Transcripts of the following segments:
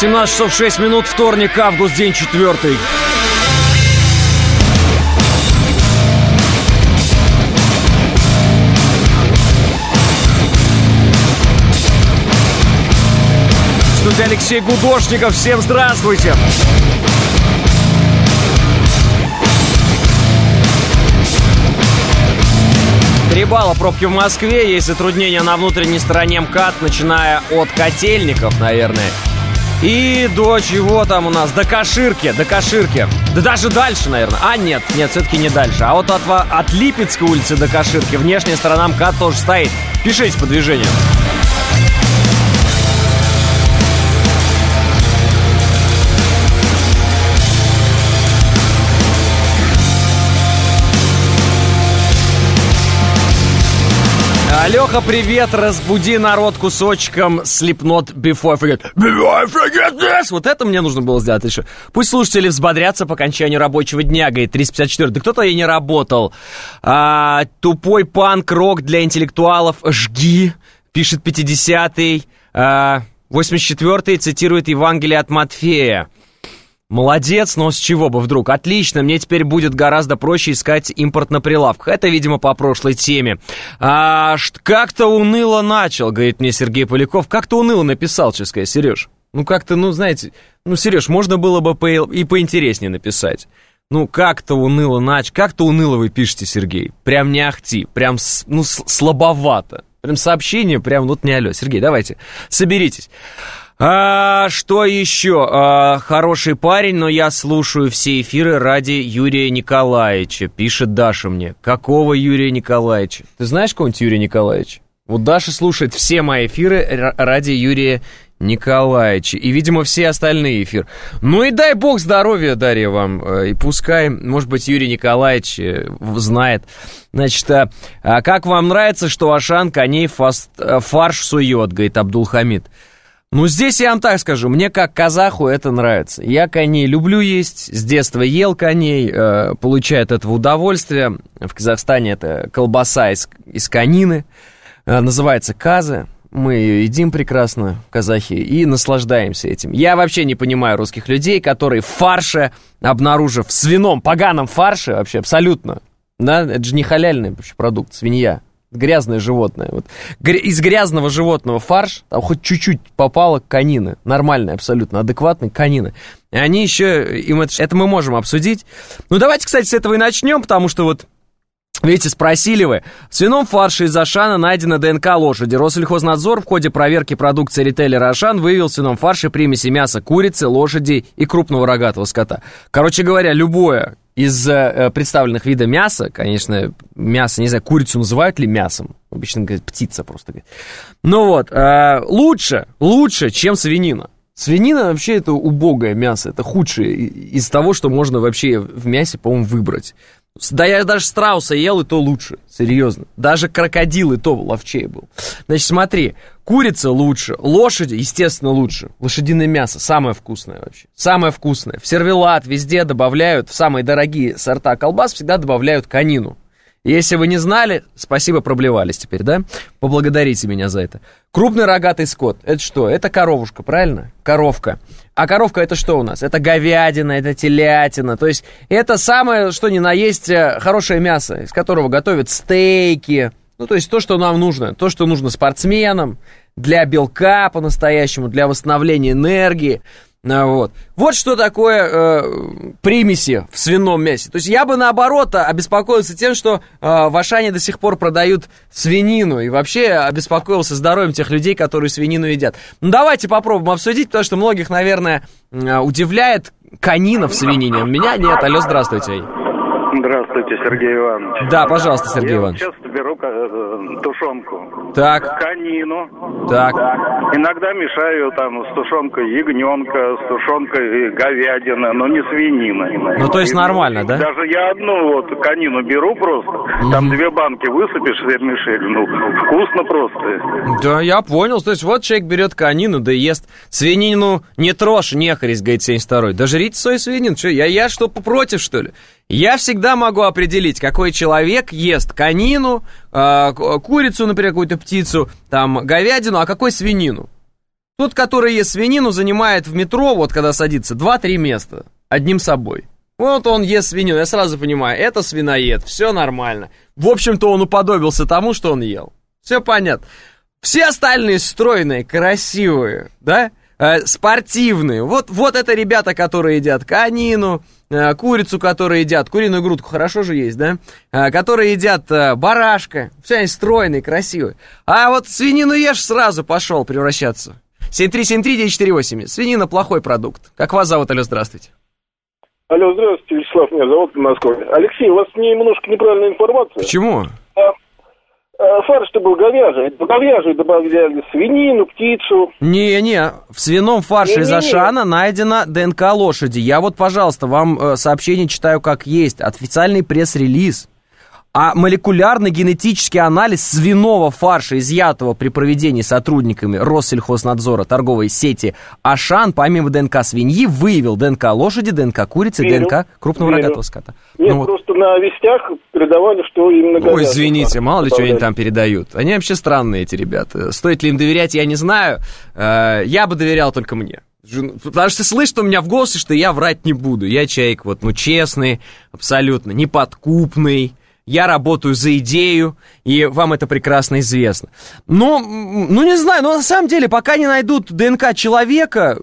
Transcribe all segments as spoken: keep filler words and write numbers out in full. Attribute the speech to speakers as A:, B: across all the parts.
A: семнадцать часов шесть минут, вторник, август, день четвертый. В студии Алексей Гудошников. Всем здравствуйте. Три балла пробки в Москве. Есть затруднения на внутренней стороне МКАД, начиная от Котельников, наверное, и до чего там у нас? До Каширки, до Каширки. Да даже дальше, наверное. А, нет, нет, все-таки не дальше. А вот от, от Липецкой улицы до Каширки внешняя сторона МКАД тоже стоит. Пишите по движению. Леха, привет, разбуди народ кусочком Slipknot Before I Forget. Before I Forget This! Вот это мне нужно было сделать еще. Пусть слушатели взбодрятся по окончанию рабочего дня, говорит триста пятьдесят четыре. Да кто-то и не работал. А, тупой панк-рок для интеллектуалов. Жги, пишет пятидесятый. А, восемьдесят четвёртый цитирует Евангелие от Матфея. Молодец, но с чего бы вдруг? Отлично, мне теперь будет гораздо проще искать импорт на прилавках. Это, видимо, по прошлой теме. А, как-то уныло начал, говорит мне Сергей Поляков. Как-то уныло написал, честно сказать, Сереж. Ну, как-то, ну, знаете, ну, Сереж, можно было бы по- и поинтереснее написать. Ну, как-то уныло начал. Как-то уныло вы пишете, Сергей. Прям не ахти, прям, ну, слабовато. Прям сообщение, прям, вот не алло. Сергей, давайте, соберитесь. А, что еще? А, хороший парень, но я слушаю все эфиры ради Юрия Николаевича. Пишет Даша мне. Какого Юрия Николаевича? Ты знаешь кого-нибудь Юрия Николаевича? Вот Даша слушает все мои эфиры ради Юрия Николаевича. И, видимо, все остальные эфиры. Ну и дай бог здоровья, Дарья, вам. И пускай, может быть, Юрий Николаевич знает. Значит, а как вам нравится, что Ашан коней фаст, фарш сует, говорит Абдулхамид. Ну, здесь я вам так скажу, мне как казаху это нравится. Я коней люблю есть, с детства ел коней, э, получаю от этого удовольствие. В Казахстане это колбаса из, из конины, э, называется казы. Мы ее едим прекрасно, казахи, и наслаждаемся этим. Я вообще не понимаю русских людей, которые в фарше, обнаружив в свином, поганом фарше, вообще абсолютно, да, это же не халяльный вообще продукт, свинья. Грязное животное. Вот. Из грязного животного фарш, там хоть чуть-чуть попало конины. Нормальная, абсолютно адекватная конина. И они еще, им это, это мы можем обсудить. Ну, давайте, кстати, с этого и начнем, потому что вот, видите, спросили вы. В свином фарше из Ашана найдена ДНК лошади. Россельхознадзор в ходе проверки продукции ритейлера Ашан выявил в свином фарше примеси мяса курицы, лошади и крупного рогатого скота. Короче говоря, любое из э, представленных видов мяса, конечно, мясо, не знаю, курицу называют ли мясом? Обычно говорят, птица просто. Ну вот, э, лучше, лучше, чем свинина. Свинина вообще это убогое мясо, это худшее из того, что можно вообще в мясе, по-моему, выбрать. Да я даже страуса ел, и то лучше, серьезно. Даже крокодил, и то ловчее был. Значит, смотри, курица лучше, лошади, естественно, лучше. Лошадиное мясо самое вкусное вообще. Самое вкусное. В сервелат везде добавляют, в самые дорогие сорта колбас всегда добавляют конину. Если вы не знали, спасибо, проблевались теперь, да? Поблагодарите меня за это. Крупный рогатый скот, это что? Это коровушка, правильно? Коровка. А коровка это что у нас? Это говядина, это телятина. То есть это самое, что ни на есть, хорошее мясо, из которого готовят стейки. Ну, то есть то, что нам нужно. То, что нужно спортсменам, для белка по-настоящему, для восстановления энергии. Вот. Вот что такое э, примеси в свином мясе. То есть я бы, наоборот, обеспокоился тем, что э, в Ашане до сих пор продают свинину. И вообще обеспокоился здоровьем тех людей, которые свинину едят. Ну, давайте попробуем обсудить, потому что многих, наверное, удивляет конина в свинине. Меня нет. Алло, здравствуйте.
B: Здравствуйте, Сергей Иванович.
A: Да, пожалуйста, Сергей
B: Я
A: Иванович.
B: Я часто беру э, тушенку.
A: Так.
B: Конину.
A: Так.
B: Иногда мешаю там с тушенкой ягненка, с тушенкой говядины, но не свинины.
A: Ну, то есть
B: И,
A: нормально, да?
B: Даже я одну вот конину беру просто, mm-hmm. там две банки высыпешь, вермишель, ну, вкусно просто.
A: Да, я понял. То есть вот человек берет конину, да ест. Свинину не трожь, нехрись, говорит семьдесят второй. Да жрите свою свинину. Что, я, я что, против, что ли? Я всегда могу определить, какой человек ест конину, э, курицу, например, какую-то птицу, там, говядину, а какой свинину. Тот, который ест свинину, занимает в метро, вот когда садится, два-три места одним собой. Вот он ест свинину, я сразу понимаю, это свиноед, все нормально. В общем-то, он уподобился тому, что он ел. Все понятно. Все остальные стройные, красивые, да, э, спортивные. Вот, вот это ребята, которые едят конину, э, курицу, которые едят, куриную грудку, хорошо же есть, да, э, которые едят э, барашка. Все они стройные, красивые. А вот свинину ешь, сразу пошел превращаться. семь три семь три девять четыре восемь. Свинина плохой продукт. Как вас зовут? Алло, здравствуйте.
C: Алло, здравствуйте, Вячеслав, меня зовут Москва. Алексей, у вас немножко неправильная информация.
A: Почему?
C: А, а, фарш-то был говяжий. В говяжий добавляли свинину, птицу.
A: Не-не, в свином фарше из Ашана найдена ДНК лошади. Я вот, пожалуйста, вам э, сообщение читаю как есть. Официальный пресс-релиз. А молекулярно-генетический анализ свиного фарша, изъятого при проведении сотрудниками Россельхознадзора торговой сети Ашан, помимо ДНК свиньи, выявил ДНК лошади, ДНК курицы,
C: Верю.
A: ДНК крупного
C: Верю.
A: рогатого скота.
C: Нет,
A: ну,
C: просто вот. На вестях передавали, что именно говяжий.
A: Ой, извините,
C: фарш
A: мало ли, что
C: добавляли.
A: они там передают. Они вообще странные, эти ребята. Стоит ли им доверять, я не знаю. Я бы доверял только мне. Потому что слышит у меня в голосе, что я врать не буду. Я человек вот, ну, честный, абсолютно, неподкупный. Я работаю за идею, и вам это прекрасно известно. Но, ну, не знаю, но на самом деле, пока не найдут ДНК человека,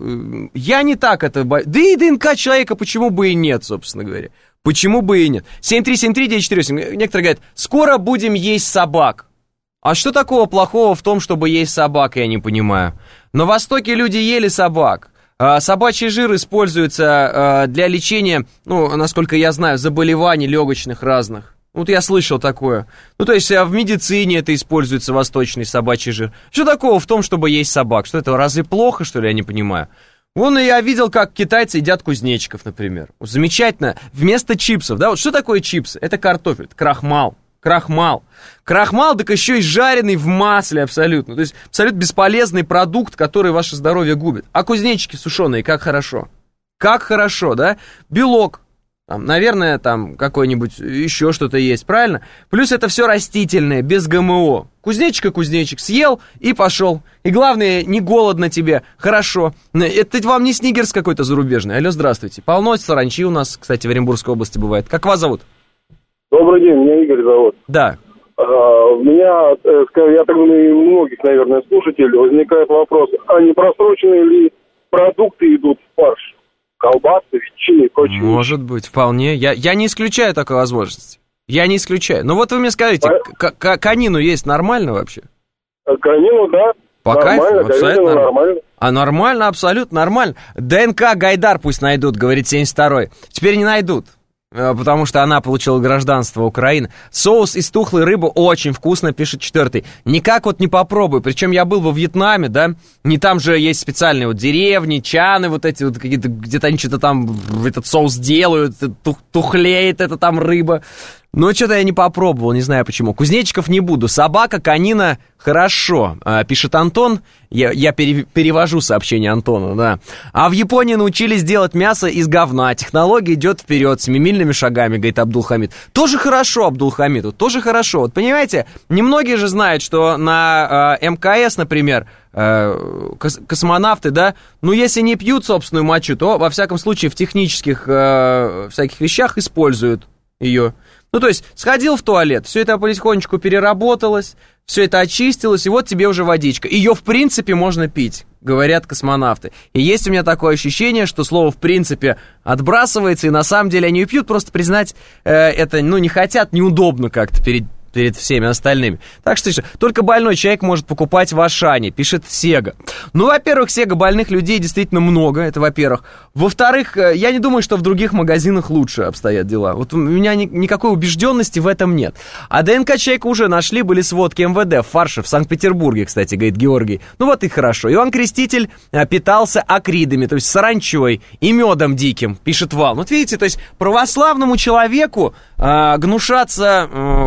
A: я не так это боюсь. Да и ДНК человека почему бы и нет, собственно говоря. Почему бы и нет. семь три семь три девять четыре восемь. Некоторые говорят, скоро будем есть собак. А что такого плохого в том, чтобы есть собак, я не понимаю. На Востоке люди ели собак. Собачий жир используется для лечения, ну, насколько я знаю, заболеваний легочных разных. Вот я слышал такое. Ну, то есть, в медицине это используется восточный собачий жир. Что такого в том, чтобы есть собак? Что это, разве плохо, что ли, я не понимаю? Вон я видел, как китайцы едят кузнечиков, например. Замечательно. Вместо чипсов, да, вот что такое чипсы? Это картофель, это крахмал. Крахмал. Крахмал, так еще и жареный в масле абсолютно. То есть, абсолютно бесполезный продукт, который ваше здоровье губит. А кузнечики сушеные, как хорошо. Как хорошо, да? Белок. Там, наверное, там какой-нибудь еще что-то есть, правильно? Плюс это все растительное, без ГМО. Кузнечика кузнечик съел и пошел. И главное, не голодно тебе, хорошо. Это вам не снигерс какой-то зарубежный. Алло, здравствуйте. Полно саранчи у нас, кстати, в Оренбургской области бывает. Как вас зовут?
C: Добрый день, меня Игорь зовут.
A: Да.
C: А, у меня, я так думаю, у многих, наверное, слушателей возникает вопрос, а не просроченные ли продукты идут в фарш? Колбасы, ветчины и прочее.
A: Может быть, вполне. Я, я не исключаю такой возможности. Я не исключаю. Ну вот вы мне скажите, а? к- конину есть нормально вообще?
C: Конину, да.
A: По
C: нормально,
A: кайфу,
C: говядину нормально.
A: А нормально, абсолютно нормально. ДНК Гайдар пусть найдут, говорит семьдесят второй. Теперь не найдут. Потому что она получила гражданство Украины. Соус из тухлой рыбы очень вкусно, пишет четвертый. Никак вот не попробую. Причем я был во Вьетнаме, да. Не там же есть специальные вот деревни, чаны, вот эти вот какие-то, где-то они что-то там этот соус делают, тух, тухлеет эта там рыба. Но что-то я не попробовал, не знаю почему. Кузнечиков не буду. Собака, конина, хорошо, а, пишет Антон. Я, я пере, перевожу сообщение Антона, да. А в Японии научились делать мясо из говна. Технология идет вперед семимильными шагами, говорит Абдулхамид. Тоже хорошо, Абдулхамид, вот, тоже хорошо. Вот понимаете, немногие же знают, что на э, МКС, например, э, кос- космонавты, да, ну если не пьют собственную мочу, то во всяком случае в технических э, всяких вещах используют ее. Ну, то есть, сходил в туалет, все это потихонечку переработалось, все это очистилось, и вот тебе уже водичка. Ее, в принципе, можно пить, говорят космонавты. И есть у меня такое ощущение, что слово «в принципе» отбрасывается, и на самом деле они ее пьют, просто признать э, это, ну, не хотят, неудобно как-то перед... перед всеми остальными. Так что только больной человек может покупать в Ашане, пишет Сега. Ну, во-первых, Сега, больных людей действительно много, это во-первых. Во-вторых, я не думаю, что в других магазинах лучше обстоят дела. Вот у меня ни- никакой убежденности в этом нет. А ДНК человека уже нашли, были сводки МВД в фарше в Санкт-Петербурге, кстати, говорит Георгий. Ну вот и хорошо. Иван Креститель питался акридами, то есть саранчой и медом диким, пишет Вал. Вот видите, то есть православному человеку э, гнушаться... Э,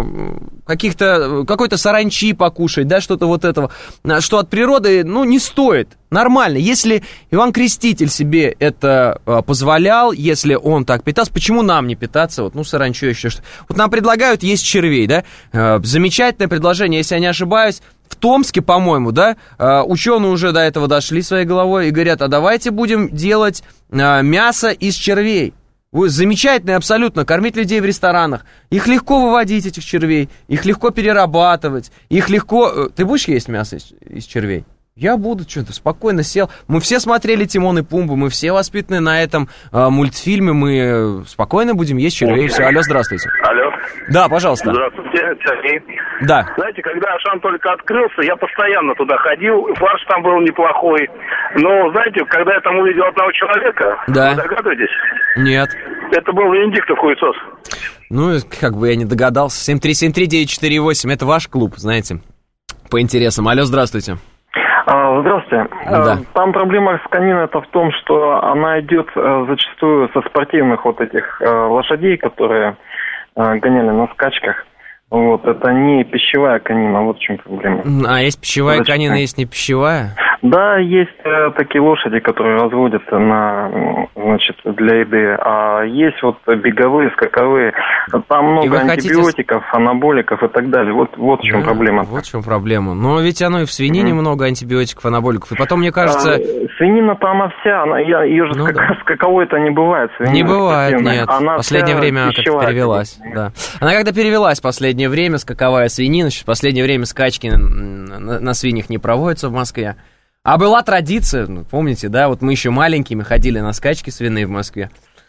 A: каких-то, какой-то саранчи покушать, да, что-то вот этого, что от природы, ну, не стоит. Нормально. Если Иван Креститель себе это а, позволял, если он так питался, почему нам не питаться? Вот, ну, саранчу еще что-то. Вот нам предлагают есть червей, да? А, замечательное предложение, если я не ошибаюсь. В Томске, по-моему, да, а, ученые уже до этого дошли своей головой и говорят, а давайте будем делать а, мясо из червей. Замечательно абсолютно, кормить людей в ресторанах. Их легко выводить, этих червей, их легко перерабатывать, их легко... Ты будешь есть мясо из, из червей? Я буду, что-то спокойно сел. Мы все смотрели «Тимон и Пумбу», мы все воспитаны на этом э, мультфильме, мы спокойно будем есть червей. Все, алло, здравствуйте.
B: Алло.
A: Да, пожалуйста.
B: Здравствуйте, Сергей.
A: Да.
B: Знаете, когда Ашан только открылся, я постоянно туда ходил, фарш там был неплохой. Но, знаете, когда я там увидел одного человека,
A: да.
B: Вы догадываетесь?
A: Нет.
B: Это был Венедиктов хуесос.
A: Ну, как бы я не догадался. семь три семь три девять четыре восемь, это ваш клуб, знаете, по интересам. Алло, здравствуйте.
D: Здравствуйте.
A: Да.
D: Там проблема с кониной это в том, что она идет зачастую со спортивных вот этих лошадей, которые гоняли на скачках. Вот, это не пищевая конина, вот в чем проблема.
A: А есть пищевая
D: Зачем?
A: конина, есть не пищевая?
D: Да, есть э, такие лошади, которые разводят на, значит, для еды, а есть вот беговые, скаковые, там много антибиотиков, хотите... анаболиков и так далее, вот, вот в чем да, проблема.
A: Вот в чем проблема, но ведь оно и в свинине mm. много антибиотиков, анаболиков, и потом, мне кажется... А,
D: свинина-то она вся, она, я, ее же ну, скак... да. скаковой-то не бывает. Свинина,
A: не бывает, нет,
D: она
A: последнее время она как-то перевелась, да. Она когда перевелась в последнее время, скаковая свинина, в последнее время скачки на, на, на свиньях не проводятся в Москве. А была традиция, ну, помните, да, вот мы еще маленькими ходили на скачки свиные в Москве.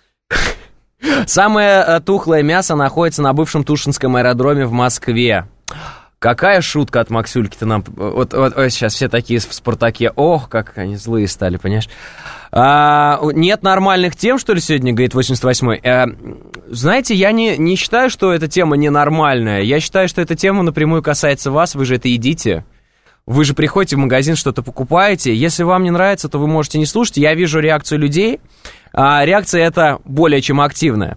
A: Самое тухлое мясо находится на бывшем Тушинском аэродроме в Москве. Какая шутка от Максюльки-то нам... Вот, вот, вот сейчас все такие в «Спартаке». Ох, как они злые стали, понимаешь? А, нет нормальных тем, что ли, сегодня, говорит восемьдесят восьмой. А, знаете, я не, не считаю, что эта тема ненормальная. Я считаю, что эта тема напрямую касается вас. Вы же это едите. Вы же приходите в магазин, что-то покупаете. Если вам не нравится, то вы можете не слушать. Я вижу реакцию людей. А, реакция эта более чем активная.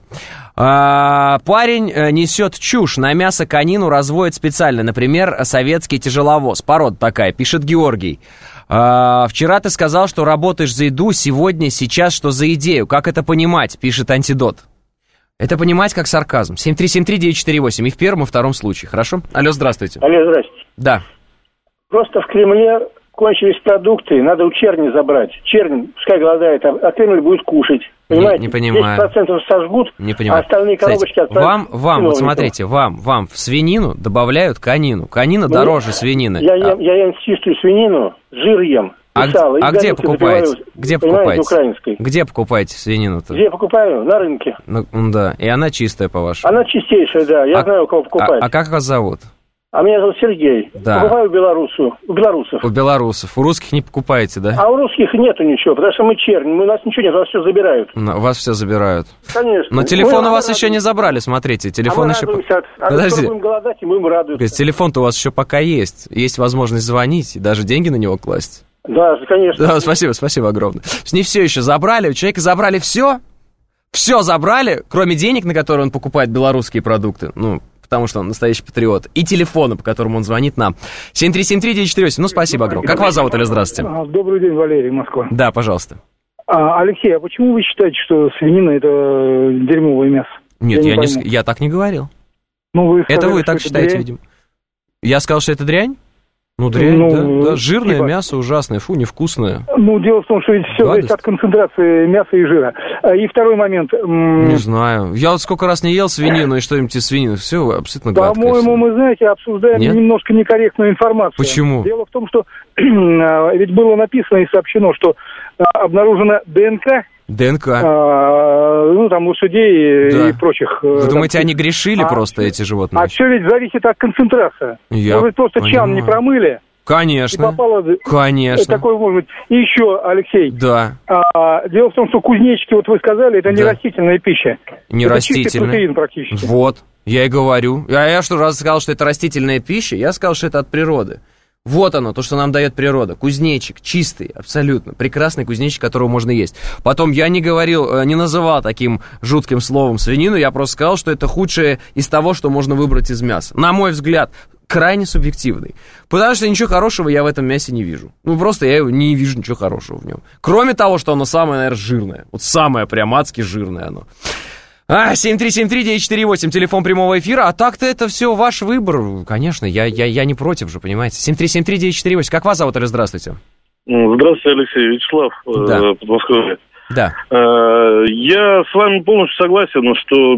A: А, парень несет чушь. На мясо конину разводят специально. Например, советский тяжеловоз. Порода такая, пишет Георгий. А, вчера ты сказал, что работаешь за еду. Сегодня, сейчас, что за идею. Как это понимать, пишет Антидот. Это понимать как сарказм. семь три семь три девять четыре восемь. И в первом, и втором случае. Хорошо? Алло, здравствуйте.
E: Алло, здравствуйте.
A: Да.
E: Просто в Кремле кончились продукты, надо у черни забрать. Чернь, пускай голодает, а Кремль будет кушать. Понимаете?
A: Не, не понимаю.
E: десять процентов сожгут,
A: не понимаю.
E: А остальные коробочки отправят.
A: Вам, вам, вот смотрите, вам, вам в свинину добавляют конину. Конина ну, дороже свинины.
E: Я, я, я ем чистую свинину, жир ем.
A: А, сало, а где покупаете? Где покупаете?
E: Украинской.
A: Где покупаете свинину-то?
E: Где покупаю? На рынке.
A: Ну, да, и она чистая, по-вашему?
E: Она чистейшая, да, я а, знаю, у кого покупать.
A: А, а как вас зовут?
E: А меня зовут Сергей.
A: Да.
E: Покупаю у белорусу, у белорусов.
A: У белорусов. У русских не покупаете, да?
E: А у русских нету ничего, потому что мы черни. У нас ничего нет, вас все забирают.
A: Но, вас все забирают.
E: Конечно.
A: Но телефон мы у вас еще не забрали, смотрите. Телефон
E: а
A: еще...
E: От... А
A: Подожди.
E: Мы будем голодать, и мы им радуемся.
A: Телефон-то у вас еще пока есть. Есть возможность звонить и даже деньги на него класть.
E: Да, конечно.
A: Да, спасибо, спасибо огромное. Не все еще забрали. У человека забрали все. Все забрали, кроме денег, на которые он покупает белорусские продукты. Ну... потому что он настоящий патриот, и телефона, по которому он звонит нам. семь три семь три девять четыре восемь. Ну, спасибо огромное. Как вас зовут, или здравствуйте?
F: Добрый день, Валерий, Москва.
A: Да, пожалуйста.
F: А, Алексей, а почему вы считаете, что свинина – это дерьмовое мясо?
A: Нет, я,
F: я,
A: не, не, я так не говорил.
F: Ну, вы сказали,
A: это вы так считаете, дрянь? Видимо. Я сказал, что это дрянь? Ну, дрянь, ну, да, да. Жирное типа... мясо ужасное, фу, невкусное.
F: Ну, дело в том, что ведь все зависит от концентрации мяса и жира. И второй момент. М-
A: не знаю. Я вот сколько раз не ел свинину и что-нибудь из свинины. Все абсолютно гадкое.
F: По-моему, мы, знаете, обсуждаем Нет? немножко некорректную информацию.
A: Почему?
F: Дело в том, что ведь было написано и сообщено, что обнаружена ДНК.
A: ДНК.
F: А, ну, там, лошадей да. и прочих.
A: Вы
F: там,
A: думаете, они грешили а, просто, эти животные?
F: А все ведь зависит от концентрации.
A: Я
F: Может, просто
A: понимаю.
F: чан не промыли?
A: Конечно.
F: И попало...
A: Конечно.
F: Такое может быть. И еще, Алексей.
A: Да.
F: А, дело в том, что кузнечики, вот вы сказали, это да. не растительная пища.
A: Не
F: это
A: растительная.
F: чистый протеин практически.
A: Вот, я и говорю. А я что, раз сказал, что это растительная пища, я сказал, что это от природы. Вот оно, то, что нам дает природа. Кузнечик, чистый, абсолютно, прекрасный кузнечик, которого можно есть. Потом я не говорил, не называл таким жутким словом свинину, я просто сказал, что это худшее из того, что можно выбрать из мяса. На мой взгляд, крайне субъективный. Потому что ничего хорошего я в этом мясе не вижу. Ну, просто я не вижу ничего хорошего в нем. Кроме того, что оно самое, наверное, жирное. Вот самое прям адски жирное оно. А, семь три семь три девять четыре восемь, телефон прямого эфира. А так-то это все ваш выбор. Конечно, я, я, я не против же, понимаете. семь три семь три девять четыре восемь. Как вас зовут, или здравствуйте?
C: Здравствуйте, Алексей. Вячеслав,
A: да.
C: э, Подмосковье.
A: Да.
C: Э, я с вами полностью согласен, что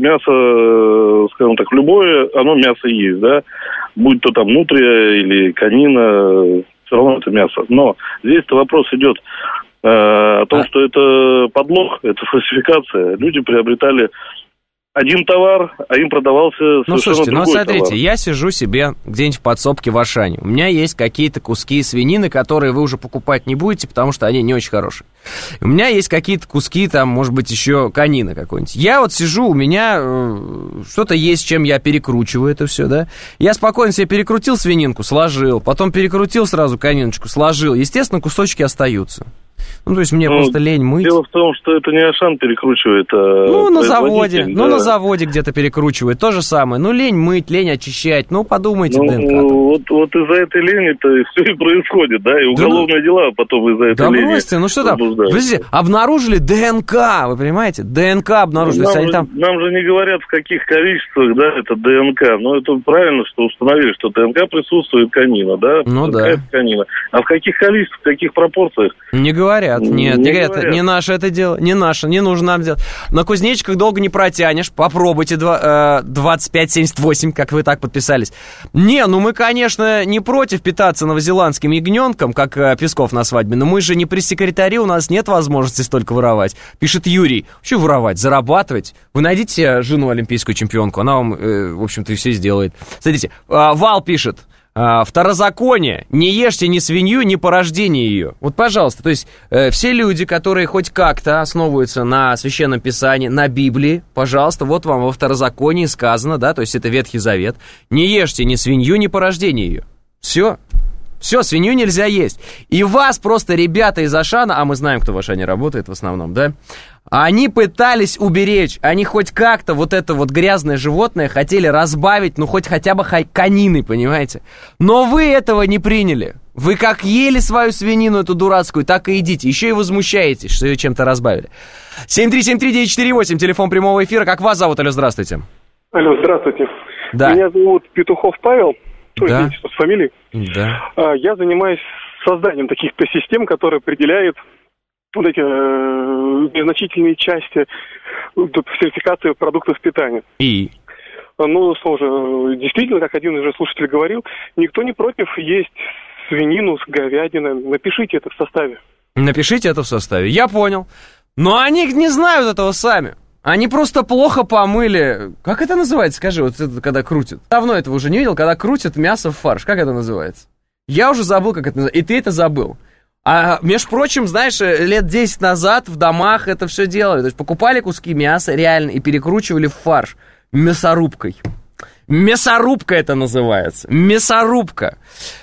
C: мясо, скажем так, любое, оно мясо есть, да? Будь то там нутрия или конина, все равно это мясо. Но здесь-то вопрос идет э, о том, а? что это подлог, это фальсификация. Люди приобретали один товар, а им продавался совершенно
A: ну, слушайте,
C: другой
A: ну, смотрите,
C: товар.
A: Я сижу себе где-нибудь в подсобке в Ашане. У меня есть какие-то куски свинины, которые вы уже покупать не будете, потому что они не очень хорошие. У меня есть какие-то куски, там, может быть, еще конина какой-нибудь. Я вот сижу, у меня э, что-то есть, чем я перекручиваю это все, да. Я спокойно себе перекрутил свининку, сложил, потом перекрутил сразу кониночку, сложил. Естественно, кусочки остаются. Ну, то есть мне ну, просто лень мыть.
C: Дело в том, что это не Ашан перекручивает, а
A: Ну, на заводе,
C: да.
A: ну, на заводе где-то перекручивает, то же самое. Ну, лень мыть, лень очищать, ну, подумайте,
C: ну,
A: ДНК.
C: Вот, вот из-за этой лени-то все и происходит, да, и уголовные да, дела потом из-за этой
A: да
C: лени.
A: Да бросьте, ну что там, подождите, обнаружили ДНК, вы понимаете, ДНК обнаружили.
C: Ну, нам, же,
A: там...
C: нам же не говорят, в каких количествах, да, это ДНК, но это правильно, что установили, что ДНК присутствует канина, да,
A: ну, да.
C: Это канина. А в каких количествах, в каких пропорциях?
A: Не говорят, нет, не, не говорят,
C: говорят,
A: не наше это дело, не наше, не нужно нам делать. На кузнечиках долго не протянешь, попробуйте двадцать пять семьдесят восемь, как вы так подписались. Не, ну мы, конечно, не против питаться новозеландским ягненком, как Песков на свадьбе, но мы же не пресс-секретари, у нас нет возможности столько воровать. Пишет Юрий, что воровать, зарабатывать? Вы найдите себе жену олимпийскую чемпионку, она вам, э, в общем-то, и все сделает. Смотрите, э, Вал пишет, второзаконие, не ешьте ни свинью, ни порождение ее. Вот, пожалуйста, то есть э, все люди, которые хоть как-то основываются на Священном Писании, на Библии, пожалуйста, вот вам во второзаконии сказано, да, то есть это Ветхий Завет, не ешьте ни свинью, ни порождение ее. Все. Все, свинью нельзя есть. И вас просто ребята из Ашана, а мы знаем, кто в Ашане работает в основном, да, они пытались уберечь, они хоть как-то вот это вот грязное животное хотели разбавить, ну хоть хотя бы конины, понимаете? Но вы этого не приняли. Вы как ели свою свинину эту дурацкую, так и едите. Еще и возмущаетесь, что ее чем-то разбавили. семь три семь три девять четыре восемь, телефон прямого эфира. Как вас зовут? Алло, здравствуйте.
F: Алло, здравствуйте.
A: Да.
F: Меня зовут Петухов Павел.
A: Да.
F: С фамилией.
A: Да.
F: Я занимаюсь созданием таких-то систем, которые определяют вот эти э, незначительные части сертификации продуктов питания.
A: И?
F: Ну, тоже, действительно, как один уже слушатель говорил, никто не против есть свинину с говядиной. Напишите это в составе.
A: Напишите это в составе. Я понял. Но они не знают этого сами. Они просто плохо помыли. Как это называется? Скажи, вот это когда крутят. Давно этого уже не видел, когда крутят мясо в фарш. Как это называется? Я уже забыл, как это называется. И ты это забыл. А, между прочим, знаешь, лет десять назад в домах это все делали. То есть покупали куски мяса реально и перекручивали в фарш мясорубкой. Мясорубка это называется. Мясорубка.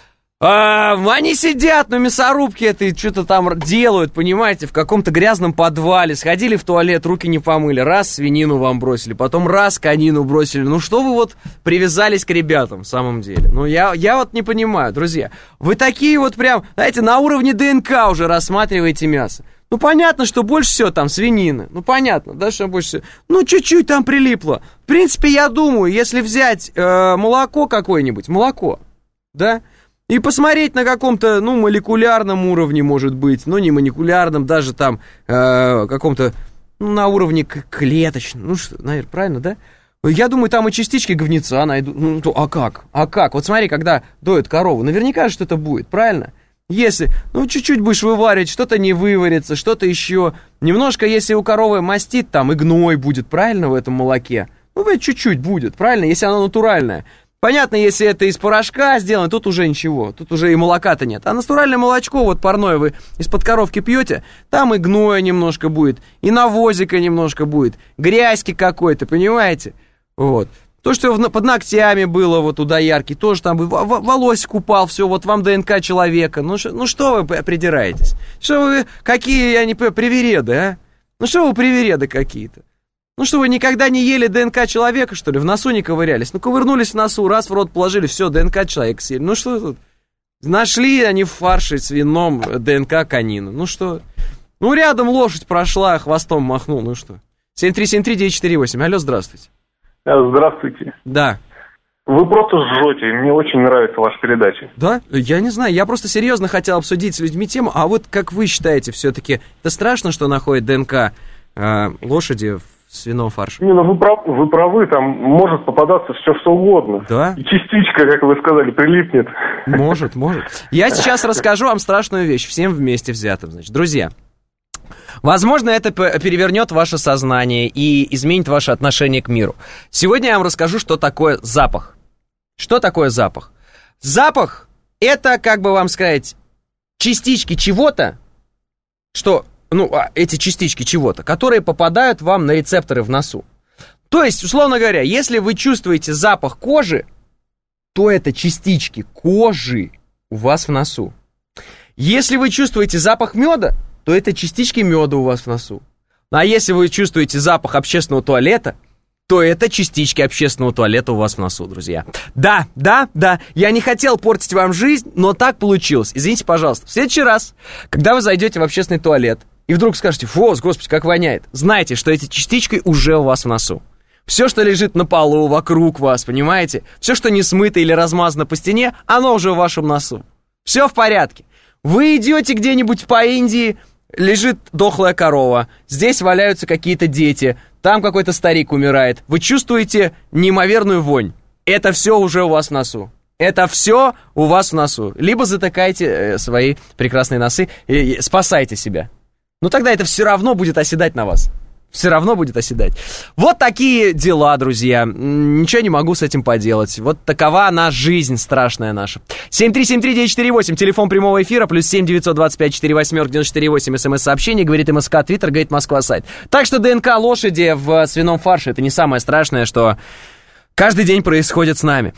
A: А, они сидят на мясорубке этой, что-то там делают, понимаете, в каком-то грязном подвале. Сходили в туалет, руки не помыли. Раз свинину вам бросили, потом раз конину бросили. Ну что вы вот привязались к ребятам в самом деле? Ну я, я вот не понимаю, друзья. Вы такие вот прям, знаете, на уровне ДНК уже рассматриваете мясо. Ну понятно, что больше всего там свинины. Ну понятно, да, что больше всего. Ну чуть-чуть там прилипло. В принципе, я думаю, если взять э, молоко какое-нибудь, молоко, да, и посмотреть на каком-то, ну, молекулярном уровне, может быть, ну, не молекулярном, даже там, э, каком-то, ну, на уровне клеточном, ну, что, наверное, правильно, да? Я думаю, там и частички говнеца найдут. Ну, то, а как? А как? Вот смотри, когда доят корову, наверняка что-то будет, правильно? Если, ну, чуть-чуть будешь вываривать, что-то не выварится, что-то еще. Немножко, если у коровы мастит, там и гной будет, правильно, в этом молоке? Ну, чуть-чуть будет, правильно, если оно натуральное. Понятно, если это из порошка сделано, тут уже ничего, тут уже и молока-то нет. А натуральное молочко, вот парное вы из-под коровки пьете, там и гноя немножко будет, и навозика немножко будет, грязьки какой-то, понимаете? Вот. То, что под ногтями было вот у доярки, тоже там волосик упал, все, вот вам ДНК человека. Ну, ш, ну что вы придираетесь? Что вы, какие, я не понимаю, привереды, а? Ну что вы привереды какие-то? Ну что вы никогда не ели ДНК человека, что ли? В носу не ковырялись? Ну ковырнулись в носу, раз в рот положили, все, ДНК человека съели. Ну что тут? Нашли они в фарше свином ДНК конину. Ну что? Ну рядом лошадь прошла, хвостом махнул, ну что? семь три семь три девять четыре восемь. Алло, здравствуйте.
D: Здравствуйте.
A: Да.
D: Вы просто жжете, мне очень нравится ваша передача.
A: Да? Я не знаю, я просто серьезно хотел обсудить с людьми тему, а вот как вы считаете, все-таки это страшно, что находит ДНК э, лошади в свином фарше?
D: Не, ну вы, прав, вы правы, там может попадаться все что угодно.
A: Да?
D: И частичка, как вы сказали, прилипнет.
A: Может, может. Я сейчас расскажу вам страшную вещь, всем вместе взятым, значит. Друзья, возможно, это перевернет ваше сознание и изменит ваше отношение к миру. Сегодня я вам расскажу, что такое запах. Что такое запах? Запах — это, как бы вам сказать, частички чего-то, что, ну, эти частички чего-то, которые попадают вам на рецепторы в носу. То есть, условно говоря, если вы чувствуете запах кожи, то это частички кожи у вас в носу. Если вы чувствуете запах меда, то это частички меда у вас в носу. А если вы чувствуете запах общественного туалета, то это частички общественного туалета у вас в носу, друзья. Да, да, да, я не хотел портить вам жизнь, но так получилось. Извините, пожалуйста. В следующий раз, когда вы зайдете в общественный туалет и вдруг скажете: фу, господи, как воняет, знайте, что эти частички уже у вас в носу. Все, что лежит на полу, вокруг вас, понимаете? Все, что не смыто или размазано по стене, оно уже в вашем носу. Все в порядке. Вы идете где-нибудь по Индии, лежит дохлая корова, здесь валяются какие-то дети, там какой-то старик умирает. Вы чувствуете неимоверную вонь. Это все уже у вас в носу. Это все у вас в носу. Либо затыкайте э, свои прекрасные носы и, и спасайте себя. Но тогда это все равно будет оседать на вас. Все равно будет оседать. Вот такие дела, друзья. Ничего не могу с этим поделать. Вот такова она, жизнь страшная наша. семь три семь три девять четыре восемь, телефон прямого эфира, плюс семь девятьсот двадцать пять четыре восемь девять четыре восемь, смс-сообщение, говорит МСК, Твиттер, говорит Москва, сайт. Так что ДНК лошади в свином фарше — это не самое страшное, что каждый день происходит с нами.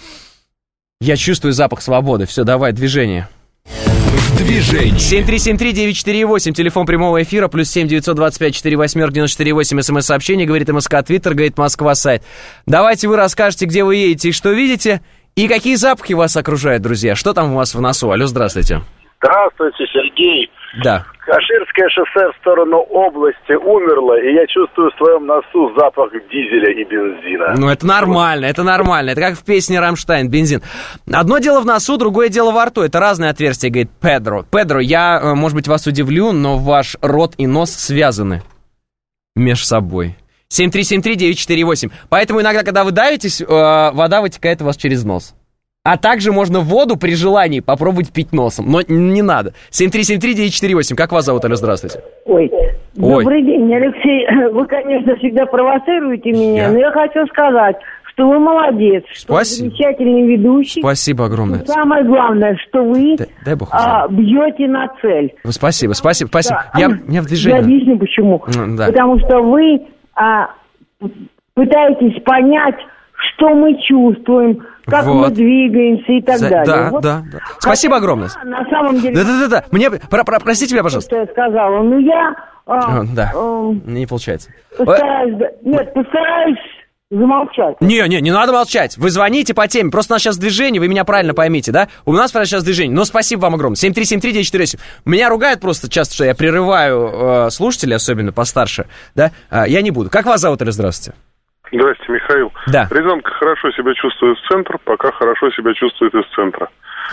A: Я чувствую запах свободы. Все, давай, движение.
G: Движение.
A: семь три семь три девять четыре восемь, телефон прямого эфира, плюс семь девятьсот двадцать пять четыре восемь девять четыре восемь, смс-сообщение, говорит МСК, Твиттер, говорит Москва, сайт. Давайте вы расскажете, где вы едете и что видите, и какие запахи вас окружают, друзья. Что там у вас в носу? Алло, здравствуйте.
H: Здравствуйте, Сергей.
A: Да.
H: Каширское шоссе в сторону области умерло, и я чувствую в своем носу запах дизеля и бензина.
A: Ну, это нормально, это нормально. Это как в песне «Рамштайн», бензин. Одно дело в носу, другое дело во рту. Это разные отверстия, говорит Педро. Педро, я, может быть, вас удивлю, но ваш рот и нос связаны меж собой. семь три семь три девять четыре восемь. Поэтому иногда, когда вы давитесь, вода вытекает у вас через нос. А также можно воду при желании попробовать пить носом. Но не надо. семь три семь три девять четыре восемь. Как вас зовут, Алло, здравствуйте?
I: Ой, Ой. Добрый день, Алексей. Вы, конечно, всегда провоцируете меня, я? но я хочу сказать, что вы молодец.
A: Спасибо.
I: Что вы замечательный ведущий.
A: Спасибо огромное.
I: И самое главное, что вы
A: дай, дай Бог
I: а, бьете на цель.
A: Спасибо, спасибо, спасибо.
I: Да.
A: Я, я в движении.
I: Я объясню, почему.
A: Да.
I: Потому что вы а, пытаетесь понять, что мы чувствуем, как вот. мы двигаемся и так
A: За,
I: далее.
A: Да,
I: вот.
A: да, да. Спасибо огромное.
I: На самом деле...
A: Да-да-да, мне... Про, про, простите меня, пожалуйста.
I: Что я сказала, ну я... А,
A: да,
I: а,
A: не получается.
I: Постараюсь... Нет, постараюсь замолчать.
A: Не, не, не надо молчать. Вы звоните по теме. Просто у нас сейчас движение, вы меня правильно поймите, да? У нас сейчас движение. Но спасибо вам огромное. семь три семь три девять четыре восемь. Меня ругают просто часто, что я прерываю э, слушателей, особенно постарше, да? Э, я не буду. Как вас зовут, или здравствуйте?
J: Здравствуйте, Михаил.
A: Да.
J: Рязанка хорошо себя чувствует в центре, пока хорошо себя чувствует из центра.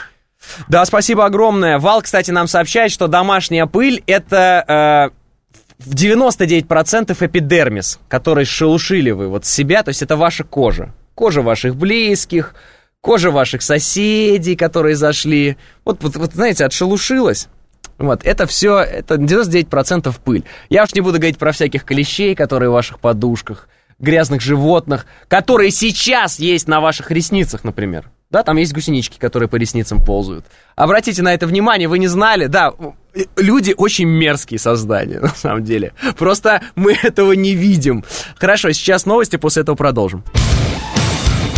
A: Да, спасибо огромное. Вал, кстати, нам сообщает, что домашняя пыль — это э, в девяносто девять процентов эпидермис, который шелушили вы вот себя, то есть это ваша кожа. Кожа ваших близких, кожа ваших соседей, которые зашли. Вот, вот, вот знаете, отшелушилась. Вот, это все, это девяносто девять процентов пыль. Я уж не буду говорить про всяких клещей, которые в ваших подушках, грязных животных, которые сейчас есть на ваших ресницах, например. Да, там есть гусенички, которые по ресницам ползают. Обратите на это внимание, вы не знали, да, люди очень мерзкие создания, на самом деле. Просто мы этого не видим. Хорошо, сейчас новости, после этого продолжим.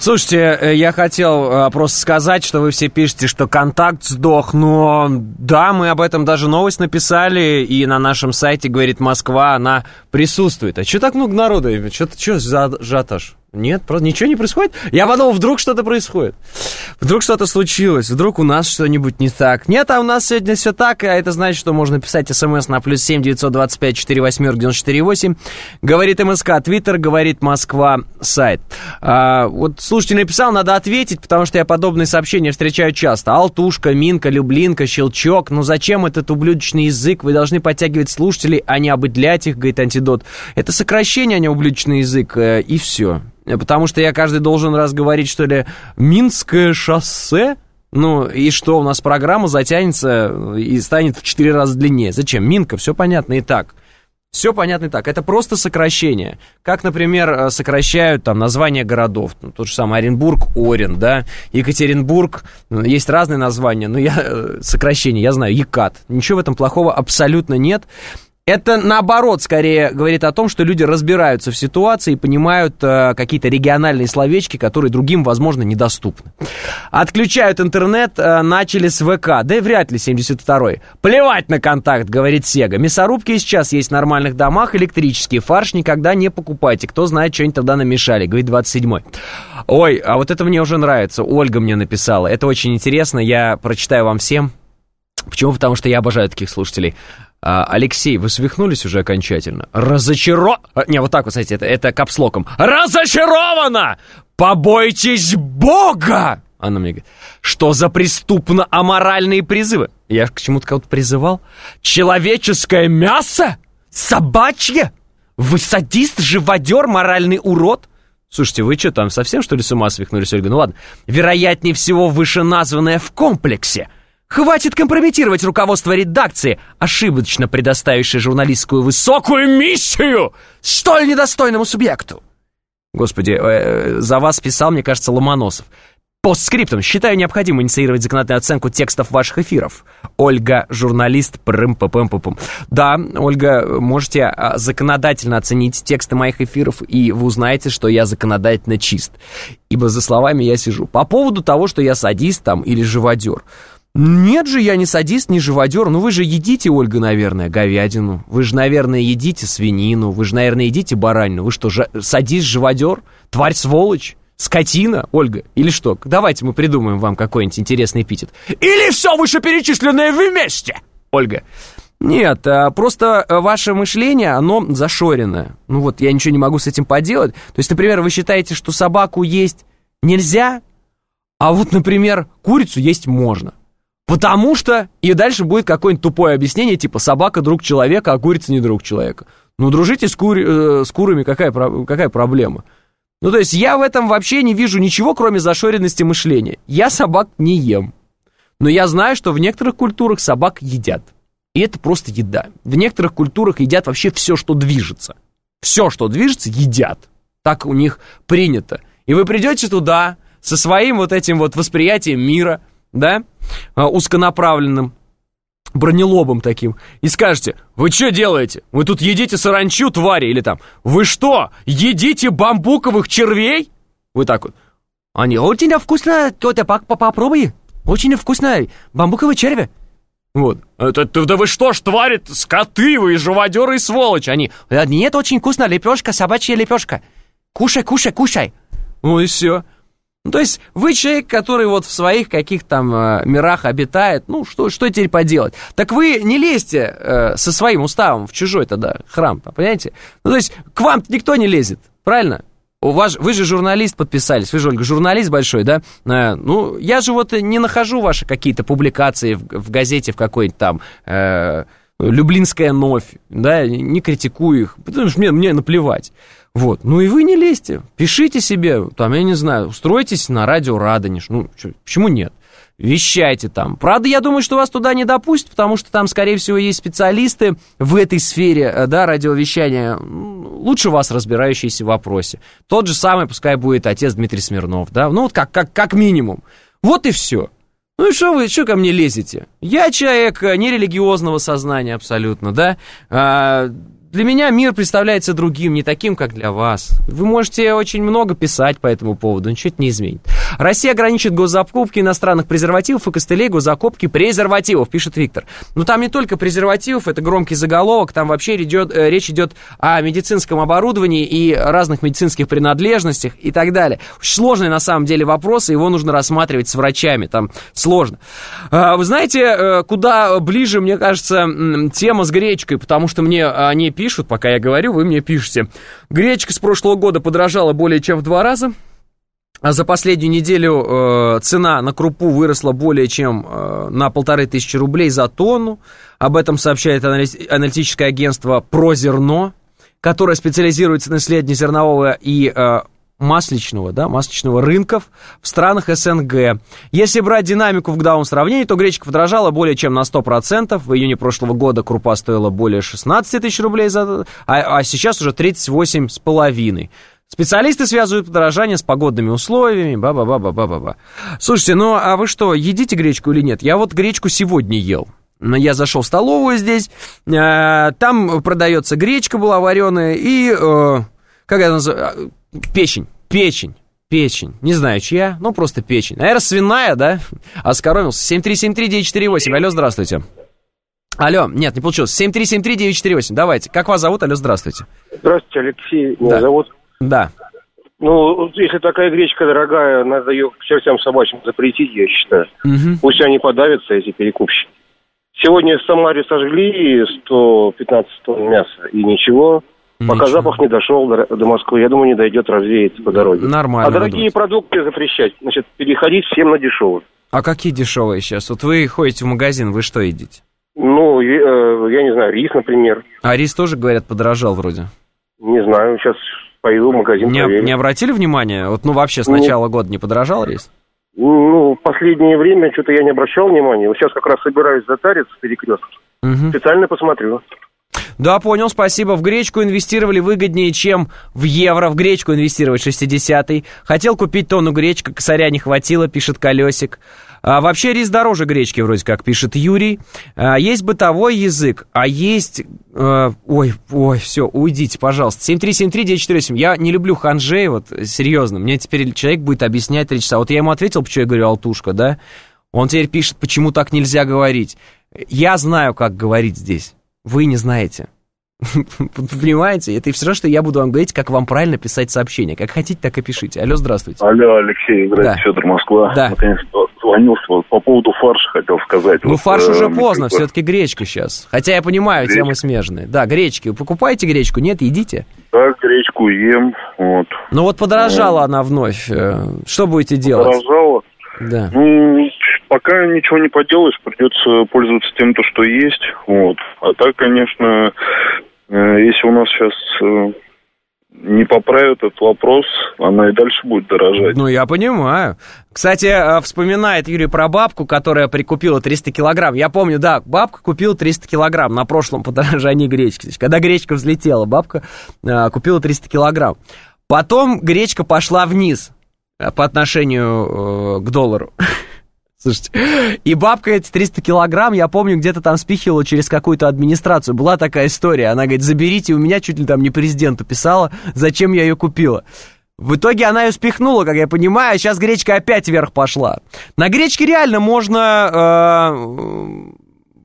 A: Слушайте, я хотел просто сказать, что вы все пишете, что «Контакт» сдох, но да, мы об этом даже новость написали, и на нашем сайте, говорит Москва, она присутствует. А что так много народу? Что за ажиотаж? Нет, просто ничего не происходит. Я подумал, вдруг что-то происходит. Вдруг что-то случилось, вдруг у нас что-нибудь не так. Нет, а у нас сегодня все так, а это значит, что можно писать смс на плюс семь девятьсот двадцать пять сорок восемь девяносто четыре восемь. Говорит МСК, Твиттер, говорит Москва, сайт. А, вот слушатель написал, надо ответить, потому что я подобные сообщения встречаю часто. Алтушка, Минка, Люблинка, Щелчок. Ну зачем этот ублюдочный язык? Вы должны подтягивать слушателей, а не обыдлять их, говорит Антидот. Это сокращение, а не ублюдочный язык, и все. Потому что я каждый должен раз говорить, что ли, Минское шоссе? Ну, и что, у нас программа затянется и станет в четыре раза длиннее. Зачем? Минка, все понятно и так. Все понятно и так. Это просто сокращение. Как, например, сокращают там названия городов. Ну, тот же самый Оренбург, Орен, да. Екатеринбург, есть разные названия, но я сокращение, я знаю, Екат. Ничего в этом плохого абсолютно нет. Это, наоборот, скорее говорит о том, что люди разбираются в ситуации и понимают э, какие-то региональные словечки, которые другим, возможно, недоступны. Отключают интернет, э, начали с ВК. Да и вряд ли семьдесят второй. Плевать на контакт, говорит Сега. Мясорубки и сейчас есть в нормальных домах, электрический фарш никогда не покупайте. Кто знает, что-нибудь тогда намешали, говорит двадцать седьмой. Ой, а вот это мне уже нравится. Ольга мне написала. Это очень интересно, я прочитаю вам всем. Почему? Потому что я обожаю таких слушателей. Алексей, вы свихнулись уже окончательно? Разочаро... Не, вот так вот, знаете, это, это капслоком. Разочарована! Побойтесь Бога! Она мне говорит, что за преступно-аморальные призывы? Я к чему-то кого-то призывал? Человеческое мясо? Собачье? Вы садист, живодер, моральный урод? Слушайте, вы что там, совсем, что ли, с ума свихнулись, Ольга? Ну ладно. Вероятнее всего, вышеназванное в комплексе. Хватит компрометировать руководство редакции, ошибочно предоставившее журналистскую высокую миссию столь недостойному субъекту. Господи, э, за вас писал, мне кажется, Ломоносов. Постскриптум. Считаю необходимо инициировать законодательную оценку текстов ваших эфиров. Ольга, журналист, прым-пым-пым-пым. Да, Ольга, можете законодательно оценить тексты моих эфиров, и вы узнаете, что я законодательно чист. Ибо за словами я сижу. По поводу того, что я садист там или живодер. Нет же, я не садист, не живодер. Ну вы же едите, Ольга, наверное, говядину. Вы же, наверное, едите свинину. Вы же, наверное, едите баранину. Вы что, ж... садист, живодер? Тварь, сволочь? Скотина, Ольга? Или что? Давайте мы придумаем вам какой-нибудь интересный эпитет. Или все вышеперечисленное вместе, Ольга? Нет, просто ваше мышление, оно зашоренное. Ну вот, я ничего не могу с этим поделать. То есть, например, вы считаете, что собаку есть нельзя, а вот, например, курицу есть можно. Потому что... И дальше будет какое-нибудь тупое объяснение, типа собака друг человека, а курица не друг человека. Ну, дружите с, кури... э, с курами, какая, какая проблема? Ну, то есть я в этом вообще не вижу ничего, кроме зашоренности мышления. Я собак не ем. Но я знаю, что в некоторых культурах собак едят. И это просто еда. В некоторых культурах едят вообще все, что движется. Все, что движется, едят. Так у них принято. И вы придете туда со своим вот этим вот восприятием мира, да, узконаправленным, бронелобом таким, и скажете, вы что делаете? Вы тут едите саранчу, твари, или там, вы что, едите бамбуковых червей? Вы так вот, они, очень вкусно, кто-то попробуй, очень вкусно, бамбуковые черви. Вот, это, да вы что ж, твари, скоты вы, живодеры и сволочь, они, нет, очень вкусно, лепешка, собачья лепешка, кушай, кушай, кушай. Ну и все. Ну, то есть вы человек, который вот в своих каких-то там э, мирах обитает, ну, что, что теперь поделать? Так вы не лезьте э, со своим уставом в чужой тогда храм, понимаете? Ну, то есть к вам никто не лезет, правильно? У вас, вы же журналист подписались, вы же, Ольга, журналист большой, да? Э, ну, я же вот не нахожу ваши какие-то публикации в, в газете, в какой-нибудь там... Э, Люблинская новь, да, не критикую их, потому что мне, мне наплевать. Вот, ну и вы не лезьте, пишите себе, там, я не знаю, устройтесь на радио Радонеж, ну, чё, почему нет? Вещайте там. Правда, я думаю, что вас туда не допустят, потому что там, скорее всего, есть специалисты в этой сфере, да, радиовещания, лучше вас разбирающиеся в вопросе. Тот же самый, пускай будет отец Дмитрий Смирнов, да, ну вот как, как, как минимум. Вот и все. Ну и что вы, что ко мне лезете? Я человек нерелигиозного сознания абсолютно, да? А, для меня мир представляется другим, не таким, как для вас. Вы можете очень много писать по этому поводу, ничего это не изменит. Россия ограничит госзакупки иностранных презервативов и костылей, госзакупки презервативов, пишет Виктор. Но там не только презервативов, это громкий заголовок, там вообще идет, э, речь идет о медицинском оборудовании и разных медицинских принадлежностях и так далее. Очень сложный на самом деле вопрос, и его нужно рассматривать с врачами, там сложно. Э, вы знаете, э, куда ближе, мне кажется, тема с гречкой, потому что мне они пишут, пока я говорю, вы мне пишете. Гречка с прошлого года подорожала более чем в два раза. А за последнюю неделю э, цена на крупу выросла более чем э, на полторы тысячи рублей за тонну. Об этом сообщает аналитическое агентство «Прозерно», которое специализируется на исследовании зернового и э, масличного, да, масличного рынков в странах СНГ. Если брать динамику в годовом сравнении, то гречка подорожала более чем на сто процентов. В июне прошлого года крупа стоила более шестнадцать тысяч рублей, за, а, а сейчас уже тридцать восемь с половиной. Специалисты связывают подорожание с погодными условиями, ба-ба-ба-ба-ба-ба. Слушайте, ну а вы что, едите гречку или нет? Я вот гречку сегодня ел. Я зашел в столовую здесь, э, там продается гречка была вареная и, э, как это называется, печень, печень. Печень. Не знаю, чья, ну просто печень. Наверное, свиная, да? Оскоромился. семь три семь три девять четыре восемь. Алло, здравствуйте. Алло, нет, не получилось. семь три семь три девять четыре восемь. Давайте. Как вас зовут? Алло, здравствуйте.
K: Здравствуйте, Алексей. Меня
A: да.
K: зовут.
A: Да.
K: Ну, если такая гречка дорогая, надо ее к чертям собачьим запретить, я считаю. Угу. Пусть они подавятся, эти перекупщики. Сегодня в Самаре сожгли сто пятнадцать тонн мяса, и ничего. Ничего. Пока запах не дошел до, до Москвы, я думаю, не дойдет, развеется по дороге. Нормально. А дорогие думать. Продукты запрещать, значит, переходить всем на дешевые.
A: А какие дешевые сейчас? Вот вы ходите в магазин, вы что едите?
K: Ну, я, я не знаю, рис, например.
A: А рис тоже, говорят, подорожал вроде?
K: Не знаю, сейчас пойду в магазин,
A: не,
K: проверю.
A: Не обратили внимания? Вот, ну, вообще, с начала ну, года не подорожал рис?
K: Ну, в последнее время что-то я не обращал внимания. Вот сейчас как раз собираюсь затариться в перекрестке. Угу. Специально посмотрю.
A: Да, понял, спасибо. В гречку инвестировали выгоднее, чем в евро. В гречку инвестировать шестидесятый. Хотел купить тонну гречки, косаря не хватило, пишет Колесик. А, вообще рис дороже гречки, вроде как, пишет Юрий. А, есть бытовой язык, а есть... А, ой, ой, все, уйдите, пожалуйста. семь три семь три девять четыре восемь. Я не люблю ханжей, вот, серьезно. Мне теперь человек будет объяснять три часа. Вот я ему ответил, почему я говорю алтушка, да? Он теперь пишет, почему так нельзя говорить. Я знаю, как говорить здесь. Вы не знаете. Понимаете? Это все равно, что я буду вам говорить, как вам правильно писать сообщение. Как хотите, так и пишите. Алло, здравствуйте.
C: Алло, Алексей, здравствуйте, да. Федор, Москва.
A: Да.
C: Наконец-то звонил по поводу фарша, хотел сказать.
A: Ну,
C: вот,
A: фарш
C: э,
A: уже поздно, все-таки гречка сейчас. Хотя я понимаю, гречка. Темы смежные. Да, гречки. Вы покупаете гречку? Нет, едите?
C: Да, гречку ем, вот.
A: Ну, вот подорожала ну, она вновь. Что будете делать?
C: Подорожала?
A: Да.
C: Ну, пока ничего не поделаешь, придется пользоваться тем, то, что есть, вот. А так, конечно, если у нас сейчас не поправят этот вопрос, она и дальше будет дорожать.
A: Ну, я понимаю. Кстати, вспоминает Юрий про бабку, которая прикупила триста килограмм. Я помню, да, бабка купила триста килограмм на прошлом подорожании гречки. Когда гречка взлетела, бабка купила триста килограмм. Потом гречка пошла вниз по отношению к доллару. Слушайте, и бабка эти триста килограмм, я помню, где-то там спихивала через какую-то администрацию. Была такая история. Она говорит, заберите у меня, чуть ли там не президенту писала, зачем я ее купила. В итоге она ее спихнула, как я понимаю, а сейчас гречка опять вверх пошла. На гречке реально можно... Э-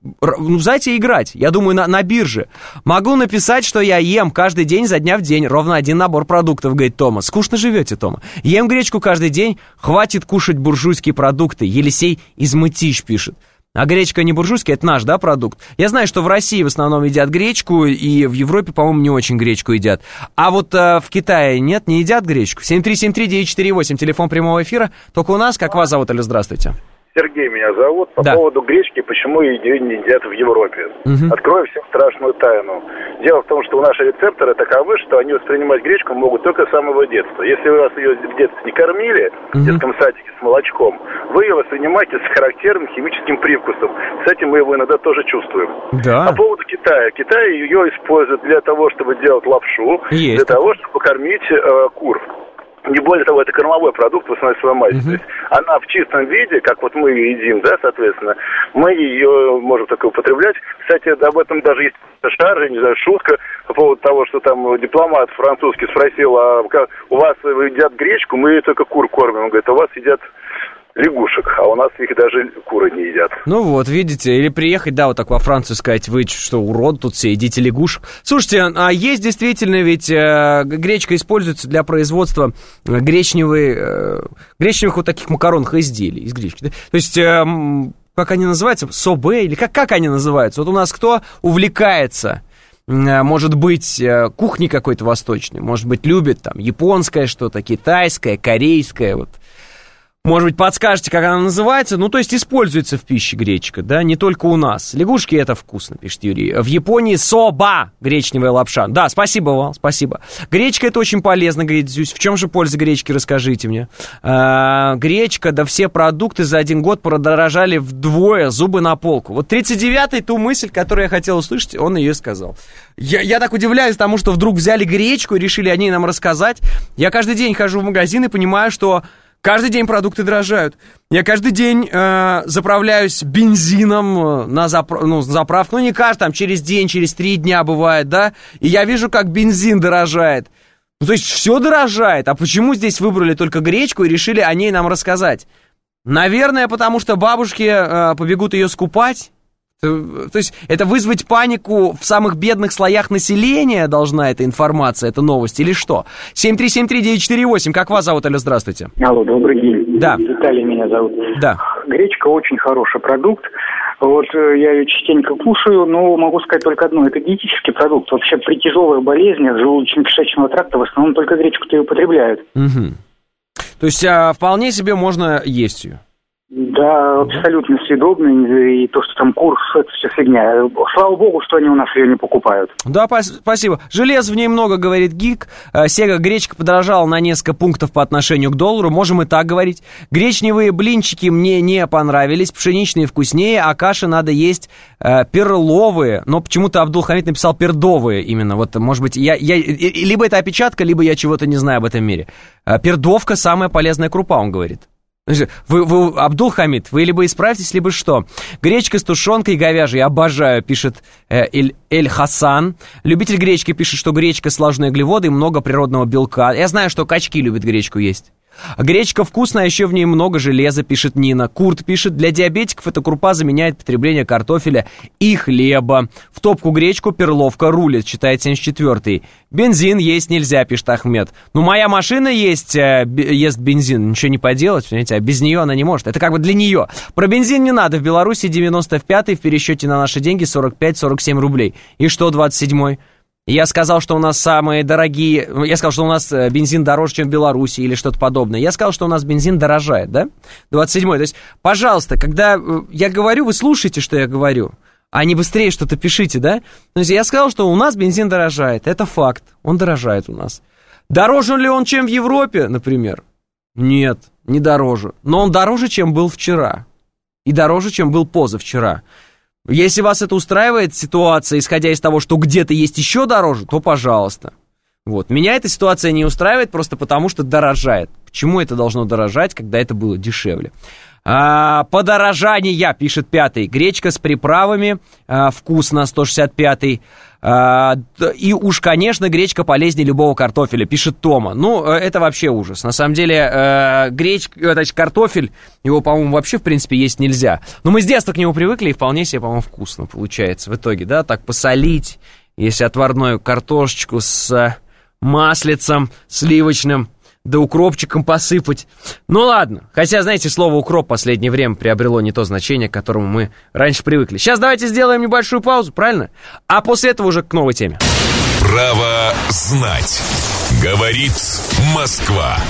A: Ну, знаете, играть, я думаю, на, на бирже. Могу написать, что я ем каждый день за дня в день ровно один набор продуктов, говорит Тома. Скучно живете, Тома. Ем гречку каждый день, хватит кушать буржуйские продукты. Елисей из Мытищ пишет. А гречка не буржуйская, это наш, да, продукт? Я знаю, что в России в основном едят гречку, и в Европе, по-моему, не очень гречку едят. А вот э, в Китае нет, не едят гречку. семь три семь три девять четыре восемь, телефон прямого эфира. Только у нас, как вас зовут, или здравствуйте?
H: Сергей меня зовут. По да. поводу гречки, почему ее не едят в Европе. Угу. Открою всем страшную тайну. Дело в том, что наши рецепторы таковы, что они воспринимать гречку могут только с самого детства. Если вы вас ее в детстве не кормили, угу. в детском садике с молочком, вы ее воспринимаете с характерным химическим привкусом. Кстати, мы его иногда тоже чувствуем.
A: Да.
H: По поводу Китая. Китай ее использует для того, чтобы делать лапшу,
A: Есть.
H: для того, чтобы кормить э, кур. Не более того, это кормовой продукт в основной своей массе. Uh-huh. То есть она в чистом виде, как вот мы ее едим, да, соответственно, мы ее можем только употреблять. Кстати, об этом даже есть шар, не знаю, шутка по поводу того, что там дипломат французский спросил, а как, у вас едят гречку, мы только кур кормим. Он говорит, а у вас едят лягушек, а у нас их даже куры не едят.
A: Ну вот, видите, или приехать, да, вот так во Францию сказать, вы что, урод тут все, едите лягушек. Слушайте, а есть действительно, ведь э, гречка используется для производства гречневой, э, гречневых вот таких макаронных изделий из гречки, да? То есть, э, как они называются, собе, или как, как они называются? Вот у нас кто увлекается, э, может быть, э, кухней какой-то восточной, может быть, любит там японское что-то, китайское, корейское, вот. Может быть, подскажете, как она называется? Ну, то есть, используется в пище гречка, да, не только у нас. Лягушки — это вкусно, пишет Юрий. В Японии соба, гречневая лапша. Да, спасибо вам, спасибо. Гречка — это очень полезно, говорит Зюсь. В чем же польза гречки, расскажите мне. А, гречка, да все продукты за один год продорожали вдвое, зубы на полку. Вот тридцать девятый, ту мысль, которую я хотел услышать, он ее сказал. Я, я так удивляюсь тому, что вдруг взяли гречку и решили о ней нам рассказать. Я каждый день хожу в магазин и понимаю, что каждый день продукты дорожают. Я каждый день э, заправляюсь бензином на запра- ну, заправку. Ну, не каждый, там, через день, через три дня бывает, да? И я вижу, как бензин дорожает. Ну, то есть, все дорожает. А почему здесь выбрали только гречку и решили о ней нам рассказать? Наверное, потому что бабушки э, побегут ее скупать. То есть, это вызвать панику в самых бедных слоях населения должна эта информация, эта новость, или что? семь три семь три девять четыре восемь, как вас зовут, алло, здравствуйте.
L: Алло, добрый день.
A: Да.
L: Виталий меня зовут.
A: Да.
L: Гречка очень хороший продукт. Вот я ее частенько кушаю, но могу сказать только одно. Это диетический продукт. Вообще при тяжелых болезнях желудочно-кишечного тракта в основном только гречку-то и употребляют.
A: Угу. То есть, а, вполне себе можно есть ее?
L: Да, абсолютно съедобный, и то, что там курс, это все фигня. Слава богу, что они у нас ее не покупают.
A: Да, спасибо. Желез в ней много, говорит Гик. Сега, гречка подорожала на несколько пунктов по отношению к доллару. Можем и так говорить. Гречневые блинчики мне не понравились, пшеничные вкуснее, а каши надо есть э, перловые. Но почему-то Абдулхамид написал пердовые именно. Вот, может быть, я, я, либо это опечатка, либо я чего-то не знаю об этом мире. Пердовка — самая полезная крупа, он говорит. Вы, вы, Абдулхамид, вы либо исправьтесь, либо что? Гречка с тушенкой говяжьей обожаю, пишет э, Эль, Эль Хасан. Любитель гречки пишет, что гречка сложные углеводы и много природного белка. Я знаю, что качки любят гречку есть. Гречка вкусная, еще в ней много железа, пишет Нина. Курт пишет, для диабетиков эта крупа заменяет потребление картофеля и хлеба. В топку гречку перловка рулит, читает семьдесят четвёртый. Бензин есть нельзя, пишет Ахмед. Ну, моя машина есть, э, ест бензин, ничего не поделать, понимаете, а без нее она не может. Это как бы для нее. Про бензин не надо, в Беларуси девяносто пятый, в пересчете на наши деньги сорок пять сорок семь рублей. И что двадцать седьмой? Я сказал, что у нас самые дорогие... Я сказал, что у нас бензин дороже, чем в Беларуси или что-то подобное. Я сказал, что у нас бензин дорожает, да? двадцать седьмой. То есть, пожалуйста, когда я говорю, вы слушайте, что я говорю, а не быстрее что-то пишите, да? То есть, я сказал, что у нас бензин дорожает. Это факт. Он дорожает у нас. Дороже ли он, чем в Европе, например? Нет, не дороже. Но он дороже, чем был вчера. И дороже, чем был позавчера. Если вас это устраивает, ситуация, исходя из того, что где-то есть еще дороже, то пожалуйста. Вот. Меня эта ситуация не устраивает просто потому, что дорожает. Почему это должно дорожать, когда это было дешевле? А, подорожание, пишет пятый. Гречка с приправами, а, вкусно, сто шестьдесят пятый. А, и уж, конечно, гречка полезнее любого картофеля, пишет Тома. Ну, это вообще ужас. На самом деле, э, гречка, значит, картофель, его, по-моему, вообще, в принципе, есть нельзя. Но мы с детства к нему привыкли, и вполне себе, по-моему, вкусно получается в итоге, да? Так посолить, если отварную картошечку с маслицем сливочным, да укропчиком посыпать. Ну ладно, хотя, знаете, слово «укроп» в последнее время приобрело не то значение, к которому мы раньше привыкли. Сейчас давайте сделаем небольшую паузу, правильно? А после этого уже к новой теме.
G: Право знать. Говорит Москва.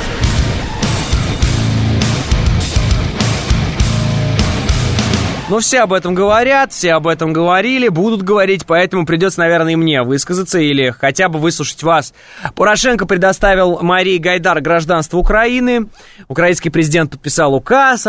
A: Но все об этом говорят, все об этом говорили, будут говорить, поэтому придется, наверное, и мне высказаться или хотя бы выслушать вас. Порошенко предоставил Марии Гайдар гражданство Украины. Украинский президент подписал указ.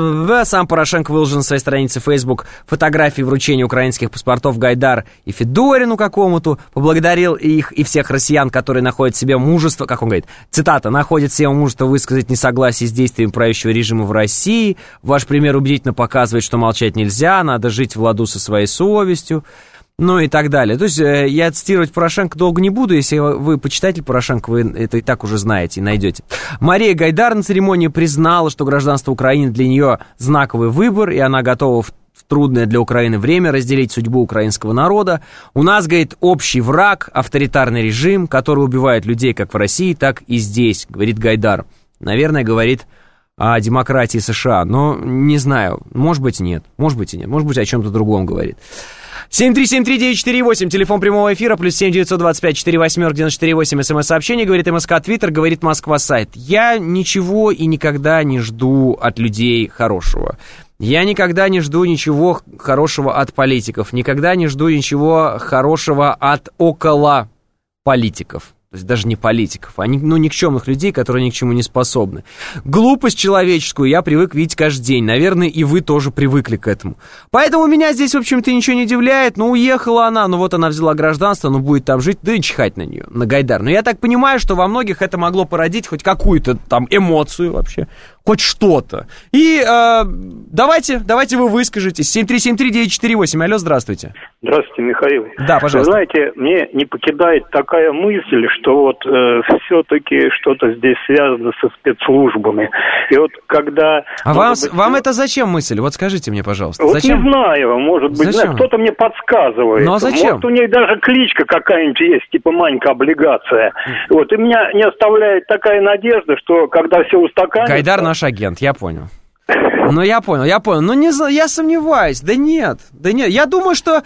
A: Сам Порошенко выложил на своей странице Facebook фотографии вручения украинских паспортов Гайдар и Федорину какому-то. Поблагодарил их и всех россиян, которые находят в себе мужество, как он говорит, цитата, находят в себе мужество высказать несогласие с действиями правящего режима в России. Ваш пример убедительно показывает, что молчать нельзя, надо жить в ладу со своей совестью, ну и так далее. То есть я цитировать Порошенко долго не буду, если вы почитатель Порошенко, вы это и так уже знаете и найдете. Мария Гайдар на церемонии признала, что гражданство Украины для нее знаковый выбор, и она готова в в трудное для Украины время разделить судьбу украинского народа. У нас, говорит, общий враг, авторитарный режим, который убивает людей как в России, так и здесь, говорит Гайдар. Наверное, говорит о демократии США, но не знаю, может быть, нет, может быть и нет, может быть, о чем-то другом говорит. семь три семь три девять четыре восемь, телефон прямого эфира, плюс семь девятьсот двадцать пять четыре восемь девяносто четыре восемь, смс-сообщение, говорит МСК Твиттер, говорит Москва сайт. Я ничего и никогда не жду от людей хорошего. Я никогда не жду ничего хорошего от политиков, никогда не жду ничего хорошего от около политиков. То есть даже не политиков, а ну, никчемных людей, которые ни к чему не способны. Глупость человеческую я привык видеть каждый день. Наверное, и вы тоже привыкли к этому. Поэтому меня здесь, в общем-то, ничего не удивляет. Ну, уехала она, ну вот она взяла гражданство, ну будет там жить, да и чихать на нее, на Гайдар. Но я так понимаю, что во многих это могло породить хоть какую-то там эмоцию вообще, хоть что-то. И э, давайте, давайте вы выскажетесь. семь три семь три девять четыре восемь. Алло, здравствуйте.
M: Здравствуйте, Михаил.
A: Да, пожалуйста.
M: Вы знаете, мне не покидает такая мысль, что вот э, все-таки что-то здесь связано со спецслужбами. И вот когда...
A: А вам, быть, вам это зачем мысль? Вот скажите мне, пожалуйста.
M: Вот
A: зачем?
M: Не знаю, может быть, знаю, кто-то мне подсказывает.
A: Ну а зачем?
M: Может, у нее даже кличка какая-нибудь есть, типа Манька Облигация. Вот, и меня не оставляет такая надежда, что когда все устаканится...
A: Гайдар наш агент, я понял. Ну, я понял, я понял. Ну, не знаю, я сомневаюсь. Да нет, да нет. Я думаю, что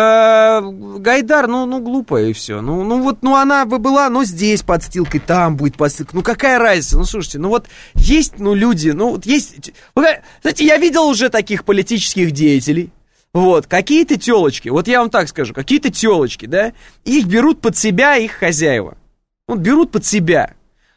A: э, Гайдар, ну, ну, глупая и все. Ну, ну, вот, ну, она бы была, ну, здесь подстилкой, там будет подстилкой. Ну, какая разница? Ну, слушайте, ну, вот есть, ну, люди, ну, вот есть... Знаете, я видел уже таких политических деятелей. Вот, какие-то телочки, вот я вам так скажу, какие-то телочки, да, их берут под себя их хозяева. Вот, берут под себя.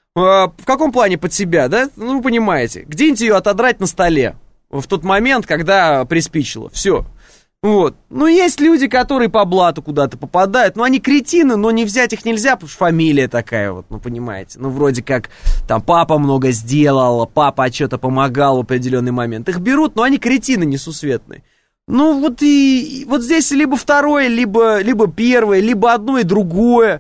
A: В каком плане под себя, да? Ну, вы понимаете, где-нибудь ее отодрать на столе в тот момент, когда приспичило. Все. Вот. Ну, есть люди, которые по блату куда-то попадают. Ну, они кретины, но не взять их нельзя, потому что фамилия такая вот, ну, понимаете. Ну, вроде как, там, папа много сделал, папа что-то помогал в определенный момент. Их берут, но они кретины несусветные. Ну, вот и вот здесь либо второе, либо, либо первое, либо одно и другое.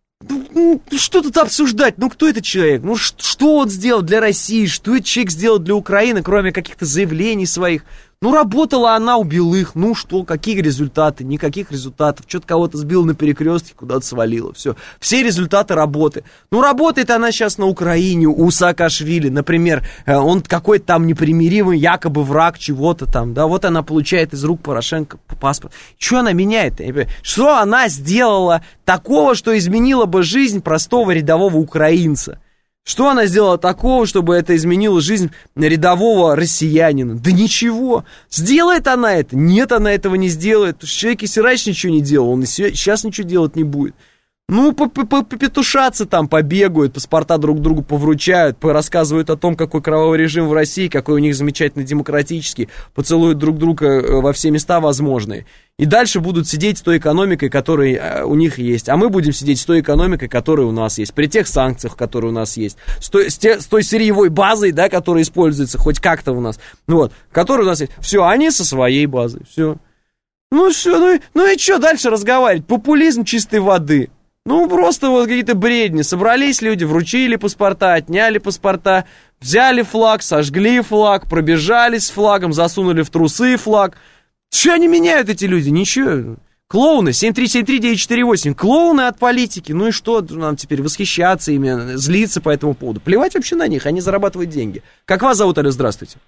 A: Ну, что тут обсуждать? Ну, кто этот человек? Ну, что он сделал для России? Что этот человек сделал для Украины, кроме каких-то заявлений своих? Ну, работала она у белых. Ну, что? Какие результаты? Никаких результатов. Что-то кого-то сбил на перекрестке, куда-то свалила. Все. Все результаты работы. Ну, работает она сейчас на Украине у Саакашвили. Например, он какой-то там непримиримый, якобы враг чего-то там. Да, вот она получает из рук Порошенко паспорт. Что она меняет? Что она сделала такого, что изменило бы жизнь простого рядового украинца? Что она сделала такого, чтобы это изменило жизнь рядового россиянина? Да ничего. Сделает она это? Нет, она этого не сделает. Потому что человек, если раньше ничего не делал, он и сейчас ничего делать не будет. Ну, попетушаться там, побегают, паспорта друг другу повручают, рассказывают о том, какой кровавый режим в России, какой у них замечательный демократический, поцелуют друг друга во все места возможные. И дальше будут сидеть с той экономикой, которая у них есть. А мы будем сидеть с той экономикой, которая у нас есть. При тех санкциях, которые у нас есть. С той, с те, с той сырьевой базой, да, которая используется хоть как-то у нас. Вот, которая у нас есть. Все, они со своей базой. Все. Ну, все, ну, ну и что дальше разговаривать? Популизм чистой воды. Ну, просто вот какие-то бредни. Собрались люди, вручили паспорта, отняли паспорта, взяли флаг, сожгли флаг, пробежались с флагом, засунули в трусы флаг. Что они меняют, эти люди? Ничего. Клоуны. семь три семь три девять четыре восемь. Клоуны от политики. Ну и что нам теперь восхищаться ими, злиться по этому поводу? Плевать вообще на них, они зарабатывают деньги. Как вас зовут, алло, здравствуйте?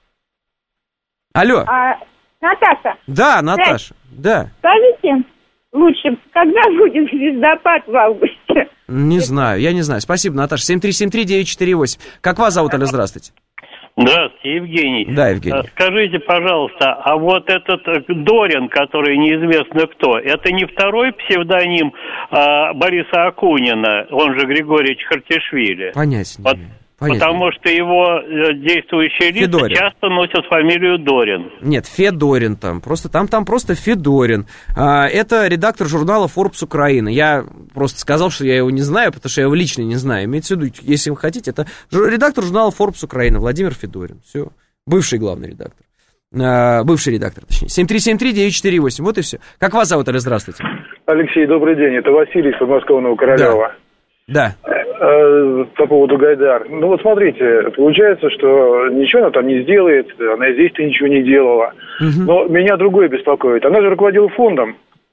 A: Алло.
N: А, Наташа.
A: Да, Наташа, да.
N: Скажите... Лучше, когда будет звездопад в августе?
A: Не знаю, я не знаю. Спасибо, Наташа. семь три семь три девять четыре восемь. Как вас зовут, алло, здравствуйте?
O: Здравствуйте, Евгений.
A: Да, Евгений.
O: Скажите, пожалуйста, а вот этот Дорин, который неизвестно кто, это не второй псевдоним а, Бориса Акунина, он же Григорий Чхартишвили?
A: Понятно.
O: Вот, потому что его действующие лица
A: Федорин.
O: часто носят фамилию Дорин.
A: Нет, Федорин там, просто там, там просто Федорин. А, это редактор журнала Forbes Украина. Я просто сказал, что я его не знаю, потому что я его лично не знаю. Имеется в виду, если вы хотите, это редактор журнала Forbes Украина, Владимир Федорин. Все, бывший главный редактор. А, бывший редактор, точнее. семь три семь три девять четыре восемь, вот и все. Как вас зовут, Олег, здравствуйте.
P: Алексей, добрый день, это Василий из подмосковного Королева.
A: Да.
P: Э, по поводу Гайдар. Ну вот смотрите, получается, что ничего она там не сделает, она здесь-то ничего не делала. Угу. Но меня другое беспокоит. Она же руководила фондом,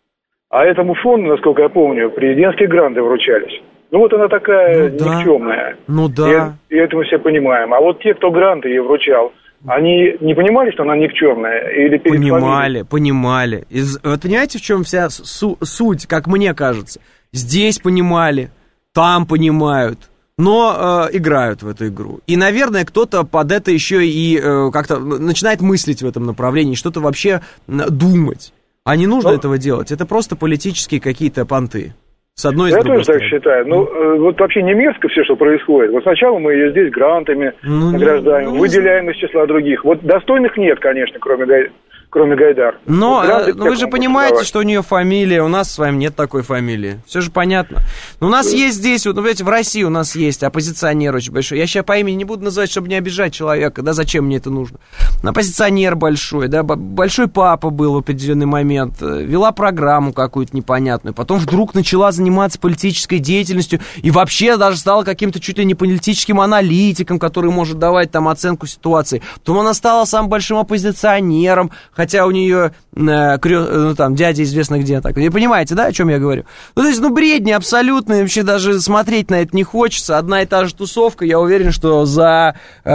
P: а этому фонду, насколько я помню, президентские гранты вручались. Ну вот она такая ну, да. никчемная.
A: Ну да.
P: И, и это мы все понимаем. А вот те, кто гранты ей вручал, они не понимали, что она никчемная? Или
A: понимали, понимали. Из, вот понимаете, в чем вся су- суть, как мне кажется? Здесь понимали. Там понимают, но э, играют в эту игру. И, наверное, кто-то под это еще и э, как-то начинает мыслить в этом направлении, что-то вообще думать. А не нужно ну, этого делать. Это просто политические какие-то понты. С одной и с другой стороны.
P: Я тоже так считаю. Ну, э, вот вообще не мерзко все, что происходит. Вот сначала мы ее здесь грантами ну, награждаем, ну, выделяем из числа других. Вот достойных нет, конечно, кроме Гай... кроме Гайдар.
A: Но, вот но вы же понимаете, что у нее фамилия, у нас с вами нет такой фамилии. Все же понятно. Но у нас да. есть здесь, вот, ну, понимаете, в России у нас есть оппозиционер очень большой. Я сейчас по имени не буду называть, чтобы не обижать человека, да, зачем мне это нужно. Оппозиционер большой, да, большой папа был в определенный момент, вела программу какую-то непонятную, потом вдруг начала заниматься политической деятельностью и вообще даже стала каким-то чуть ли не политическим аналитиком, который может давать там оценку ситуации. Потом она стала самым большим оппозиционером, хотя у нее э, крё, ну, там, дядя известно где так. Вы понимаете, да, о чем я говорю? Ну, то есть, ну, бредни абсолютно, вообще даже смотреть на это не хочется. Одна и та же тусовка, я уверен, что за, э,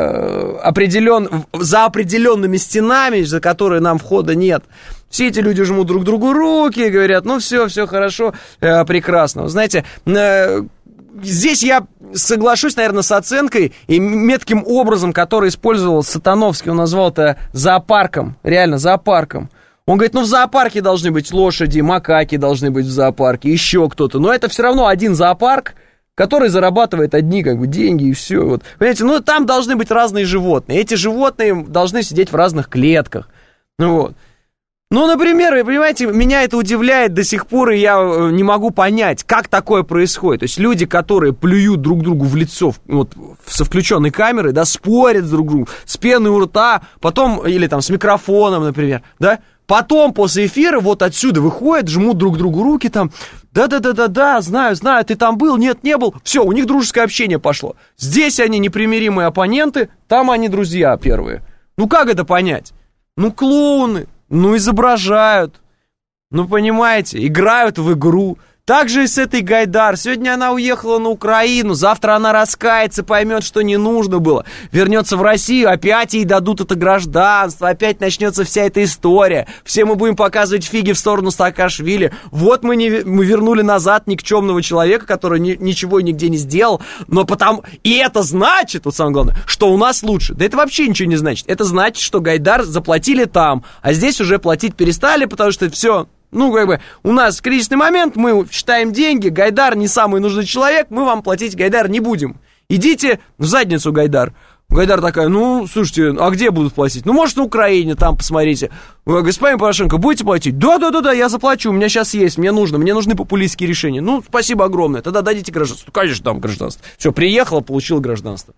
A: определен, за определенными стенами, за которые нам входа нет, все эти люди жмут друг другу руки и говорят, ну, все, все хорошо, э, прекрасно. Вы знаете, э, здесь я соглашусь, наверное, с оценкой и метким образом, который использовал Сатановский, он назвал это зоопарком, реально зоопарком. Он говорит, ну в зоопарке должны быть лошади, макаки должны быть в зоопарке, еще кто-то. Но это все равно один зоопарк, который зарабатывает одни как бы деньги и все. Вот. Понимаете, ну там должны быть разные животные. Эти животные должны сидеть в разных клетках. Ну вот. Ну, например, вы понимаете, меня это удивляет до сих пор, и я не могу понять, как такое происходит. То есть люди, которые плюют друг другу в лицо вот, со включенной камерой, да, спорят друг другу с пеной у рта, потом, или там с микрофоном, например, да, потом после эфира вот отсюда выходят, жмут друг другу руки там, да-да-да-да-да, знаю, знаю, ты там был, нет, не был, все, у них дружеское общение пошло. Здесь они непримиримые оппоненты, там они друзья первые. Ну, как это понять? Ну, клоуны. Ну, изображают, ну, понимаете, играют в игру. Так же и с этой Гайдар. Сегодня она уехала на Украину, завтра она раскается, поймет, что не нужно было. Вернется в Россию, опять ей дадут это гражданство, опять начнется вся эта история. Все мы будем показывать фиги в сторону Саакашвили. Вот мы, не, мы вернули назад никчемного человека, который ни, ничего нигде не сделал. Но потом... И это значит, вот самое главное, что у нас лучше. Да это вообще ничего не значит. Это значит, что Гайдар заплатили там, а здесь уже платить перестали, потому что все... Ну, как бы, у нас кризисный момент, мы считаем деньги, Гайдар не самый нужный человек, мы вам платить Гайдар не будем. Идите в задницу, Гайдар. Гайдар такая, ну, слушайте, а где будут платить? Ну, может, на Украине, там, посмотрите. Господин Порошенко, будете платить? Да-да-да, я заплачу, у меня сейчас есть, мне нужно, мне нужны популистские решения. Ну, спасибо огромное, тогда дадите гражданство. Конечно, там гражданство. Все, приехала, получила гражданство.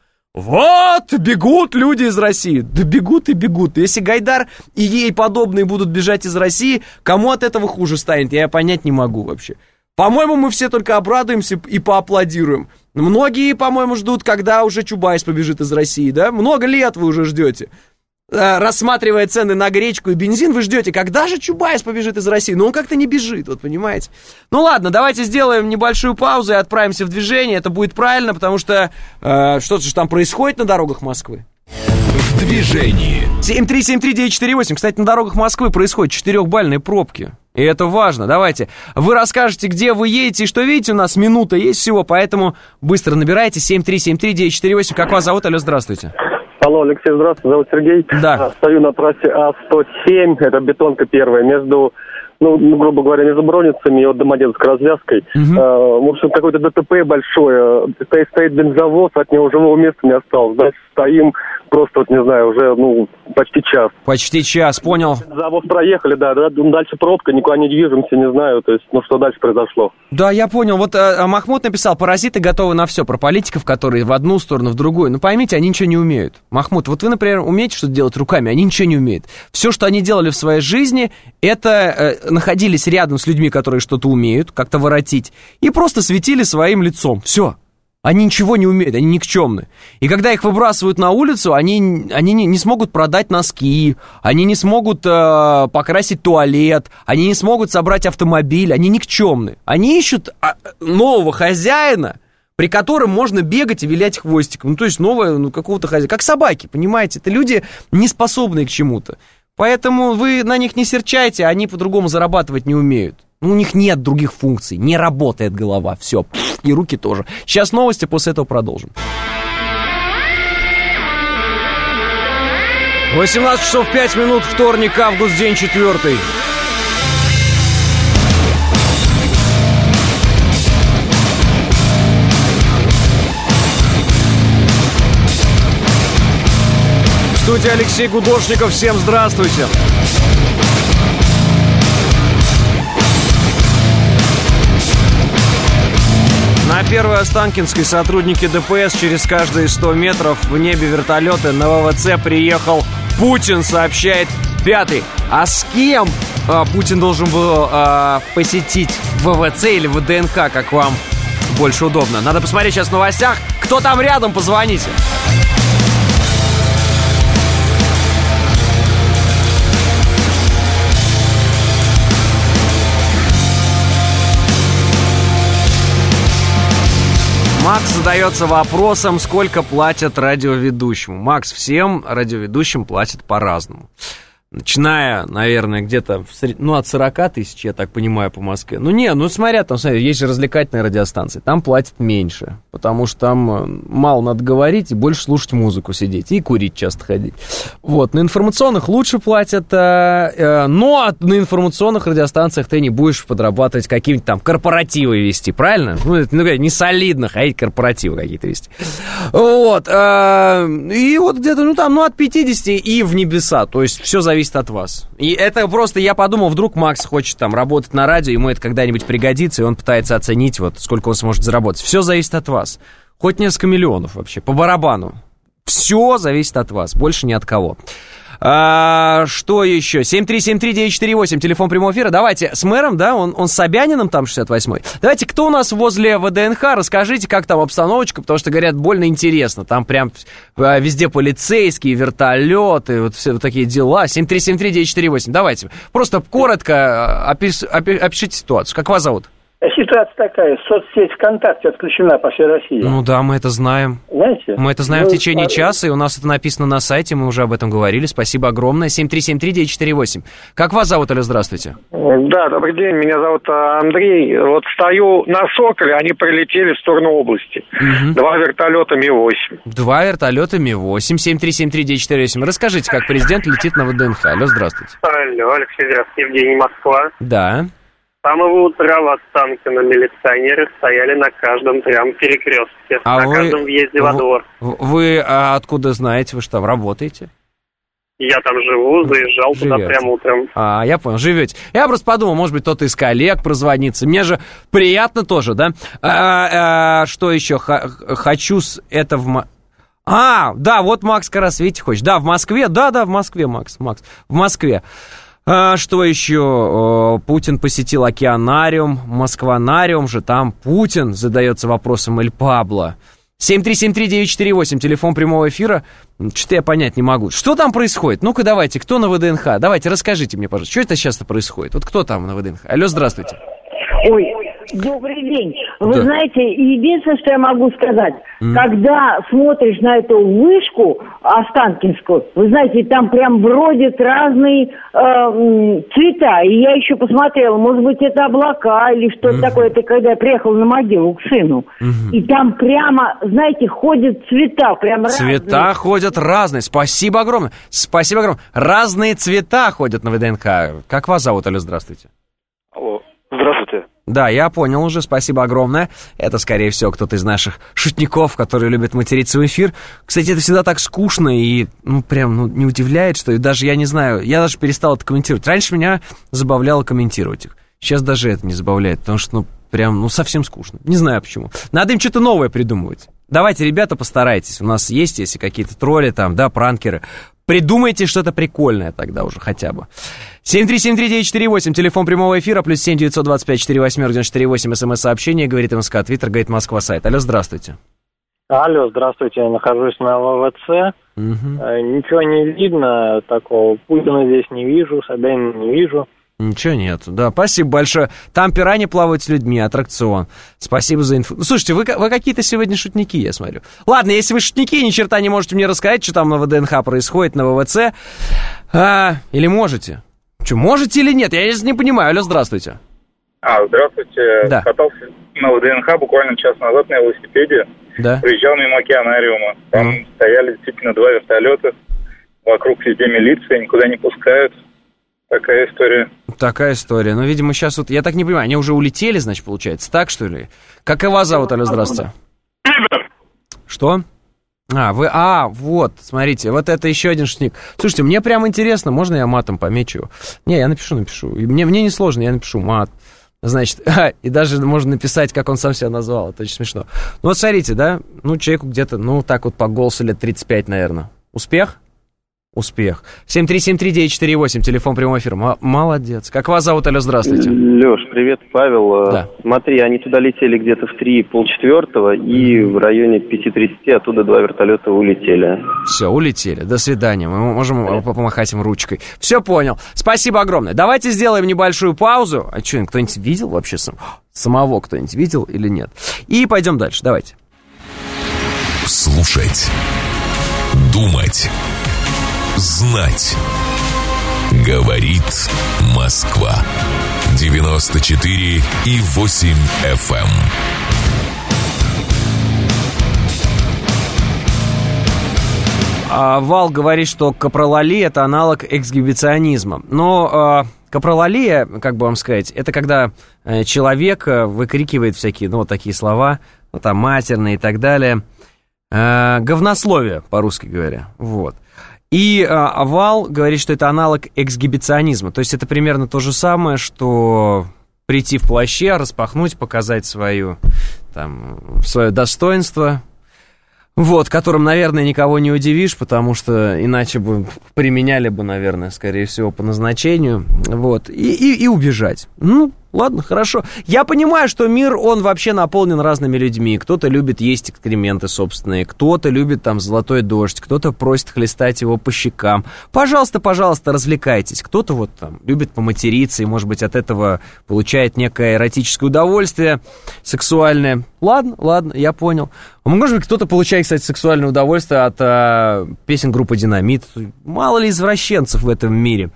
A: Вот, бегут люди из России. Да бегут и бегут. Если Гайдар и ей подобные будут бежать из России, кому от этого хуже станет, я понять не могу вообще. По-моему, мы все только обрадуемся и поаплодируем. Многие, по-моему, ждут, когда уже Чубайс побежит из России, да? Много лет вы уже ждете. Рассматривая цены на гречку и бензин, вы ждете, когда же Чубайс побежит из России? Но он как-то не бежит, вот понимаете. Ну ладно, давайте сделаем небольшую паузу и отправимся в движение. Это будет правильно, потому что э, что-то же там происходит на дорогах Москвы.
G: В движении.
A: семь три семь три девять четыре восемь. Кстати, на дорогах Москвы происходят четырехбальные пробки. И это важно. Давайте. Вы расскажете, где вы едете и что видите. У нас минута есть всего, поэтому быстро набирайте. семь три семь три девять четыре восемь. Как вас зовут? Алло, здравствуйте.
Q: Алло, Алексей, здравствуйте, зовут Сергей.
A: Да.
Q: Стою на трассе А сто семь, это бетонка первая, между, ну, грубо говоря, между Броницами и вот Домодедовской развязкой. Угу. А, в общем, какое-то ДТП большое, стоит, стоит бензовоз, от него живого места не осталось. Дальше стоим, просто, вот не знаю, уже, ну, почти час.
A: Почти час, понял.
Q: Завоз проехали, да, да, дальше пробка, никуда не движемся, не знаю, то есть, ну, что дальше произошло.
A: Да, я понял. Вот а, Махмуд написал, паразиты готовы на все, про политиков, которые в одну сторону, в другую. Ну, поймите, они ничего не умеют. Махмуд, вот вы, например, умеете что-то делать руками, они ничего не умеют. Все, что они делали в своей жизни, это э, находились рядом с людьми, которые что-то умеют, как-то воротить, и просто светили своим лицом. Все. Они ничего не умеют, они никчемны. И когда их выбрасывают на улицу, они, они не, не смогут продать носки, они не смогут э, покрасить туалет, они не смогут собрать автомобиль, они никчемны. Они ищут нового хозяина, при котором можно бегать и вилять хвостиком. Ну, то есть нового, ну, какого-то хозяина. Как собаки, понимаете? Это люди, не способные к чему-то. Поэтому вы на них не серчайте, они по-другому зарабатывать не умеют. Ну, у них нет других функций, не работает голова, все, и руки тоже. Сейчас новости, после этого продолжим. восемнадцать часов пять минут, вторник, август, день четвертый. В студии Алексей Гудошников, всем здравствуйте. На Первой Останкинской сотрудники ДПС через каждые сто метров в небе вертолеты на ВВЦ приехал Путин, сообщает Пятый. А с кем а, Путин должен был а, посетить ВВЦ или ВДНХ, как вам больше удобно? Надо посмотреть сейчас в новостях. Кто там рядом, позвоните. Макс задается вопросом, сколько платят радиоведущему. Макс, всем радиоведущим платят по-разному. Начиная, наверное, где-то ну, от сорок тысяч, я так понимаю, по Москве. Ну, не, ну, смотря, там, смотри, есть же развлекательные радиостанции. Там платят меньше, потому что там мало надо говорить и больше слушать музыку, сидеть и курить часто ходить. Вот, на информационных лучше платят, э, но на информационных радиостанциях ты не будешь подрабатывать какие-нибудь там корпоративы вести, правильно? Ну, это ну, не солидно ходить корпоративы какие-то вести. Вот, э, и вот где-то, ну, там, ну, от пятидесяти и в небеса, то есть все зависит от вас. И это просто, я подумал, вдруг Макс хочет там работать на радио, ему это когда-нибудь пригодится, и он пытается оценить, вот, сколько он сможет заработать. Все зависит от вас. Хоть несколько миллионов вообще, по барабану. Все зависит от вас, больше ни от кого. А, что еще? семь три семь три девять четыре восемь, телефон прямого эфира. Давайте с мэром, да, он, он с Собяниным там шестьдесят восьмой. Давайте, кто у нас возле ВДНХ, расскажите, как там обстановочка, потому что, говорят, больно интересно. Там прям везде полицейские, вертолеты, вот все вот такие дела. семь три семь три девять четыре восемь, давайте. Просто коротко опис, опи, опишите ситуацию. Как вас зовут?
E: Ситуация такая, соцсеть ВКонтакте отключена по всей России.
A: Ну да, мы это знаем.
E: Знаете?
A: Мы это знаем
E: ну,
A: в течение
E: а...
A: часа, и у нас это написано на сайте, мы уже об этом говорили. Спасибо огромное. семь три семь три девять четыре восемь. Как вас зовут, Алло, здравствуйте?
R: Да, добрый день, меня зовут Андрей. Вот стою на Соколе, они прилетели в сторону области. Угу. Два вертолета Ми восемь.
A: Два вертолета Ми восемь. семь три семь три девять четыре восемь. Расскажите, как президент летит на ВДНХ. Алло, здравствуйте.
S: Алло, Алексей, здравствуйте, Евгений, Москва.
A: Да.
S: С самого утра в Останкино милиционеры стояли на каждом прям перекрестке, а на вы, каждом въезде во двор.
A: Вы а откуда знаете, вы что, там работаете?
S: Я там живу, заезжал Живете. Туда прям утром.
A: А, я понял, живете. Я просто подумал, может быть, кто-то из коллег прозвонится. Мне же приятно тоже, да? А, а, что еще? Х- хочу с это в... А, да, вот Макс как раз, видите, хочет. Да, в Москве, да-да, в Москве, Макс, Макс, в Москве. А, что еще? Путин посетил океанариум, Москванариум же, там Путин задается вопросом Эль Пабло. семь три семь три девять четыре восемь, телефон прямого эфира. Что-то я понять не могу. Что там происходит? Ну-ка давайте, кто на ВДНХ? Давайте, расскажите мне, пожалуйста, что это сейчас происходит? Вот кто там на ВДНХ? Алло, здравствуйте.
T: Ой,
I: Добрый день. Вы
A: да.
I: знаете, единственное, что я могу сказать,
A: mm.
I: когда смотришь на эту вышку Останкинскую, вы знаете, там прям бродят разные э, цвета. И я еще посмотрела, может быть, это облака или что-то mm. такое. Это когда я приехала на могилу к сыну. Mm-hmm. И там прямо, знаете, ходят цвета. Прям
A: цвета
I: разные.
A: ходят разные. Спасибо огромное. Спасибо огромное. Разные цвета ходят на ВДНХ. Как вас зовут, алло, здравствуйте.
T: Алло, здравствуйте.
A: Да, я понял уже, спасибо огромное. Это, скорее всего, кто-то из наших шутников, которые любят материться в эфир. Кстати, это всегда так скучно и, ну, прям, ну, не удивляет, что даже, я не знаю, я даже перестал это комментировать. Раньше меня забавляло комментировать их. Сейчас даже это не забавляет, потому что, ну, прям, ну, совсем скучно. Не знаю почему. Надо им что-то новое придумывать. Давайте, ребята, постарайтесь. У нас есть, если какие-то тролли там, да, пранкеры. Придумайте что-то прикольное тогда уже хотя бы. семь три семь три девять четыре восемь, телефон прямого эфира, плюс семь девятьсот двадцать пять четыре восемь девяносто четыре восемь, смс-сообщение, говорит МСК, Твиттер, говорит Москва, сайт. Алло, здравствуйте.
U: Алло, здравствуйте, я нахожусь на ВВЦ. Угу. Ничего не видно такого, Путина здесь не вижу, Собянина не вижу.
A: Ничего нет, да, спасибо большое. Там пирани плавают с людьми, аттракцион. Спасибо за инфу. Слушайте, вы, вы какие-то сегодня шутники, я смотрю. Ладно, если вы шутники, ни черта не можете мне рассказать, что там на ВДНХ происходит, на ВВЦ. А, или можете? Что, можете или нет? Я не понимаю. Алло, здравствуйте.
V: А, здравствуйте.
A: Да.
V: Катался на ВДНХ буквально час назад на велосипеде.
A: Да.
V: Приезжал мимо океанариума. Там mm. стояли действительно два вертолета. Вокруг везде милиция, никуда не пускают. Такая история.
A: Такая история. Ну, видимо, сейчас вот... Я так не понимаю, они уже улетели, значит, получается? Так, что ли? Как и вас зовут, алло, здравствуйте. Что? А, вы... А, вот, смотрите, вот это еще один шутник. Слушайте, мне прям интересно, можно я матом помечу? Не, я напишу, напишу. И мне, мне не сложно, я напишу мат. Значит, а, и даже можно написать, как он сам себя назвал. Это очень смешно. Ну, вот смотрите, да? Ну, человеку где-то, ну, так вот по голосу лет тридцать пять, наверное. Успех? Успех. семь три семь три девять четыре восемь, телефон прямого эфира. М- молодец. Как вас зовут, алло, здравствуйте.
W: Леш, привет, Павел.
A: Да.
W: Смотри, они туда летели где-то в три полчетвертого, и в районе пять тридцать оттуда два вертолета улетели.
A: Все, улетели. До свидания. Мы можем помахать им ручкой. Все понял. Спасибо огромное. Давайте сделаем небольшую паузу. А что, кто-нибудь видел вообще сам? Самого кто-нибудь видел или нет? И пойдем дальше. Давайте.
G: Слушать. Думать. Знать. Говорит Москва. девяносто четыре и восемь эф эм.
A: А, Вал говорит, что капролалия — это аналог эксгибиционизма. Но э, капролалия, как бы вам сказать, это когда э, человек выкрикивает всякие, ну, вот такие слова, ну, там, матерные и так далее. Э, говнословие, по-русски говоря. Вот. И а, Вал говорит, что это аналог эксгибиционизма. То есть это примерно то же самое, что прийти в плаще, распахнуть, показать свою, там, свое достоинство, вот, которым, наверное, никого не удивишь, потому что иначе бы применяли бы, наверное, скорее всего, по назначению, вот, и, и, и убежать. Ну, ладно, хорошо. Я понимаю, что мир, он вообще наполнен разными людьми. Кто-то любит есть экскременты собственные, кто-то любит там золотой дождь, кто-то просит хлестать его по щекам. Пожалуйста, пожалуйста, развлекайтесь. Кто-то вот там любит поматериться и, может быть, от этого получает некое эротическое удовольствие сексуальное. Ладно, ладно, я понял. А может быть, кто-то получает, кстати, сексуальное удовольствие от а, песен группы «Динамит». Мало ли извращенцев в этом мире.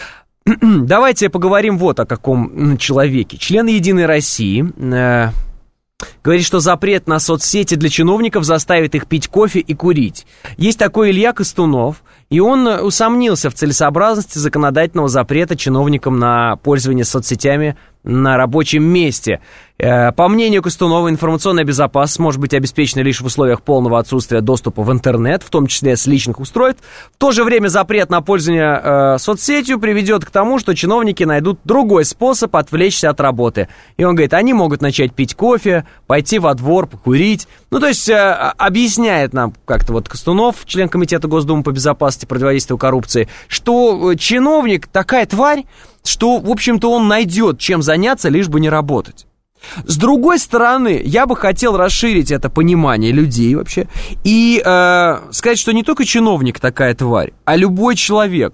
A: Давайте поговорим вот о каком человеке. Член «Единой России» э, говорит, что запрет на соцсети для чиновников заставит их пить кофе и курить. Есть такой Илья Костунов, и он усомнился в целесообразности законодательного запрета чиновникам на пользование соцсетями на рабочем месте. По мнению Костунова, информационная безопасность может быть обеспечена лишь в условиях полного отсутствия доступа в интернет, в том числе с личных устройств. В то же время запрет на пользование э, соцсетью приведет к тому, что чиновники найдут другой способ отвлечься от работы. И он говорит, они могут начать пить кофе, пойти во двор, покурить. Ну, то есть, э, объясняет нам как-то вот Костунов, член Комитета Госдумы по безопасности и противодействию коррупции, что чиновник такая тварь, что, в общем-то, он найдет, чем заняться, лишь бы не работать. С другой стороны, я бы хотел расширить это понимание людей вообще и э, сказать, что не только чиновник такая тварь, а любой человек,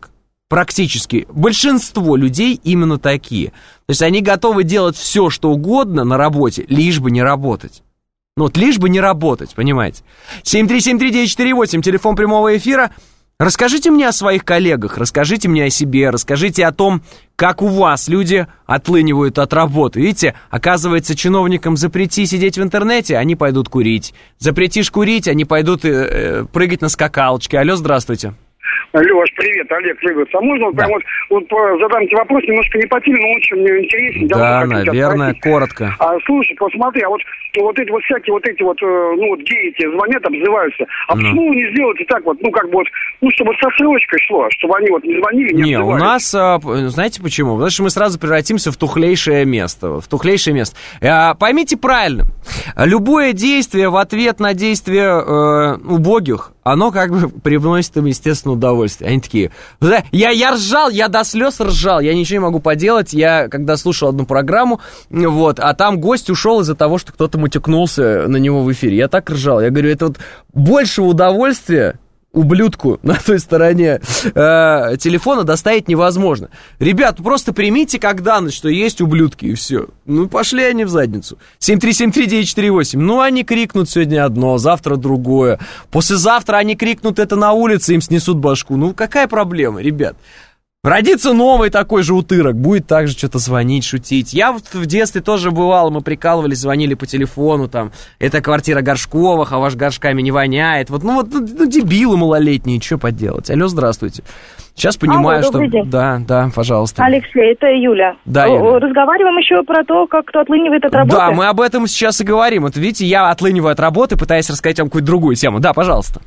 A: практически большинство людей именно такие. То есть они готовы делать все, что угодно на работе, лишь бы не работать. Ну вот, лишь бы не работать, понимаете? семь три семь три девять четыре восемь, телефон прямого эфира. Расскажите мне о своих коллегах, расскажите мне о себе, расскажите о том, как у вас люди отлынивают от работы. Видите, оказывается, чиновникам запрети сидеть в интернете, они пойдут курить. Запретишь курить, они пойдут э, прыгать на скакалочке. Алло, здравствуйте.
B: Леш, привет, Олег Выгод. А можно
A: да.
B: прям вот, вот задам тебе вопрос немножко не по теме, но очень интересный.
A: Да, наверное, коротко.
B: А, слушай, посмотри, а вот, вот эти вот всякие вот эти вот, ну вот геи тебе звонят, обзываются. А ну. почему вы не сделаете так вот, ну как бы вот, ну чтобы со срочкой шло, чтобы они вот не звонили, не
A: Не, у нас, знаете почему? Потому что мы сразу превратимся в тухлейшее место, в тухлейшее место. Поймите правильно, любое действие в ответ на действие э, убогих, оно как бы привносит им, естественно, удовольствие. Они такие, я, я ржал, я до слез ржал, я ничего не могу поделать. Я, когда слушал одну программу, вот, а там гость ушел из-за того, что кто-то мутюкнулся на него в эфире. Я так ржал. Я говорю, это вот большего удовольствия ублюдку на той стороне э, телефона доставить невозможно. Ребят, просто примите как данность, что есть ублюдки, и все. Ну, пошли они в задницу. семь три семь три девять четыре восемь. Ну, они крикнут сегодня одно, завтра другое. Послезавтра они крикнут это на улице, им снесут башку. Ну, какая проблема, ребят? Родится новый такой же утырок, будет также что-то звонить, шутить. Я вот в детстве тоже бывал, мы прикалывались, звонили по телефону, там, это квартира Горшковых, а ваш горшками не воняет. Вот, ну вот, ну, дебилы малолетние, что поделать. Алло, здравствуйте. Сейчас понимаю,
D: Алло,
A: что...
D: День.
A: Да, да, пожалуйста.
D: Алексей, это Юля.
A: Да, Юля.
D: Разговариваем еще про то, как кто отлынивает от работы.
A: Да, мы об этом сейчас и говорим. Вот видите, я отлыниваю от работы, пытаясь рассказать вам какую-то другую тему. Да, пожалуйста.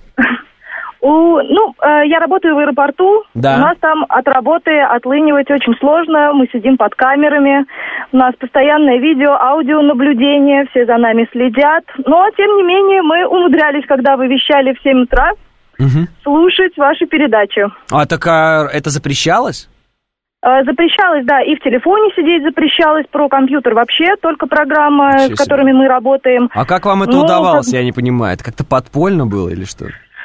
D: У, ну, э, я работаю в аэропорту.
A: Да.
D: У нас там от работы отлынивать очень сложно. Мы сидим под камерами. У нас постоянное видео, аудионаблюдение. Все за нами следят. Но, тем не менее, мы умудрялись, когда вы вещали в семь утра, угу. слушать ваши передачи.
A: А так а это запрещалось?
D: Э, запрещалось, да. И в телефоне сидеть запрещалось. Про компьютер вообще только программа, Ничего с которыми себе. Мы работаем.
A: А как вам это ну, удавалось, как... я не понимаю. Это как-то подпольно было или что?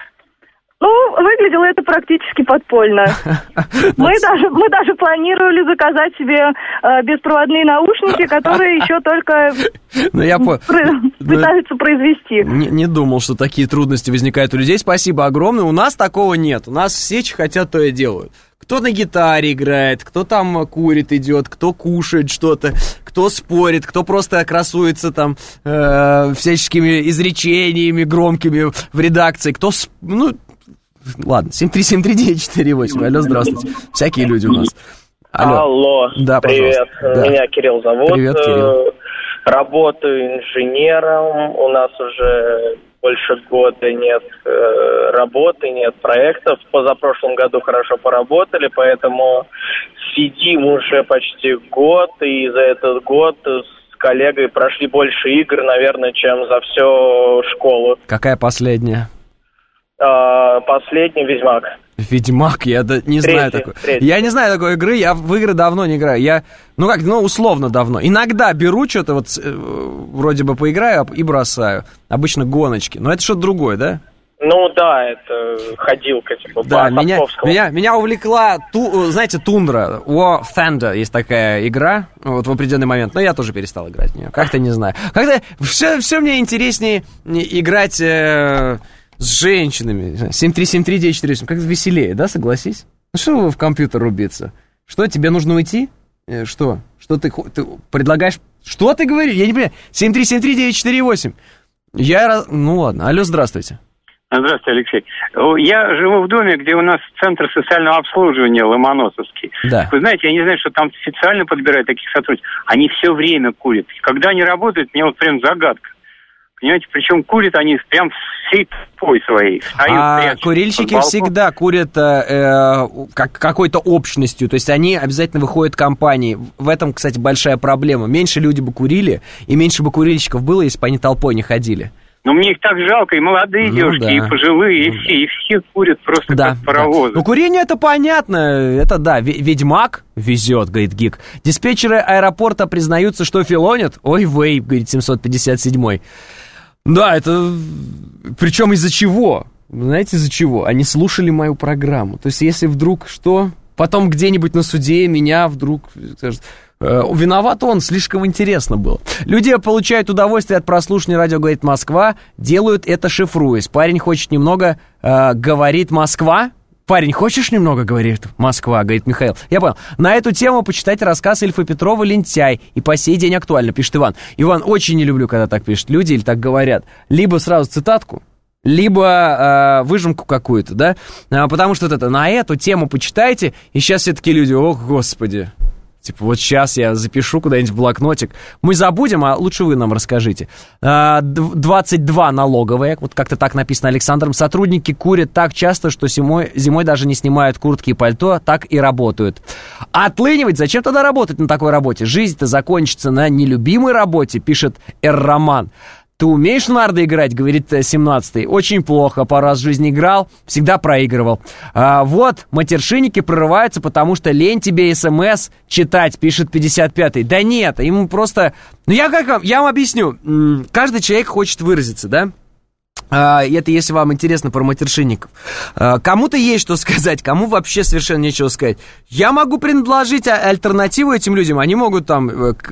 D: Ну, выглядело это практически подпольно. Мы даже, мы даже планировали заказать себе э, беспроводные наушники, которые еще только
A: ну, я по...
D: пытаются произвести.
A: Не, не думал, что такие трудности возникают у людей. Спасибо огромное. У нас такого нет. У нас все, что хотят, то и делают. Кто на гитаре играет, кто там курит, идет, кто кушает что-то, кто спорит, кто просто красуется там э, всяческими изречениями громкими в редакции, кто... Сп... Ну, ладно, семь три семь три девять четыре восемь. Алло, здравствуйте. Всякие люди у нас. Алло.
F: Алло.
A: Да,
F: привет.
A: Да.
F: Меня Кирилл зовут.
A: Привет, Кирилл.
F: Работаю инженером. У нас уже больше года нет э, работы, нет проектов. Позапрошлом году хорошо поработали, поэтому сидим уже почти год, и за этот год с коллегой прошли больше игр, наверное, чем за всю школу.
A: Какая последняя?
F: Uh, последний Ведьмак.
A: Ведьмак, я да, не
F: третий,
A: знаю такой.
F: Третий.
A: Я не знаю такой игры, я в игры давно не играю. Я, ну как, ну условно давно. Иногда беру что-то вот э, вроде бы поиграю и бросаю. Обычно гоночки. Но это что-то другое, да?
F: Ну да, это ходилка, типа,
A: да,
F: по
A: меня, меня, меня увлекла, ту, знаете, Тундра, War Thunder, есть такая игра, вот в определенный момент, но я тоже перестал играть в нее, как-то не знаю. Как-то все, все мне интереснее играть... Э, с женщинами. семь три семь три девять четыре восемь. Как-то веселее, да, согласись? Ну что вы в компьютер рубиться? Что, тебе нужно уйти? Э, что? Что ты, ты предлагаешь? Что ты говоришь? Я не понимаю. семь три семь три девять четыре восемь. Я... Ну ладно. Алло, здравствуйте.
X: Здравствуйте, Алексей. Я живу в доме, где у нас центр социального обслуживания Ломоносовский.
A: Да.
X: Вы знаете, я не знаю, что там специально подбирают таких сотрудников. Они все время курят. Когда они работают, мне вот прям загадка. Понимаете, причем курят они прям всей толпой своей. Встают,
A: а курильщики всегда курят э, как, какой-то общностью, то есть они обязательно выходят компанией. В этом, кстати, большая проблема. Меньше люди бы курили, и меньше бы курильщиков было, если бы они толпой не ходили.
X: Но мне их так жалко, и молодые ну, девушки, да. и пожилые,
A: ну,
X: и все, и все курят просто
A: да,
X: как паровозы.
A: Да. Ну, курение это понятно, это да, ведьмак везет, говорит Гик. Диспетчеры аэропорта признаются, что филонят. Ой, вейп, говорит семьсот пятьдесят седьмой. Да, это... Причем из-за чего? Знаете, из-за чего? Они слушали мою программу. То есть, если вдруг что... потом где-нибудь на суде меня вдруг скажут, э, виноват он, слишком интересно было. Люди получают удовольствие от прослушивания радио «Говорит Москва», делают это шифруясь. Парень хочет немного, э, говорит Москва. Парень, хочешь немного, говорит Москва, говорит Михаил. Я понял. На эту тему почитайте рассказ Ильфа Петрова «Лентяй». И по сей день актуально, пишет Иван. Иван, очень не люблю, когда так пишут люди или так говорят. Либо сразу цитатку, либо э, выжимку какую-то, да? А, потому что вот это, на эту тему почитайте, и сейчас все такие люди, ох, господи. Типа, вот сейчас я запишу куда-нибудь в блокнотик. Мы забудем, а лучше вы нам расскажите. двадцать два налоговые, вот как-то так написано Александром. Сотрудники курят так часто, что зимой, зимой даже не снимают куртки и пальто, так и работают. Отлынивать? Зачем тогда работать на такой работе? Жизнь-то закончится на нелюбимой работе, пишет Эр-Роман. Ты умеешь в нарды играть, говорит семнадцатый. Очень плохо, пару раз в жизни играл, всегда проигрывал. А, вот, матершинники прорываются, потому что лень тебе СМС читать, пишет пятьдесят пятый. Да нет, ему просто... Ну я как вам, я вам объясню. Каждый человек хочет выразиться, да? А, это если вам интересно про матершинников. А, кому-то есть что сказать, кому вообще совершенно нечего сказать. Я могу предложить альтернативу этим людям, они могут там...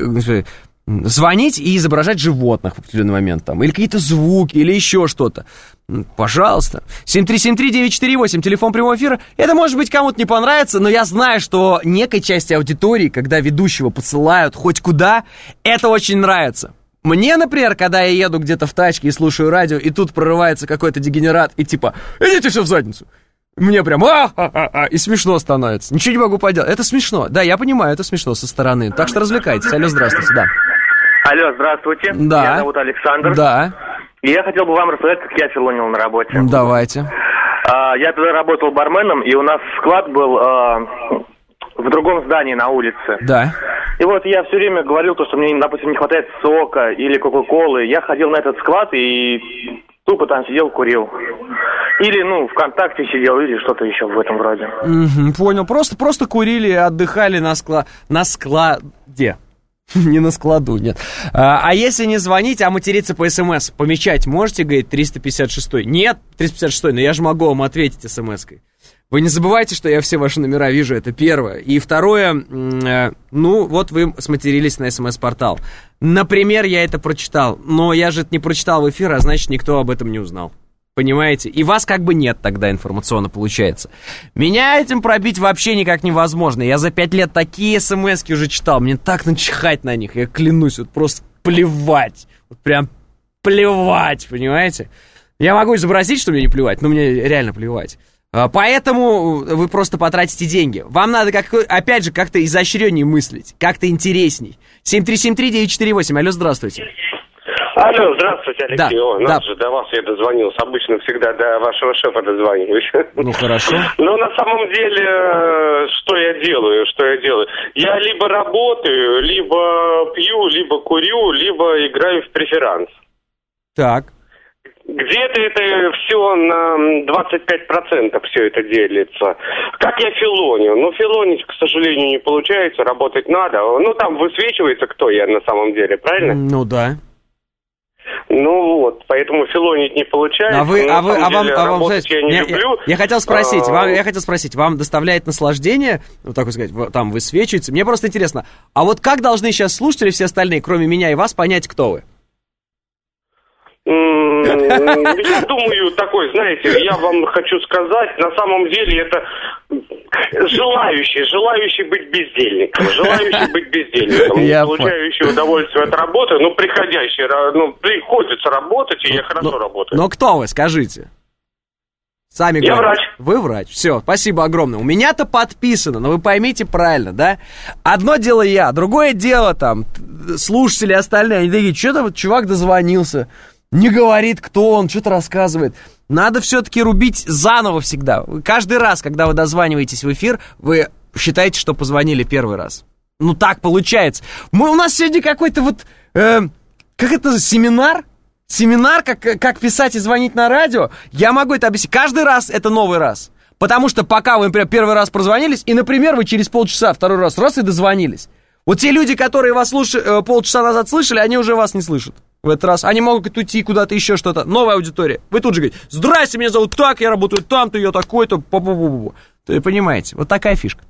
A: звонить и изображать животных в определенный момент, там, или какие-то звуки, или еще что-то. Пожалуйста. семь три семь три девять четыре восемь, телефон прямого эфира. Это, может быть, кому-то не понравится, но я знаю, что некой части аудитории, когда ведущего посылают хоть куда, это очень нравится. Мне, например, когда я еду где-то в тачке и слушаю радио, и тут прорывается какой-то дегенерат, и типа, идите все в задницу. Мне прям а-а-а-а, и смешно становится. Ничего не могу поделать. Это смешно. Да, я понимаю, это смешно со стороны. Так что развлекайтесь. Алло, здравствуйте, да.
C: Алло, здравствуйте.
A: Да.
C: Меня зовут Александр.
A: Да.
C: И я хотел бы вам рассказать, как я филонил на работе.
A: Давайте.
C: А, я тогда работал барменом, и у нас склад был а, в другом здании на улице.
A: Да.
C: И вот я все время говорил, то, что мне, допустим, не хватает сока или кока-колы. Я ходил на этот склад и тупо там сидел, курил. Или, ну, ВКонтакте сидел, или что-то еще в этом роде.
A: Угу, понял. Просто, просто курили, отдыхали на, скла... на складе. Не на складу, нет. А, а если не звонить, а материться по СМС, помечать можете, говорит, триста пятьдесят шестой? Нет, триста пятьдесят шестой, но я же могу вам ответить СМСкой. Вы не забывайте, что я все ваши номера вижу, это первое. И второе, э, ну, вот вы сматерились на СМС-портал. Например, я это прочитал, но я же это не прочитал в эфир, а значит, никто об этом не узнал. Понимаете? И вас как бы нет тогда информационно получается. Меня этим пробить вообще никак невозможно. Я за пять лет такие смски уже читал. Мне так начихать на них. Я клянусь, вот просто плевать. Вот прям плевать, понимаете? Я могу изобразить, что мне не плевать, но мне реально плевать. Поэтому вы просто потратите деньги. Вам надо, как, опять же, как-то изощреннее мыслить. Как-то интересней. семь три семь три девять четыре восемь. Алло, здравствуйте.
H: Алло, здравствуйте, Алексей.
A: Да,
H: О,
A: да.
H: Же, до вас я дозвонился. Обычно всегда до вашего шефа дозвонюсь.
A: Ну, хорошо.
H: Но на самом деле, что я делаю, что я делаю? Я либо работаю, либо пью, либо курю, либо играю в преферанс.
A: Так.
H: Где-то это все на двадцать пять процентов все это делится. Как я филоню? Ну, филонить, к сожалению, не получается, работать надо. Ну, там высвечивается, кто я на самом деле, правильно?
A: Ну, да.
H: Ну вот, поэтому филонить не получается.
A: А вы, а вы, а вам,
H: деле,
A: а вам,
H: я не
A: я,
H: люблю.
A: Я, я хотел спросить,
H: а...
A: вам, я хотел спросить, вам доставляет наслаждение, вот так вот сказать, там высвечивается. Мне просто интересно, а вот как должны сейчас слушатели все остальные, кроме меня и вас, понять, кто вы?
H: Я думаю, такой, знаете, я вам хочу сказать, на самом деле это желающий, желающий быть бездельником, желающий быть бездельником,
A: я
H: получающий понял. Удовольствие от работы, ну, приходящий, ну, приходится работать, и я хорошо
A: но,
H: работаю.
A: Но кто вы, скажите? Сами
H: я
A: говорите.
H: врач.
A: Вы врач. Все, спасибо огромное. У меня-то подписано, но вы поймите правильно, да? Одно дело я, другое дело там слушатели остальные, они такие, что там чувак дозвонился, не говорит, кто он, что-то рассказывает. Надо все-таки рубить заново всегда. Каждый раз, когда вы дозваниваетесь в эфир, вы считаете, что позвонили первый раз. Ну, так получается. Мы, у нас сегодня какой-то вот, э, как это, семинар? Семинар, как, как писать и звонить на радио. Я могу это объяснить. Каждый раз это новый раз. Потому что пока вы, например, первый раз прозвонились, и, например, вы через полчаса второй раз раз и дозвонились. Вот те люди, которые вас слуш... полчаса назад слышали, они уже вас не слышат в этот раз. Они могут уйти куда-то еще что-то. Новая аудитория. Вы тут же говорите, здрасте, меня зовут так, я работаю там-то, я такой-то. Вы понимаете, вот такая фишка.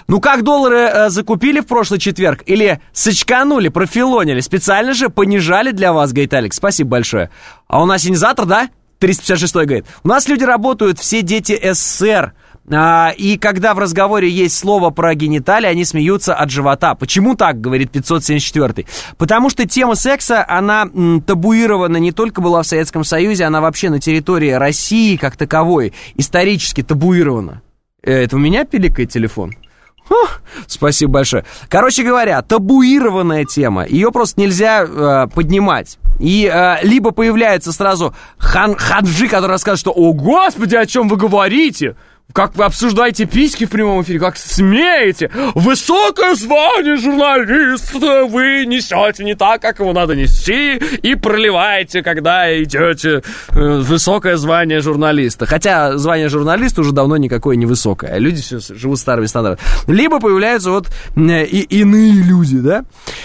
A: Ну, как доллары э, закупили в прошлый четверг? Или сочканули, профилонили? Специально же понижали для вас, говорит Алекс. Спасибо большое. А у нас инициатор, да? триста пятьдесят шестой говорит. У нас люди работают, все дети СССР. А, и когда в разговоре есть слово про гениталии, они смеются от живота. Почему так, говорит пятьсот семьдесят четвёртый? Потому что тема секса, она м, табуирована не только была в Советском Союзе, она вообще на территории России как таковой исторически табуирована. Это у меня пиликает телефон? Фух, спасибо большое. Короче говоря, табуированная тема. Ее просто нельзя э, поднимать. И э, либо появляется сразу хан, ханжи, который расскажет, что «О, Господи, о чем вы говорите? Как вы обсуждаете письки в прямом эфире? Как смеете? Высокое звание журналиста вы несете не так, как его надо нести, и проливаете, когда идете в высокое звание журналиста». Хотя звание журналиста уже давно никакое не высокое. Люди все живут старыми стандартами. Либо появляются вот и иные люди, да?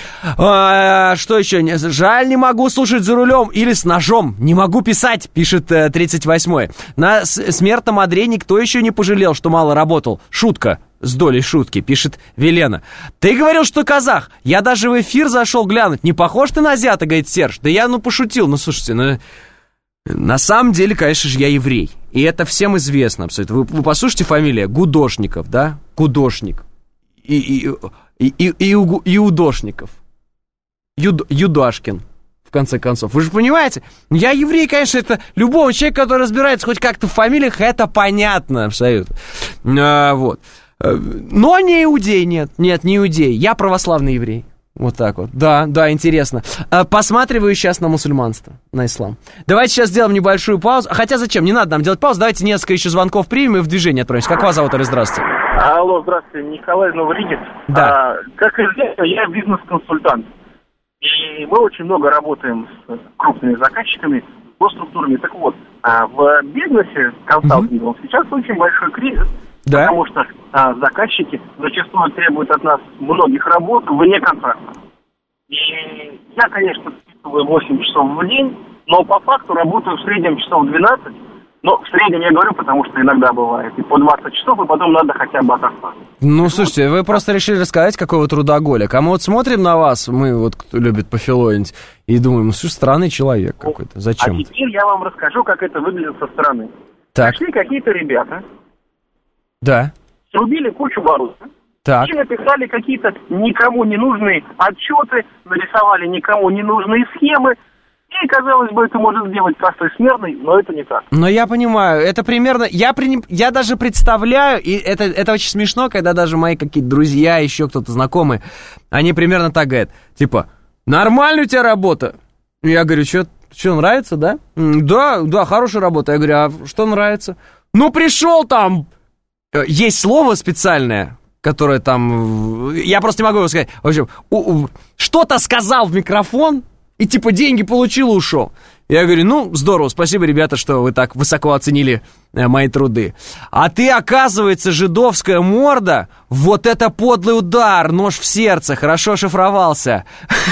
A: А, что еще? Жаль, не могу слушать за рулем или с ножом. Не могу писать, пишет тридцать восьмой. На смертном одре никто еще не пожалел, что мало работал. Шутка с долей шутки, пишет Велена. Ты говорил, что казах. Я даже в эфир зашел глянуть. Не похож ты на азиата, говорит Серж. Да я, ну, пошутил. Ну, слушайте, ну... На самом деле, конечно же, я еврей. И это всем известно абсолютно. Вы, вы послушайте фамилия Гудошников, да? Гудошник. И, и, и, и, и, и Удошников. Юд, Юдашкин. В конце концов. Вы же понимаете? Я еврей, конечно, это любого человека, который разбирается хоть как-то в фамилиях, это понятно абсолютно. А, вот. Но не иудей, нет. Нет, не иудей. Я православный еврей. Вот так вот. Да, да, интересно. Посматриваю сейчас на мусульманство, на ислам. Давайте сейчас сделаем небольшую паузу. Хотя зачем? Не надо нам делать паузу. Давайте несколько еще звонков примем и в движение отправимся. Как вас зовут, Оля? Здравствуйте.
J: Алло, здравствуйте. Николай Новолинец.
A: Да.
J: А, как известно, я бизнес-консультант. И мы очень много работаем с крупными заказчиками, госструктурами. Так вот, а в бизнесе консалтингом mm-hmm. сейчас очень большой кризис, да? Потому что а, заказчики зачастую требуют от нас многих работ вне контракта. И я, конечно, вписываю восемь часов в день, но по факту работаю в среднем часов двенадцать. Но в среднем я говорю, потому что иногда бывает и по двадцать часов, и потом надо хотя бы отоспаться.
A: Ну, слушайте, вы просто решили рассказать, какой вы трудоголик. А мы вот смотрим на вас, мы вот, кто любит пофилонить, и думаем, ну, слушай, странный человек какой-то. Зачем?
J: А теперь я вам расскажу, как это выглядит со стороны.
A: Так.
J: Пришли какие-то ребята.
A: Да.
J: Срубили кучу барута.
A: Так.
J: И написали какие-то никому не нужные отчеты, нарисовали никому не нужные схемы. И, казалось бы, это может сделать простой смертный, но это не так.
A: Но я понимаю, это примерно... Я, при... я даже представляю, и это, это очень смешно, когда даже мои какие-то друзья, еще кто-то знакомые, они примерно так говорят, типа, нормальная у тебя работа? Я говорю, что, нравится, да? Да, да, хорошая работа. Я говорю, а что нравится? Ну, пришел там... Есть слово специальное, которое там... Я просто не могу его сказать. В общем, у, у... что-то сказал в микрофон... И типа деньги получил и ушел. Я говорю, ну, здорово, спасибо, ребята, что вы так высоко оценили э, мои труды. А ты, оказывается, жидовская морда, вот это подлый удар, нож в сердце, хорошо шифровался.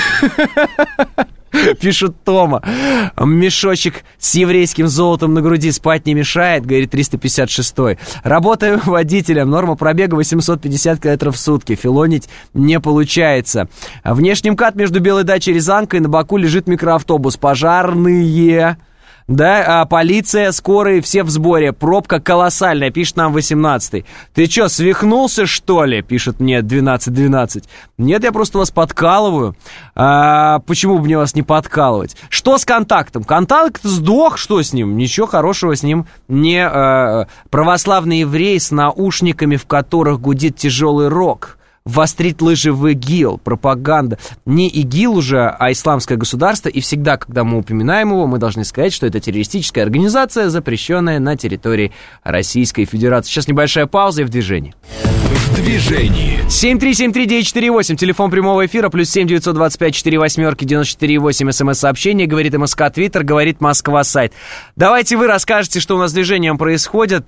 A: Пишет Тома. Мешочек с еврейским золотом на груди спать не мешает, говорит триста пятьдесят шестой. Работаю водителем, норма пробега восемьсот пятьдесят километров в сутки. Филонить не получается. Внешний МКАД между Белой дачей и Рязанкой, на боку лежит микроавтобус. Пожарные... Да, а полиция, скорые, все в сборе. Пробка колоссальная, пишет нам восемнадцатый. Ты что, свихнулся, что ли? Пишет мне двенадцать двенадцать. Нет, я просто вас подкалываю. А, почему бы мне вас не подкалывать? Что с контактом? Контакт сдох, что с ним? Ничего хорошего с ним не... А, православный еврей с наушниками, в которых гудит тяжелый рок. Вострит лыжи в ИГИЛ, пропаганда. Не ИГИЛ уже, а исламское государство. И всегда, когда мы упоминаем его, мы должны сказать, что это террористическая организация, запрещенная на территории Российской Федерации. Сейчас небольшая пауза и в движении.
G: В движении.
A: семь три семь три девять четыре восемь, телефон прямого эфира, плюс семь девятьсот двадцать пять четыре восьмерки девяносто четыре восемь, смс-сообщение, говорит МСК, Твиттер, говорит Москва, сайт. Давайте вы расскажете, что у нас с движением происходит.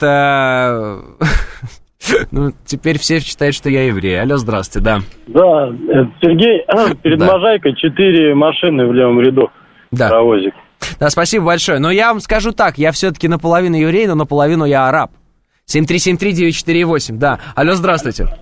A: Ну, теперь все считают, что я еврей. Алло, здравствуйте, да.
U: Да, Сергей, перед да. Можайкой четыре машины в левом ряду.
A: Да.
U: Паровозик.
A: Да, спасибо большое. Но я вам скажу так, я все-таки наполовину еврей, но наполовину я араб. семь три семь три девять четыре восемь, да. Алло, здравствуйте.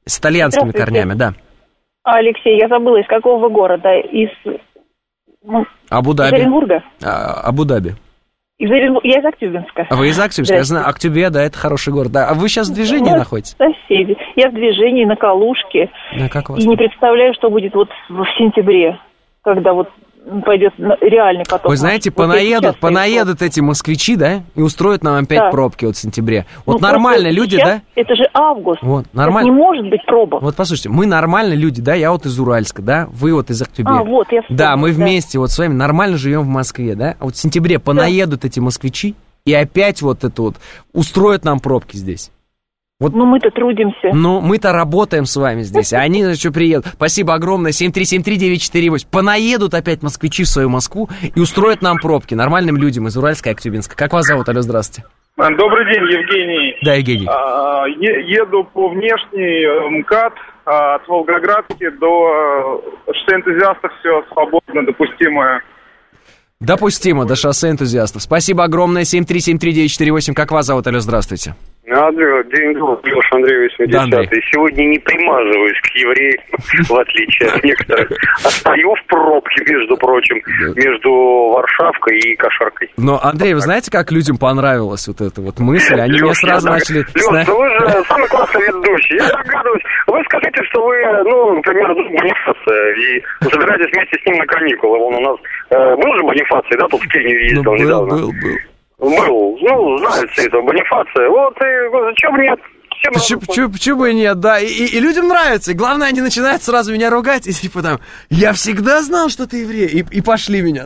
A: С итальянскими корнями, да.
K: Алексей, я забыла, из какого вы города? Из... Ну,
A: Абу-Даби.
K: Из Оренбурга?
A: А, Абу-Даби.
K: Из Оренбурга. Я из Актюбинска.
A: А вы из Актюбинска? Я знаю, Актюбе, да, это хороший город. Да. А вы сейчас в движении
K: Мы
A: находитесь?
K: Соседи. Я в движении, на Калужке.
A: Да, как у вас
K: и
A: там?
K: Не представляю, что будет вот в сентябре, когда вот пойдет реальный поток.
A: Вы знаете,
K: вот
A: понаедут, понаедут эти москвичи, да, и устроят нам опять
K: да.
A: пробки вот в сентябре. Вот
K: ну,
A: нормальные люди,
K: сейчас,
A: да?
K: Это же август.
A: Вот, нормально.
K: Это не может быть пробок.
A: Вот послушайте, мы нормальные люди, да, я вот из Уральска, да, вы вот из Актюбе.
K: А, вот, я вспомнила,
A: да, мы
K: да.
A: вместе вот с вами нормально живем в Москве, да? А вот в сентябре понаедут да. эти москвичи, и опять вот это вот устроят нам пробки здесь. Вот.
K: Ну, мы-то трудимся.
A: Ну, мы-то работаем с вами здесь, а они, что, приедут. Спасибо огромное, семь три семь три девять четыре восемь. Понаедут опять москвичи в свою Москву и устроят нам пробки нормальным людям из Уральска и Актюбинска. Как вас зовут? Алло, здравствуйте.
L: Добрый день, Евгений.
A: Да, Евгений.
L: А, еду по внешней МКАД от Волгоградки до шоссе энтузиастов, все свободно, допустимое.
A: Допустимо, до шоссе энтузиастов. Спасибо огромное, семь три семь три девять четыре восемь. Как вас зовут? Алло, здравствуйте.
M: Андрей, день добрый, Леша Андрей, восьмидесятый. Да, сегодня не примазываюсь к евреям, в отличие от некоторых. А стою в пробке, между прочим, между Варшавкой и Кошаркой.
A: Но, Андрей, вы знаете, как людям понравилась вот эта вот мысль? Они мне сразу начали...
M: Леш, ну вы же самый классный ведущий. Я догадываюсь. Вы скажите, что вы, ну, например, Бонифация, и собираетесь вместе с ним на каникулы. Он у нас был же Бонифаций, да, тут в Кению ездил недавно.
A: Был, был, был.
M: Был, ну, знают все это, Бонифация. Вот, и чего бы нет?
A: Почему, почему, почему и нет, да. И, и, и людям нравится. И главное, они начинают сразу меня ругать. И типа там, я всегда знал, что ты еврей. И, и пошли меня.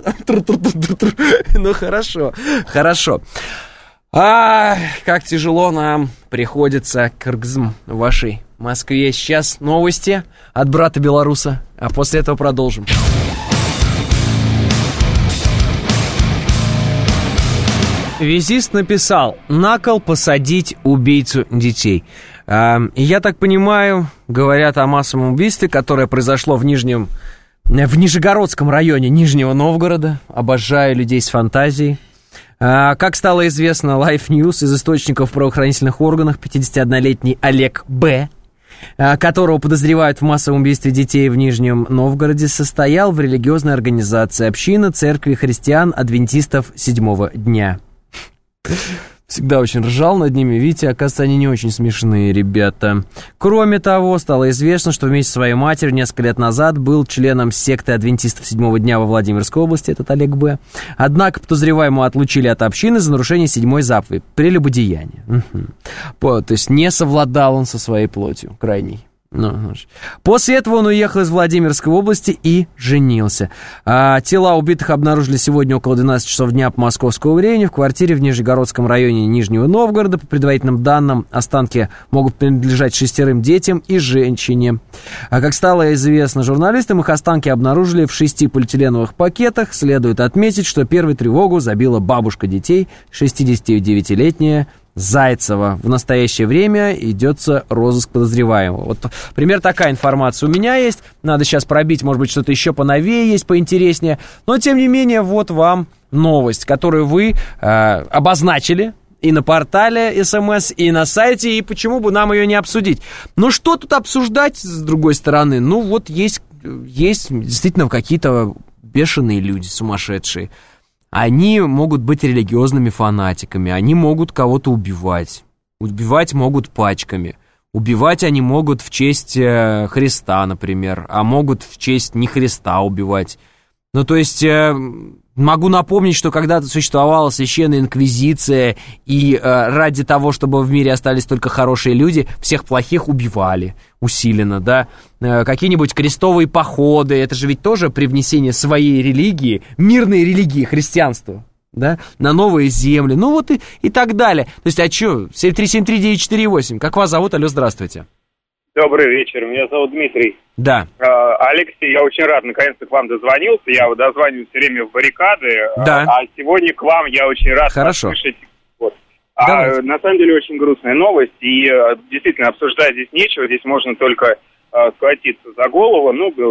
A: Ну, хорошо, хорошо. А, как тяжело нам приходится, Кыргызм, в вашей Москве. Сейчас новости от брата белоруса. А после этого продолжим. Визист написал: на кол посадить убийцу детей. А, я так понимаю, говорят о массовом убийстве, которое произошло в Нижнем, в Нижегородском районе Нижнего Новгорода. Обожаю людей с фантазией. А, как стало известно, Life News из источников в правоохранительных органах, пятидесятиоднолетний Олег Б., которого подозревают в массовом убийстве детей в Нижнем Новгороде, состоял в религиозной организации «Община церкви христиан-адвентистов седьмого дня». Всегда очень ржал над ними, видите, оказывается, они не очень смешные ребята. Кроме того, стало известно, что вместе со своей матерью несколько лет назад был членом секты адвентистов седьмого дня во Владимирской области, этот Олег Б. Однако подозреваемого отлучили от общины за нарушение седьмой заповеди, прелюбодеяния. Угу. То есть не совладал он со своей плотью, крайней. Ну, после этого он уехал из Владимирской области и женился. а, Тела убитых обнаружили сегодня около двенадцати часов дня по московскому времени в квартире в Нижегородском районе Нижнего Новгорода. По предварительным данным, останки могут принадлежать шестерым детям и женщине. А как стало известно журналистам, их останки обнаружили в шести полиэтиленовых пакетах. Следует отметить, что первую тревогу забила бабушка детей, шестидесятидевятилетняя Зайцева. В настоящее время идется розыск подозреваемого. Вот пример такая информация у меня есть. Надо сейчас пробить, может быть, что-то еще поновее есть, поинтереснее. Но, тем не менее, вот вам новость, которую вы э, обозначили и на портале СМС, и на сайте, и почему бы нам ее не обсудить. Ну, что тут обсуждать, с другой стороны? Ну, вот есть, есть действительно какие-то бешеные люди, сумасшедшие. Они могут быть религиозными фанатиками, они могут кого-то убивать. Убивать могут пачками. Убивать они могут в честь Христа, например, а могут в честь не Христа убивать. Ну, то есть, могу напомнить, что когда-то существовала священная инквизиция, и ради того, чтобы в мире остались только хорошие люди, всех плохих убивали усиленно, да. Какие-нибудь крестовые походы, это же ведь тоже привнесение своей религии, мирной религии, христианства, да, на новые земли, ну вот и, и так далее. То есть, а что, семь три семь три девять четыре восемь, как вас зовут? Алло, здравствуйте.
N: Добрый вечер, меня зовут Дмитрий.
A: Да.
N: Алексей, я очень рад, наконец-то к вам дозвонился. Я дозвонюсь все время в баррикады.
A: Да.
N: А сегодня к вам я очень рад
A: Хорошо.
N: Послушать. Вот. А, на самом деле очень грустная новость. И действительно, обсуждать здесь нечего. Здесь можно только а, схватиться за голову.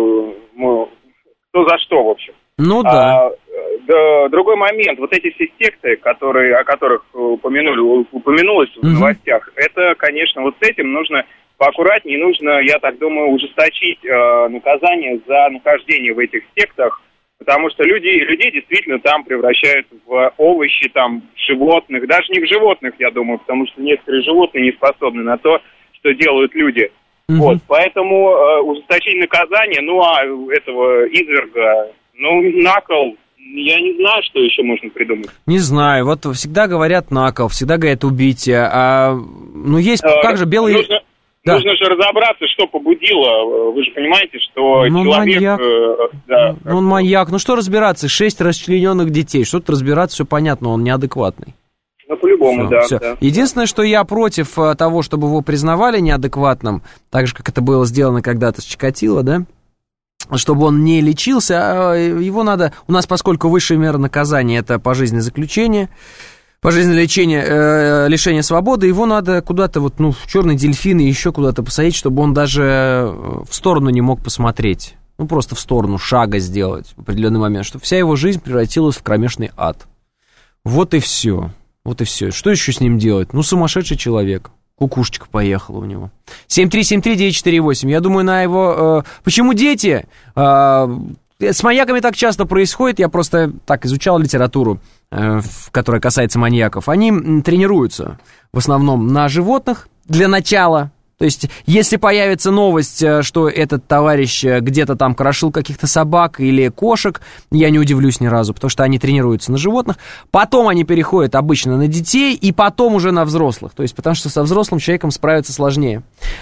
N: Ну, кто за что, в общем.
A: Ну да.
N: А, да. Другой момент. Вот эти все секты, которые, о которых упомянули, упомянулось в новостях, mm-hmm. это, конечно, вот с этим нужно поаккуратнее. Нужно, я так думаю, ужесточить э, наказание за нахождение в этих сектах, потому что люди, людей действительно там превращают в овощи, там, в животных, даже не в животных, я думаю, потому что некоторые животные не способны на то, что делают люди. Mm-hmm. Вот, поэтому э, ужесточить наказание, ну, а этого изверга, ну, на кол, я не знаю, что еще можно придумать.
A: Не знаю, вот всегда говорят на кол, всегда говорят убейте, а, ну, есть, э, как же, белые...
N: Нужно...
A: Да.
N: Нужно же разобраться, что побудило. Вы же понимаете, что ну, человек...
A: Маньяк.
N: Э, да,
A: ну, он маньяк. Ну, что разбираться? Шесть расчлененных детей. Что тут разбираться, все понятно, он неадекватный.
N: Ну, по-любому,
A: все,
N: да,
A: все.
N: да.
A: Единственное, что я против того, чтобы его признавали неадекватным, так же, как это было сделано когда-то с Чикатило, да, чтобы он не лечился, его надо... У нас, поскольку высшая мера наказания — это пожизненное заключение, пожизненное лечение, э, лишение свободы, его надо куда-то вот, ну, в черный дельфин и еще куда-то посадить, чтобы он даже в сторону не мог посмотреть. Ну, просто в сторону шага сделать в определенный момент, чтобы вся его жизнь превратилась в кромешный ад. Вот и все. Вот и все. Что еще с ним делать? Ну, сумасшедший человек. Кукушечка поехала у него. семь три семь три девять четыре восемь. Я думаю, на его... Э, почему дети... Э, с маньяками так часто происходит, я просто так изучал литературу, э, которая касается маньяков. Они тренируются в основном на животных для начала. То есть, если появится новость, что этот товарищ где-то там крошил каких-то собак или кошек, я не удивлюсь ни разу, потому что они тренируются на животных. Потом они переходят обычно на детей, и потом уже на взрослых. То есть, потому что со взрослым человеком справиться сложнее.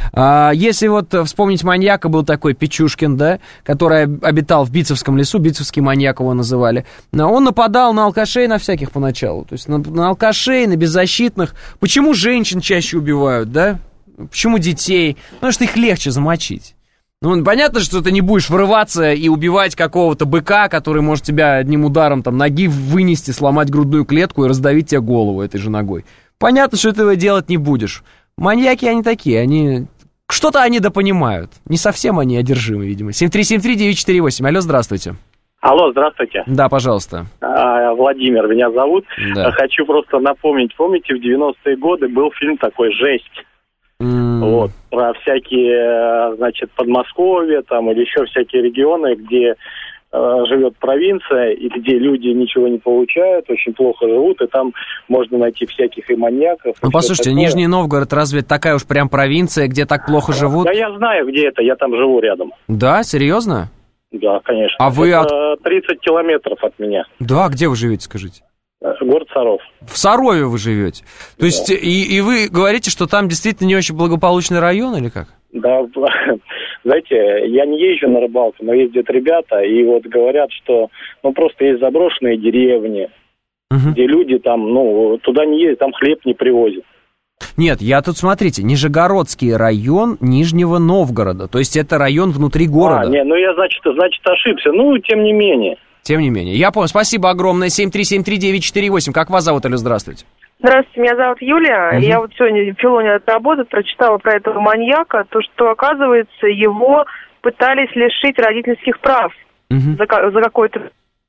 A: Если вот вспомнить маньяка, был такой Печушкин, да, который обитал в Битцевском лесу, Битцевский маньяк его называли. Он нападал на алкашей, на всяких поначалу. То есть, на, на алкашей, на беззащитных. Почему женщин чаще убивают, да? Почему детей? Потому что их легче замочить. Ну, понятно, что ты не будешь врываться и убивать какого-то быка, который может тебя одним ударом там, ноги вынести, сломать грудную клетку и раздавить тебе голову этой же ногой. Понятно, что ты этого делать не будешь. Маньяки, они такие, они... Что-то они допонимают. Не совсем они одержимы, видимо. семь три семь три девять четыре восемь. Алло, здравствуйте.
E: Алло, здравствуйте.
A: Да, пожалуйста.
E: А, Владимир меня зовут.
A: Да.
E: Хочу просто напомнить, помните, в девяностые годы был фильм такой «Жесть». Mm. Вот, про всякие, значит, Подмосковье там или еще всякие регионы, где э, живет провинция и где люди ничего не получают, очень плохо живут, и там можно найти всяких и маньяков.
A: Ну, послушайте, такое. Нижний Новгород разве такая уж прям провинция, где так плохо живут?
E: Да я знаю, где это, я там живу рядом.
A: Да, серьезно?
E: Да, конечно.
A: А вы
E: это
A: от...
E: тридцать километров от меня.
A: Да, где вы живете, скажите?
E: Город Саров.
A: В Сарове вы живете? То да. есть, и, и вы говорите, что там действительно не очень благополучный район, или как?
E: Да, знаете, я не езжу на рыбалку, но ездят ребята, и вот говорят, что, ну, просто есть заброшенные деревни, угу. где люди там, ну, туда не ездят, там хлеб не привозят.
A: Нет, я тут, смотрите, Нижегородский район Нижнего Новгорода, то есть это район внутри города.
E: А, не, ну я, значит, значит, ошибся, ну, тем не менее.
A: Тем не менее. Я понял. Спасибо огромное. семь три семь три девять четыре восемь. Как вас зовут, Алло, здравствуйте.
O: Здравствуйте, меня зовут Юлия.
A: Угу.
O: Я вот сегодня в Филоне отработала, прочитала про этого маньяка, то, что, оказывается, его пытались лишить родительских прав угу. за, за какой-то...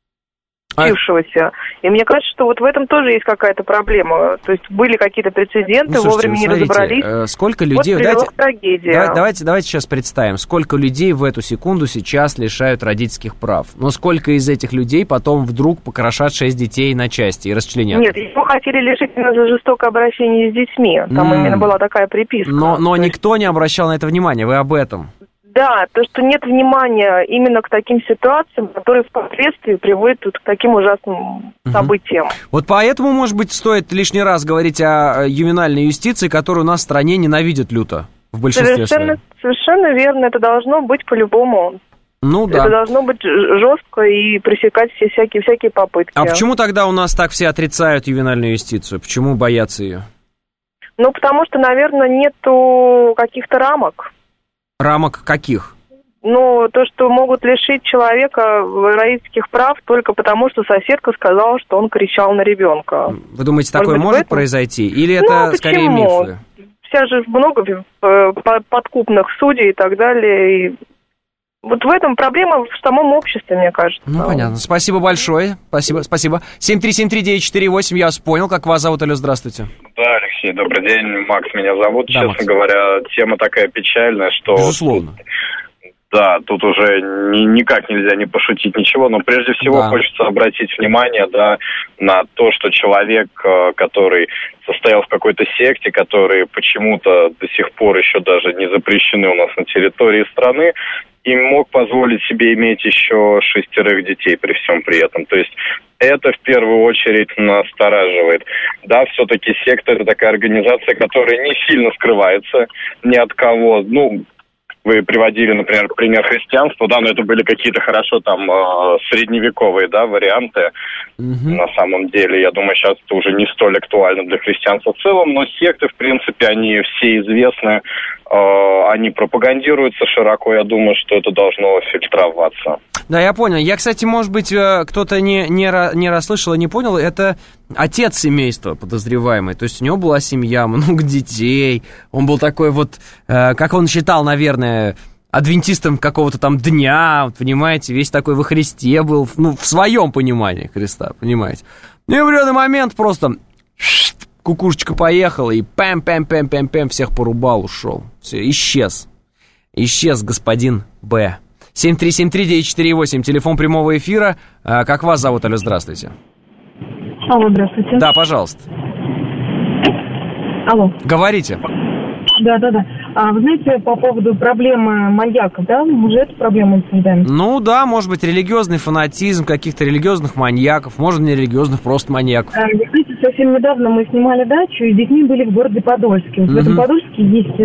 O: случившегося. И мне кажется, что вот в этом тоже есть какая-то проблема. То есть были какие-то прецеденты, ну, слушайте, вовремя не смотрите, разобрались.
A: Э, сколько людей...
O: Вот
A: давайте,
O: трагедия.
A: Давайте, давайте, давайте сейчас представим, сколько людей в эту секунду сейчас лишают родительских прав. Но сколько из этих людей потом вдруг покрошат шесть детей на части и расчленят?
O: Нет, его хотели лишить именно за жестокое обращение с детьми. Там mm. именно была такая приписка.
A: Но, но
O: есть...
A: никто не обращал на это внимания. Вы об этом?
O: Да, то, что нет внимания именно к таким ситуациям, которые впоследствии приводят вот к таким ужасным угу. событиям.
A: Вот поэтому, может быть, стоит лишний раз говорить о ювенальной юстиции, которую у нас в стране ненавидят люто в большинстве
O: совершенно,
A: своем.
O: Совершенно верно, это должно быть по-любому.
A: Ну да.
O: Это должно быть жестко и пресекать все всякие, всякие попытки.
A: А почему тогда у нас так все отрицают ювенальную юстицию? Почему боятся ее?
O: Ну, потому что, наверное, нету каких-то рамок.
A: Рамок каких?
O: Ну, то, что могут лишить человека родительских прав только потому, что соседка сказала, что он кричал на ребенка.
A: Вы думаете, может такое быть, может произойти? Или это
O: ну,
A: скорее мифы?
O: Сейчас же много подкупных судей и так далее. И вот в этом проблема в самом обществе, мне кажется.
A: Ну, понятно. Спасибо большое. Спасибо, спасибо. семь три семь три девять четыре восемь, я вас понял. Как вас зовут, Алло, здравствуйте.
P: Да, Алексей Алексей, добрый день. Макс меня зовут.
A: Да,
P: Честно
A: Макс.
P: говоря, тема такая печальная, что...
A: Безусловно.
P: Да, тут уже ни, никак нельзя не пошутить ничего, но прежде всего
A: Да.
P: хочется обратить внимание, да, на то, что человек, э, который состоял в какой-то секте, которые почему-то до сих пор еще даже не запрещены у нас на территории страны, и мог позволить себе иметь еще шестерых детей при всем при этом. То есть это в первую очередь настораживает. Да, все-таки секта — это такая организация, которая не сильно скрывается ни от кого. Ну, вы приводили, например, пример христианства, да, но это были какие-то хорошо там э, средневековые, да, варианты. Mm-hmm. На самом деле, я думаю, сейчас это уже не столь актуально для христианства в целом, но секты, в принципе, они все известны, э, они пропагандируются широко, я думаю, что это должно фильтроваться.
A: Да, я понял. Я, кстати, может быть, кто-то не, не, не расслышал и не понял, это отец семейства подозреваемый. То есть у него была семья, много детей. Он был такой вот, как он считал, наверное, адвентистом какого-то там дня, вот, понимаете, весь такой во Христе был, ну, в своем понимании Христа, понимаете. И в определенный момент просто кукушечка поехала и пэм-пэм-пэм-пэм-пэм всех порубал, ушел. Все, исчез. Исчез господин Б. семь три семь три девять четыре восемь, телефон прямого эфира. А, как вас зовут, алло, здравствуйте.
Q: Алло, здравствуйте.
A: Да, пожалуйста.
Q: Алло.
A: Говорите.
Q: Да, да, да. А, вы знаете, по поводу проблемы маньяков, да, мы же эту проблему обсуждаем.
A: Ну да, может быть, религиозный фанатизм каких-то религиозных маньяков, может, не религиозных, просто маньяков.
Q: А, вы знаете, совсем недавно мы снимали дачу, и с детьми были в городе Подольске. Вот mm-hmm. в этом Подольске есть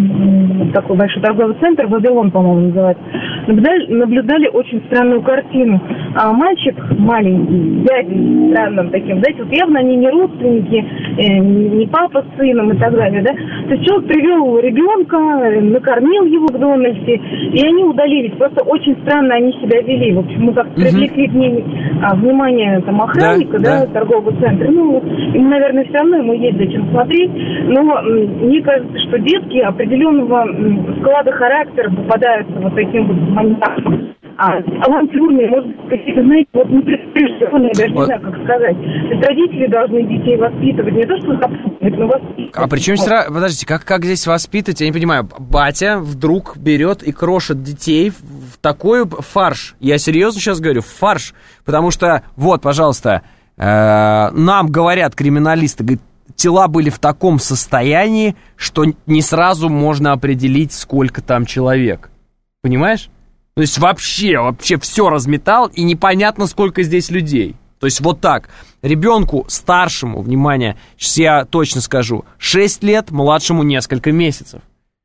Q: э, такой большой торговый центр, Вавилон, по-моему, называется. Наблюдали, наблюдали очень странную картину. А мальчик маленький, дядей странным таким, знаете, вот явно они не родственники, э, не папа с сыном и так далее, да. То есть человек привел ребенка, накормил его в Дональдсе, и они удалились. Просто очень странно они себя вели. В общем, мы как-то привлекли к ним а, внимание там, охранника, да, да, да, торгового центра. Ну, им, наверное, все равно ему есть зачем смотреть. Но м, мне кажется, что детки определенного м, склада характера попадаются вот таким вот маньяком. А авантюрные, может быть, какие-то, знаете, вот непредупрежденные, даже вот. Не знаю, как сказать. То есть родители должны детей воспитывать, не то, что запутывать, но воспитывать.
A: А при чем здесь, подождите, как, как здесь воспитывать? Я не понимаю, батя вдруг берет и крошит детей в такой фарш. Я серьезно сейчас говорю, фарш. Потому что, вот, пожалуйста, э, нам говорят криминалисты, говорят, тела были в таком состоянии, что не сразу можно определить, сколько там человек. Понимаешь? То есть вообще, вообще все разметал, и непонятно, сколько здесь людей. То есть вот так. Ребенку старшему, внимание, сейчас я точно скажу, шесть лет, младшему несколько месяцев.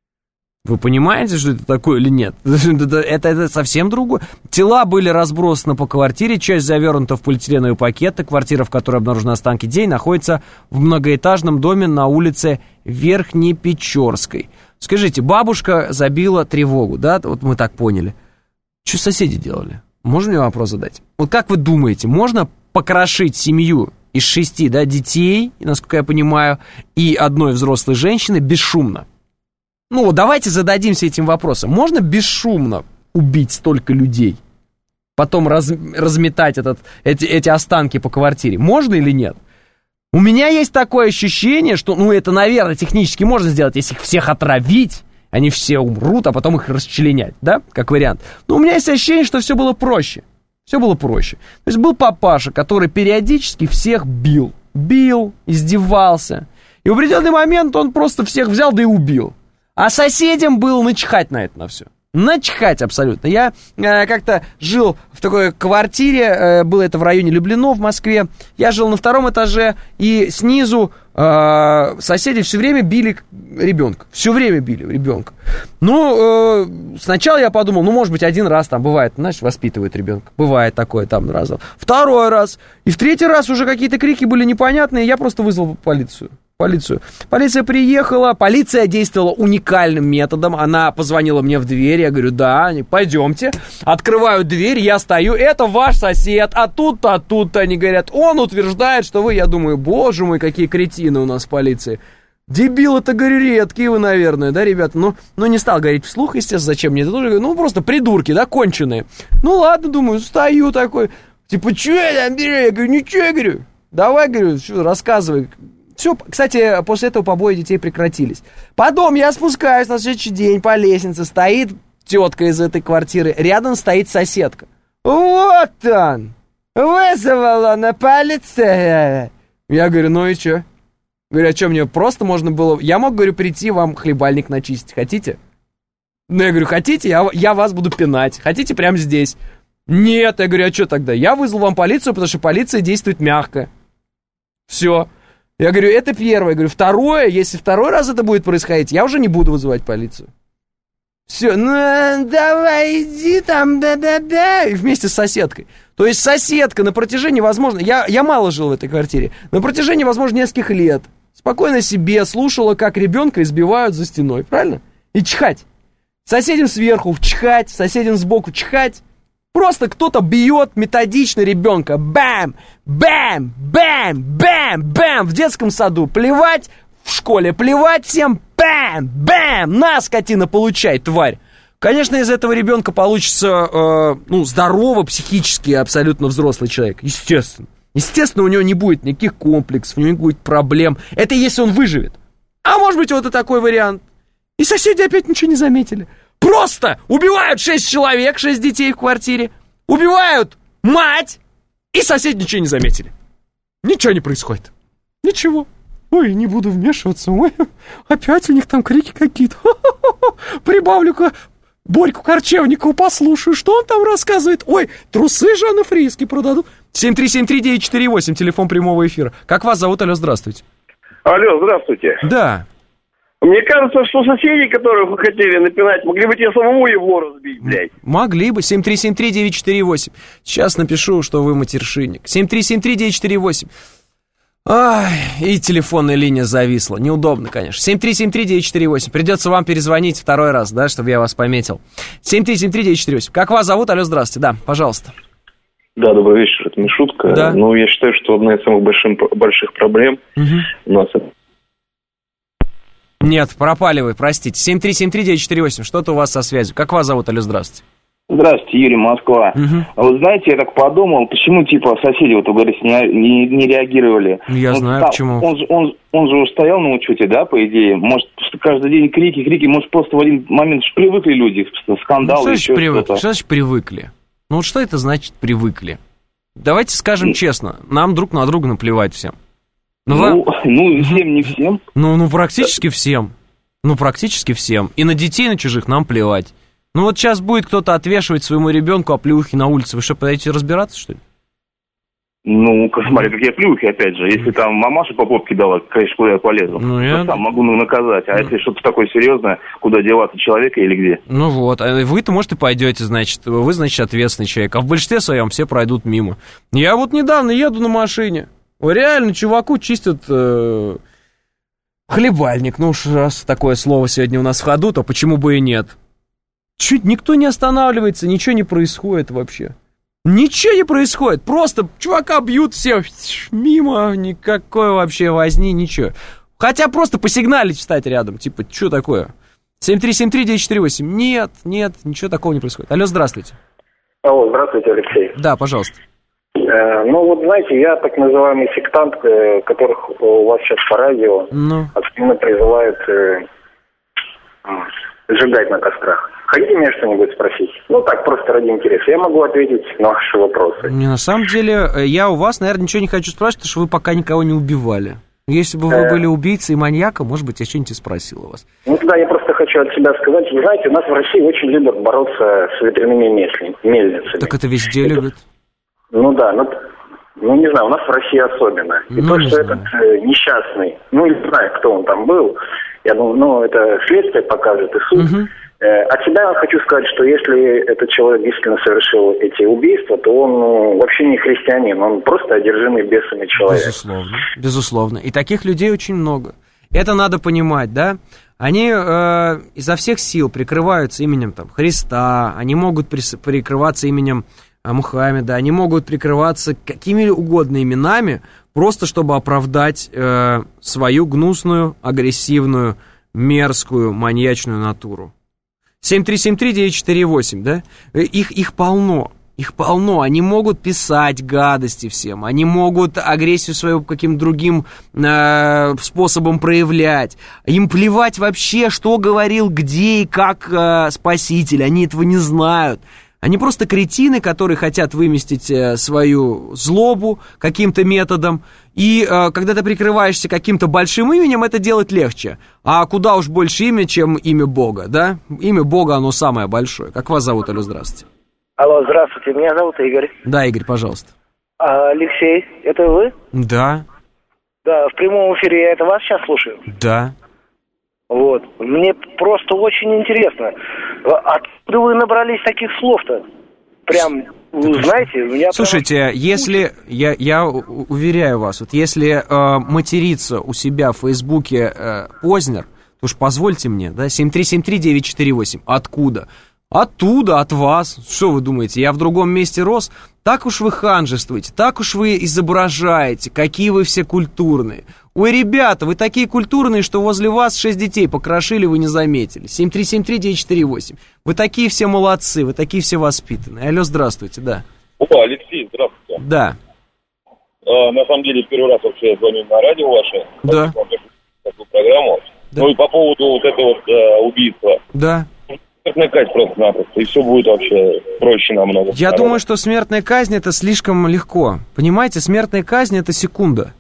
A: Вы понимаете, что это такое или нет? Это, это, это совсем другое. Тела были разбросаны по квартире, часть завернута в полиэтиленовые пакеты. Квартира, в которой обнаружены останки детей, находится в многоэтажном доме на улице Верхнепечорской. Скажите, бабушка забила тревогу, да? Вот мы так поняли. Что соседи делали? Можно мне вопрос задать? Вот как вы думаете, можно покрошить семью из шести, да, детей, насколько я понимаю, и одной взрослой женщины бесшумно? Ну, давайте зададимся этим вопросом. Можно бесшумно убить столько людей? Потом раз, разметать этот, эти, эти останки по квартире? Можно или нет? У меня есть такое ощущение, что, ну, это, наверное, технически можно сделать, если их всех отравить. Они все умрут, а потом их расчленять, да, как вариант. Но у меня есть ощущение, что все было проще. Все было проще. То есть был папаша, который периодически всех бил. Бил, издевался. И в определенный момент он просто всех взял, да и убил. А соседям было начихать на это, на все. Начихать абсолютно. Я э, как-то жил в такой квартире, э, было это в районе Люблино в Москве. Я жил на втором этаже, и снизу э, соседи все время били ребенка. Все время били ребенка. Ну, э, сначала я подумал, ну, может быть, один раз там бывает, знаешь, воспитывают ребенка. Бывает такое там раз. Второй раз. И в третий раз уже какие-то крики были непонятные, я просто вызвал полицию. Полицию. Полиция приехала, полиция действовала уникальным методом. Она позвонила мне в дверь, я говорю, да, пойдемте. Открываю дверь, я стою, это ваш сосед, а тут-то, а тут-то. Они говорят, он утверждает, что вы, я думаю, боже мой, какие кретины у нас в полиции. Дебилы-то, говорю, редкие вы, наверное, да, ребята? Ну, ну, не стал говорить вслух, естественно, зачем мне это тоже. Ну, просто придурки, да, конченые. Ну, ладно, думаю, стою такой, типа, что я там, я говорю, ничего, я говорю, давай, говорю, что, рассказывай. Все, кстати, после этого побои детей прекратились. Потом я спускаюсь на следующий день по лестнице, стоит тетка из этой квартиры, рядом стоит соседка. Вот он, вызвала на полицию. Я говорю, ну и что? Говорю, а что, мне просто можно было... Я мог, говорю, прийти вам хлебальник начистить, хотите? Ну, я говорю, хотите, я, я вас буду пинать. Хотите прямо здесь? Нет, я говорю, а что тогда? Я вызвал вам полицию, потому что полиция действует мягко. Все. Я говорю, это первое. Я говорю, второе, если второй раз это будет происходить, я уже не буду вызывать полицию. Все, ну, давай иди там, да-да-да, и вместе с соседкой. То есть соседка на протяжении, возможно, я, я мало жил в этой квартире, на протяжении, возможно, нескольких лет спокойно себе слушала, как ребенка избивают за стеной, правильно? И чихать. Соседям сверху чихать, соседям сбоку чихать. Просто кто-то бьет методично ребенка. Бэм, бэм, бэм, бэм, бэм. В детском саду плевать, в школе плевать всем. Бэм, бэм. На, скотина, получай, тварь. Конечно, из этого ребенка получится, э, ну, здоровый, психически абсолютно взрослый человек. Естественно. Естественно, у него не будет никаких комплексов, у него не будет проблем. Это если он выживет. А может быть, вот и такой вариант. И соседи опять ничего не заметили. Просто убивают шесть человек, шесть детей в квартире. Убивают мать. И соседи ничего не заметили. Ничего не происходит. Ничего. Ой, не буду вмешиваться. Ой, опять у них там крики какие-то. Прибавлю-ка Борьку Корчевникову, послушаю, что он там рассказывает. Ой, трусы Жанны Фриске продадут. семь три семь три девять четыре восемь, телефон прямого эфира. Как вас зовут? Алло, здравствуйте.
I: Алло, здравствуйте.
A: Да.
I: Мне кажется, что соседи, которых вы хотели напинать, могли бы тебе самому его разбить, блядь.
A: Могли бы. семь три семь три девять четыре восемь. Сейчас напишу, что вы матершинник. семь три семь три девять четыре восемь. Ай, и телефонная линия зависла. Неудобно, конечно. семь три семь три девять четыре восемь. Придется вам перезвонить второй раз, да, чтобы я вас пометил. семь три семь три девять четыре восемь. Как вас зовут? Алло, здравствуйте. Да, пожалуйста.
R: Да, добрый вечер. Это не шутка.
A: Да.
R: Но я считаю, что одна из самых больших, больших проблем угу. у нас...
A: Нет, пропали вы, простите. семь три семь три девять четыре восемь. Что-то у вас со связью. Как вас зовут? Алло, здравствуйте.
S: Здравствуйте, Юрий, Москва. Угу. А вы знаете, я так подумал, почему, типа, соседи, вот вы говорите, не, не, не реагировали.
A: Я
S: он,
A: знаю,
S: там,
A: почему.
S: Он, он, он же стоял на учете, да, по идее. Может, каждый день крики, крики, может, просто в один момент привыкли люди, скандалы,
A: ну,
S: еще
A: привык,
S: что-то.
A: Что значит привыкли? Ну, вот что это значит привыкли? Давайте скажем mm. честно, нам друг на друга наплевать всем.
S: Ну, ну, вам... ну всем, не всем.
A: Ну, ну, практически всем. Ну, практически всем. И на детей, на чужих нам плевать. Ну, вот сейчас будет кто-то отвешивать своему ребенку оплеухи на улице. Вы что, подойдете разбираться, что ли?
S: Ну, смотри, какие оплеухи, опять же. Если там мамаша по попке дала, конечно, куда я полезу. Ну, я... Сам могу наказать. А ну. если что-то такое серьезное, куда деваться, человека или где?
A: Ну вот, а вы-то, может, и пойдете, значит. Вы, значит, ответственный человек. А в большинстве своем все пройдут мимо. Я вот недавно еду на машине. Реально, чуваку чистят... Э... хлебальник. Ну уж раз такое слово сегодня у нас в ходу, то почему бы и нет? Чуть никто не останавливается, ничего не происходит вообще. Ничего не происходит, просто чувака бьют все мимо, никакой вообще возни, ничего. Хотя просто посигналить, встать рядом, типа, что такое? семь три семь три девять четыре восемь. Нет, нет, ничего такого не происходит. Алло, здравствуйте.
T: Алло, здравствуйте, Алексей.
A: Да, пожалуйста.
T: Э, ну вот, знаете, я так называемый сектант, э, которых у вас сейчас по радио ну. активно призывают э, э, сжигать на кострах. Хотите меня что-нибудь спросить? Ну так, просто ради интереса. Я могу ответить на ваши вопросы.
A: Не, на самом деле, я у вас, наверное, ничего не хочу спрашивать, потому что вы пока никого не убивали. Если бы вы были убийцей и маньяком, может быть, я что-нибудь и спросил у вас.
T: Ну, тогда я просто хочу от себя сказать. Вы знаете, у нас в России очень любят бороться с ветряными мельницами.
A: Так это везде это... любят.
T: Ну да, ну, ну не знаю, у нас в России особенно. И ну, то, что знаю. этот э, несчастный, ну не знаю, кто он там был, я думаю, ну это следствие покажет и суд. Угу. Э, от себя хочу сказать, что если этот человек действительно совершил эти убийства, то он ну, вообще не христианин, он просто одержимый бесами человек.
A: Безусловно, безусловно. И таких людей очень много. Это надо понимать, да? Они э, изо всех сил прикрываются именем там, Христа, они могут прис- прикрываться именем Мухаммеда, они могут прикрываться какими угодно именами, просто чтобы оправдать э, свою гнусную, агрессивную, мерзкую, маньячную натуру. семь три семь три девять четыре восемь, да? Их, их полно. Их полно, они могут писать гадости всем, они могут агрессию свою каким-то другим э, способом проявлять. Им плевать вообще, что говорил, где и как э, спаситель, они этого не знают. Они просто кретины, которые хотят выместить э, свою злобу каким-то методом. И э, когда ты прикрываешься каким-то большим именем, это делать легче. А куда уж больше имя, чем имя Бога, да? Имя Бога, оно самое большое. Как вас зовут, алло, здравствуйте?
B: Алло, здравствуйте, меня зовут Игорь.
A: Да, Игорь, пожалуйста.
B: А, Алексей, это вы?
A: Да.
B: Да, в прямом эфире я это вас сейчас слушаю?
A: Да.
B: Вот, мне просто очень интересно, откуда вы набрались таких слов-то? Прям, вы знаете, меня...
A: Слушайте, прям... если, я, я уверяю вас, вот если э, материться у себя в Фейсбуке э, Познер, то уж позвольте мне, да, семь три семь три девять четыре восемь, откуда? Оттуда, от вас. Что вы думаете, я в другом месте рос? Так уж вы ханжествуете, так уж вы изображаете, какие вы все культурные. Ой, ребята, вы такие культурные, что возле вас шесть детей покрошили, вы не заметили. семь три семь три девять четыре восемь. Вы такие все молодцы, вы такие все воспитанные. Алло, здравствуйте, да.
D: О, Алексей, здравствуйте.
A: Да.
D: А, на самом деле, первый раз вообще звоню на радио ваше.
A: Да.
D: Такую программу. Да. Ну и по поводу вот этого вот, а, убийства.
A: Да.
D: Смертная казнь просто-напросто, и все будет вообще проще намного.
A: Я народа. думаю, что смертная казнь это слишком легко. Понимаете, смертная казнь это секунда.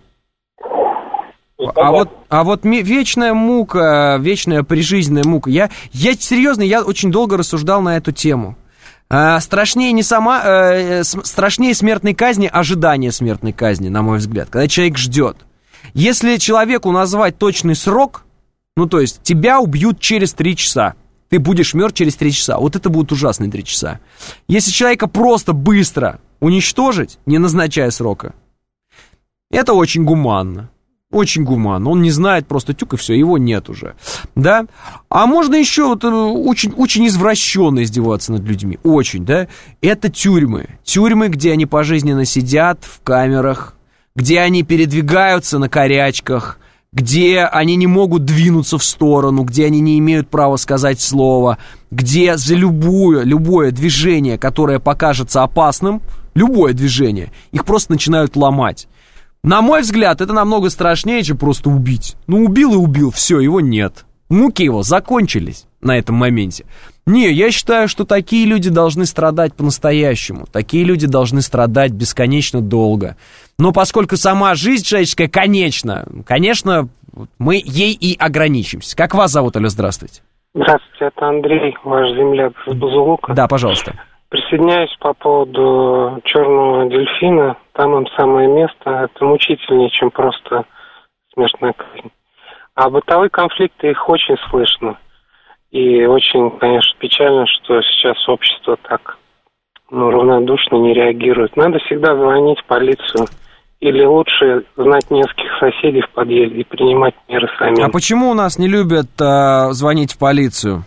A: А вот, а вот вечная мука, вечная прижизненная мука. Я, я серьезно, я очень долго рассуждал на эту тему. А, страшнее не сама, а, страшнее смертной казни ожидание смертной казни, на мой взгляд, когда человек ждет. Если человеку назвать точный срок, ну то есть тебя убьют через три часа. Ты будешь мертв через три часа. Вот это будут ужасные три часа. Если человека просто быстро уничтожить, не назначая срока, это очень гуманно. Очень гуманно. Он не знает просто тюк, и все, его нет уже. Да? А можно еще вот, очень, очень извращенно издеваться над людьми. Очень, да? Это тюрьмы. Тюрьмы, где они пожизненно сидят в камерах, где они передвигаются на корячках, где они не могут двинуться в сторону, где они не имеют права сказать слово, где за любое, любое движение, которое покажется опасным, любое движение, их просто начинают ломать. На мой взгляд, это намного страшнее, чем просто убить. Ну, убил и убил, все, его нет. Муки его закончились на этом моменте. Не, я считаю, что такие люди должны страдать по-настоящему. Такие люди должны страдать бесконечно долго. Но поскольку сама жизнь человеческая конечна, конечно, мы ей и ограничимся. Как вас зовут, алло, здравствуйте?
V: Здравствуйте, это Андрей, ваш земляк из Бузулука.
A: Да, пожалуйста.
V: Присоединяюсь по поводу черного дельфина. Там им самое место. Это мучительнее, чем просто смертная казнь. А бытовые конфликты, их очень слышно. И очень, конечно, печально, что сейчас общество так ну, равнодушно не реагирует. Надо всегда звонить в полицию. Или лучше знать нескольких соседей в подъезде и принимать меры сами.
A: А почему у нас не любят э, звонить в полицию?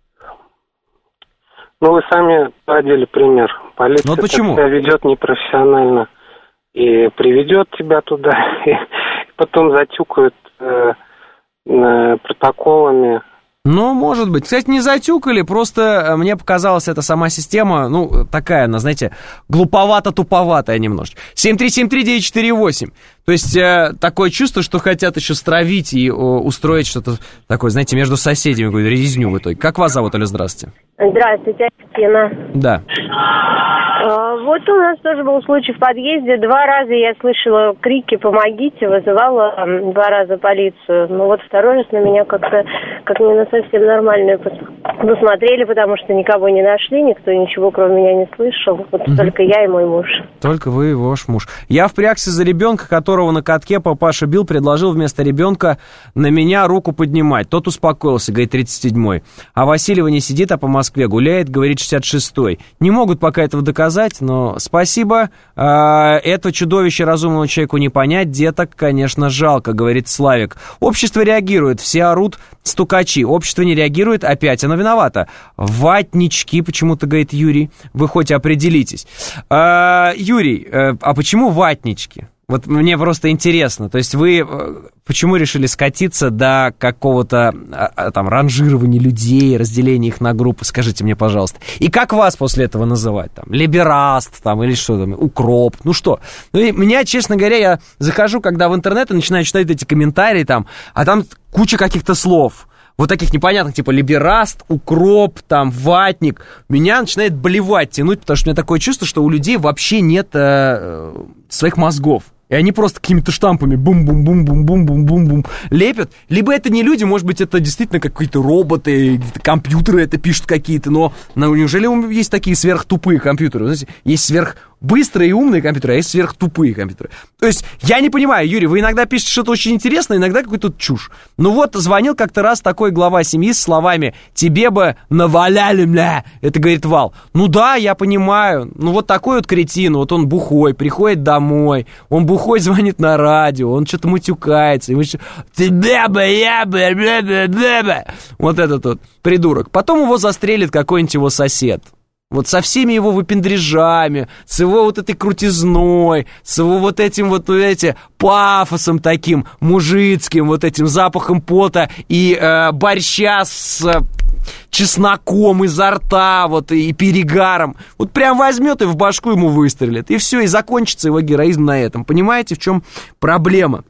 V: Ну, вы сами приводили пример. Полиция
A: ну, почему?
V: себя ведет непрофессионально. И приведет тебя туда, и потом затюкают э, э, протоколами.
A: Ну, может быть. Кстати, не затюкали, просто мне показалась эта сама система, ну, такая она, знаете, глуповато-туповатая немножечко. семь три семь три девять четыре восемь. То есть, э, такое чувство, что хотят еще стравить и о, устроить что-то такое, знаете, между соседями, какую-то резню в итоге. Как вас зовут, алло, здравствуйте?
W: Здравствуйте, Кристина.
A: Да.
W: А, вот у нас тоже был случай в подъезде. Два раза я слышала крики «помогите», вызывала um, два раза полицию. Но вот второй раз на меня как-то, как не на совсем нормальную посмотрели, потому что никого не нашли, никто ничего кроме меня не слышал. Вот mm-hmm. только я и мой муж.
A: Только вы и ваш муж. Я впрягся за ребенка, которого на катке папаша бил, предложил вместо ребенка на меня руку поднимать. Тот успокоился, говорит, тридцать седьмой. А Васильева не сидит, а по Москве гуляет, говорит, шестьдесят шестой. Не могут пока этого доказать, но спасибо. Это чудовище разумному человеку не понять. Деток, конечно, жалко, говорит Славик. Общество реагирует, все орут, стукачи. Общество не реагирует, опять оно виновато. Ватнички, почему-то, говорит Юрий. Вы хоть определитесь. Юрий, а почему ватнички? Вот мне просто интересно, то есть вы почему решили скатиться до какого-то там ранжирования людей, разделения их на группы, скажите мне, пожалуйста. И как вас после этого называть? Там, либераст там, или что там, укроп, ну что? Ну, и меня, честно говоря, я захожу, когда в интернет и начинаю читать эти комментарии там, а там куча каких-то слов. Вот таких непонятных, типа либераст, укроп, там, ватник. Меня начинает болевать, тянуть, потому что у меня такое чувство, что у людей вообще нет э, своих мозгов. И они просто какими-то штампами бум-бум-бум-бум-бум-бум-бум-бум лепят. Либо это не люди, может быть, это действительно какие-то роботы, компьютеры это пишут какие-то, но ну, неужели есть такие сверхтупые компьютеры? Знаете, есть сверхбыстрые и умные компьютеры, а есть сверхтупые компьютеры. То есть, я не понимаю, Юрий, вы иногда пишете что-то очень интересное, иногда какую-то чушь. Ну вот, звонил как-то раз такой глава семьи с словами «тебе бы наваляли, мля», это говорит Вал. Ну да, я понимаю, ну вот такой вот кретин, вот он бухой, приходит домой, он бухой, Бухой звонит на радио, он что-то матюкается, ему что «тебя бы, я бы, бля, бля, бля, бля». Вот этот вот придурок. Потом его застрелит какой-нибудь его сосед. Вот со всеми его выпендрежами, с его вот этой крутизной, с его вот этим вот, знаете, пафосом таким мужицким, вот этим запахом пота и э, борща с... чесноком изо рта, вот, и перегаром. Вот прям возьмет и в башку ему выстрелит. И все, и закончится его героизм на этом. Понимаете, в чем проблема?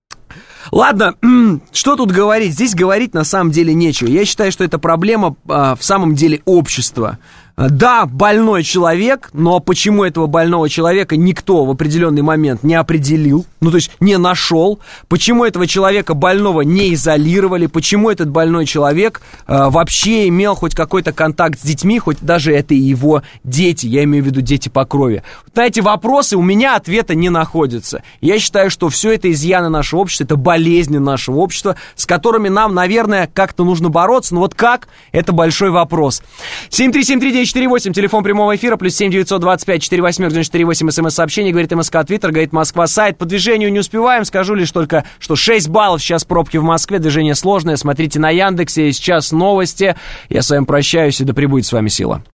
A: Ладно, что тут говорить? Здесь говорить на самом деле нечего. Я считаю, что это проблема а, в самом деле общества. Да, больной человек, но почему этого больного человека никто в определенный момент не определил, ну, то есть не нашел, почему этого человека больного не изолировали, почему этот больной человек э, вообще имел хоть какой-то контакт с детьми, хоть даже это и его дети, я имею в виду дети по крови. На эти вопросы у меня ответа не находится. Я считаю, что все это изъяны нашего общества, это болезни нашего общества, с которыми нам, наверное, как-то нужно бороться, но вот как, это большой вопрос. семь три семь три девять четыре восемь, телефон прямого эфира, плюс семь девятьсот двадцать пять четыре восемь девять четыре восемь, смс-сообщение, говорит МСК, Твиттер, говорит Москва, сайт. По движению не успеваем, скажу лишь только, что шесть баллов сейчас пробки в Москве, движение сложное, смотрите на Яндексе, сейчас новости. Я с вами прощаюсь, и да пребудет с вами сила.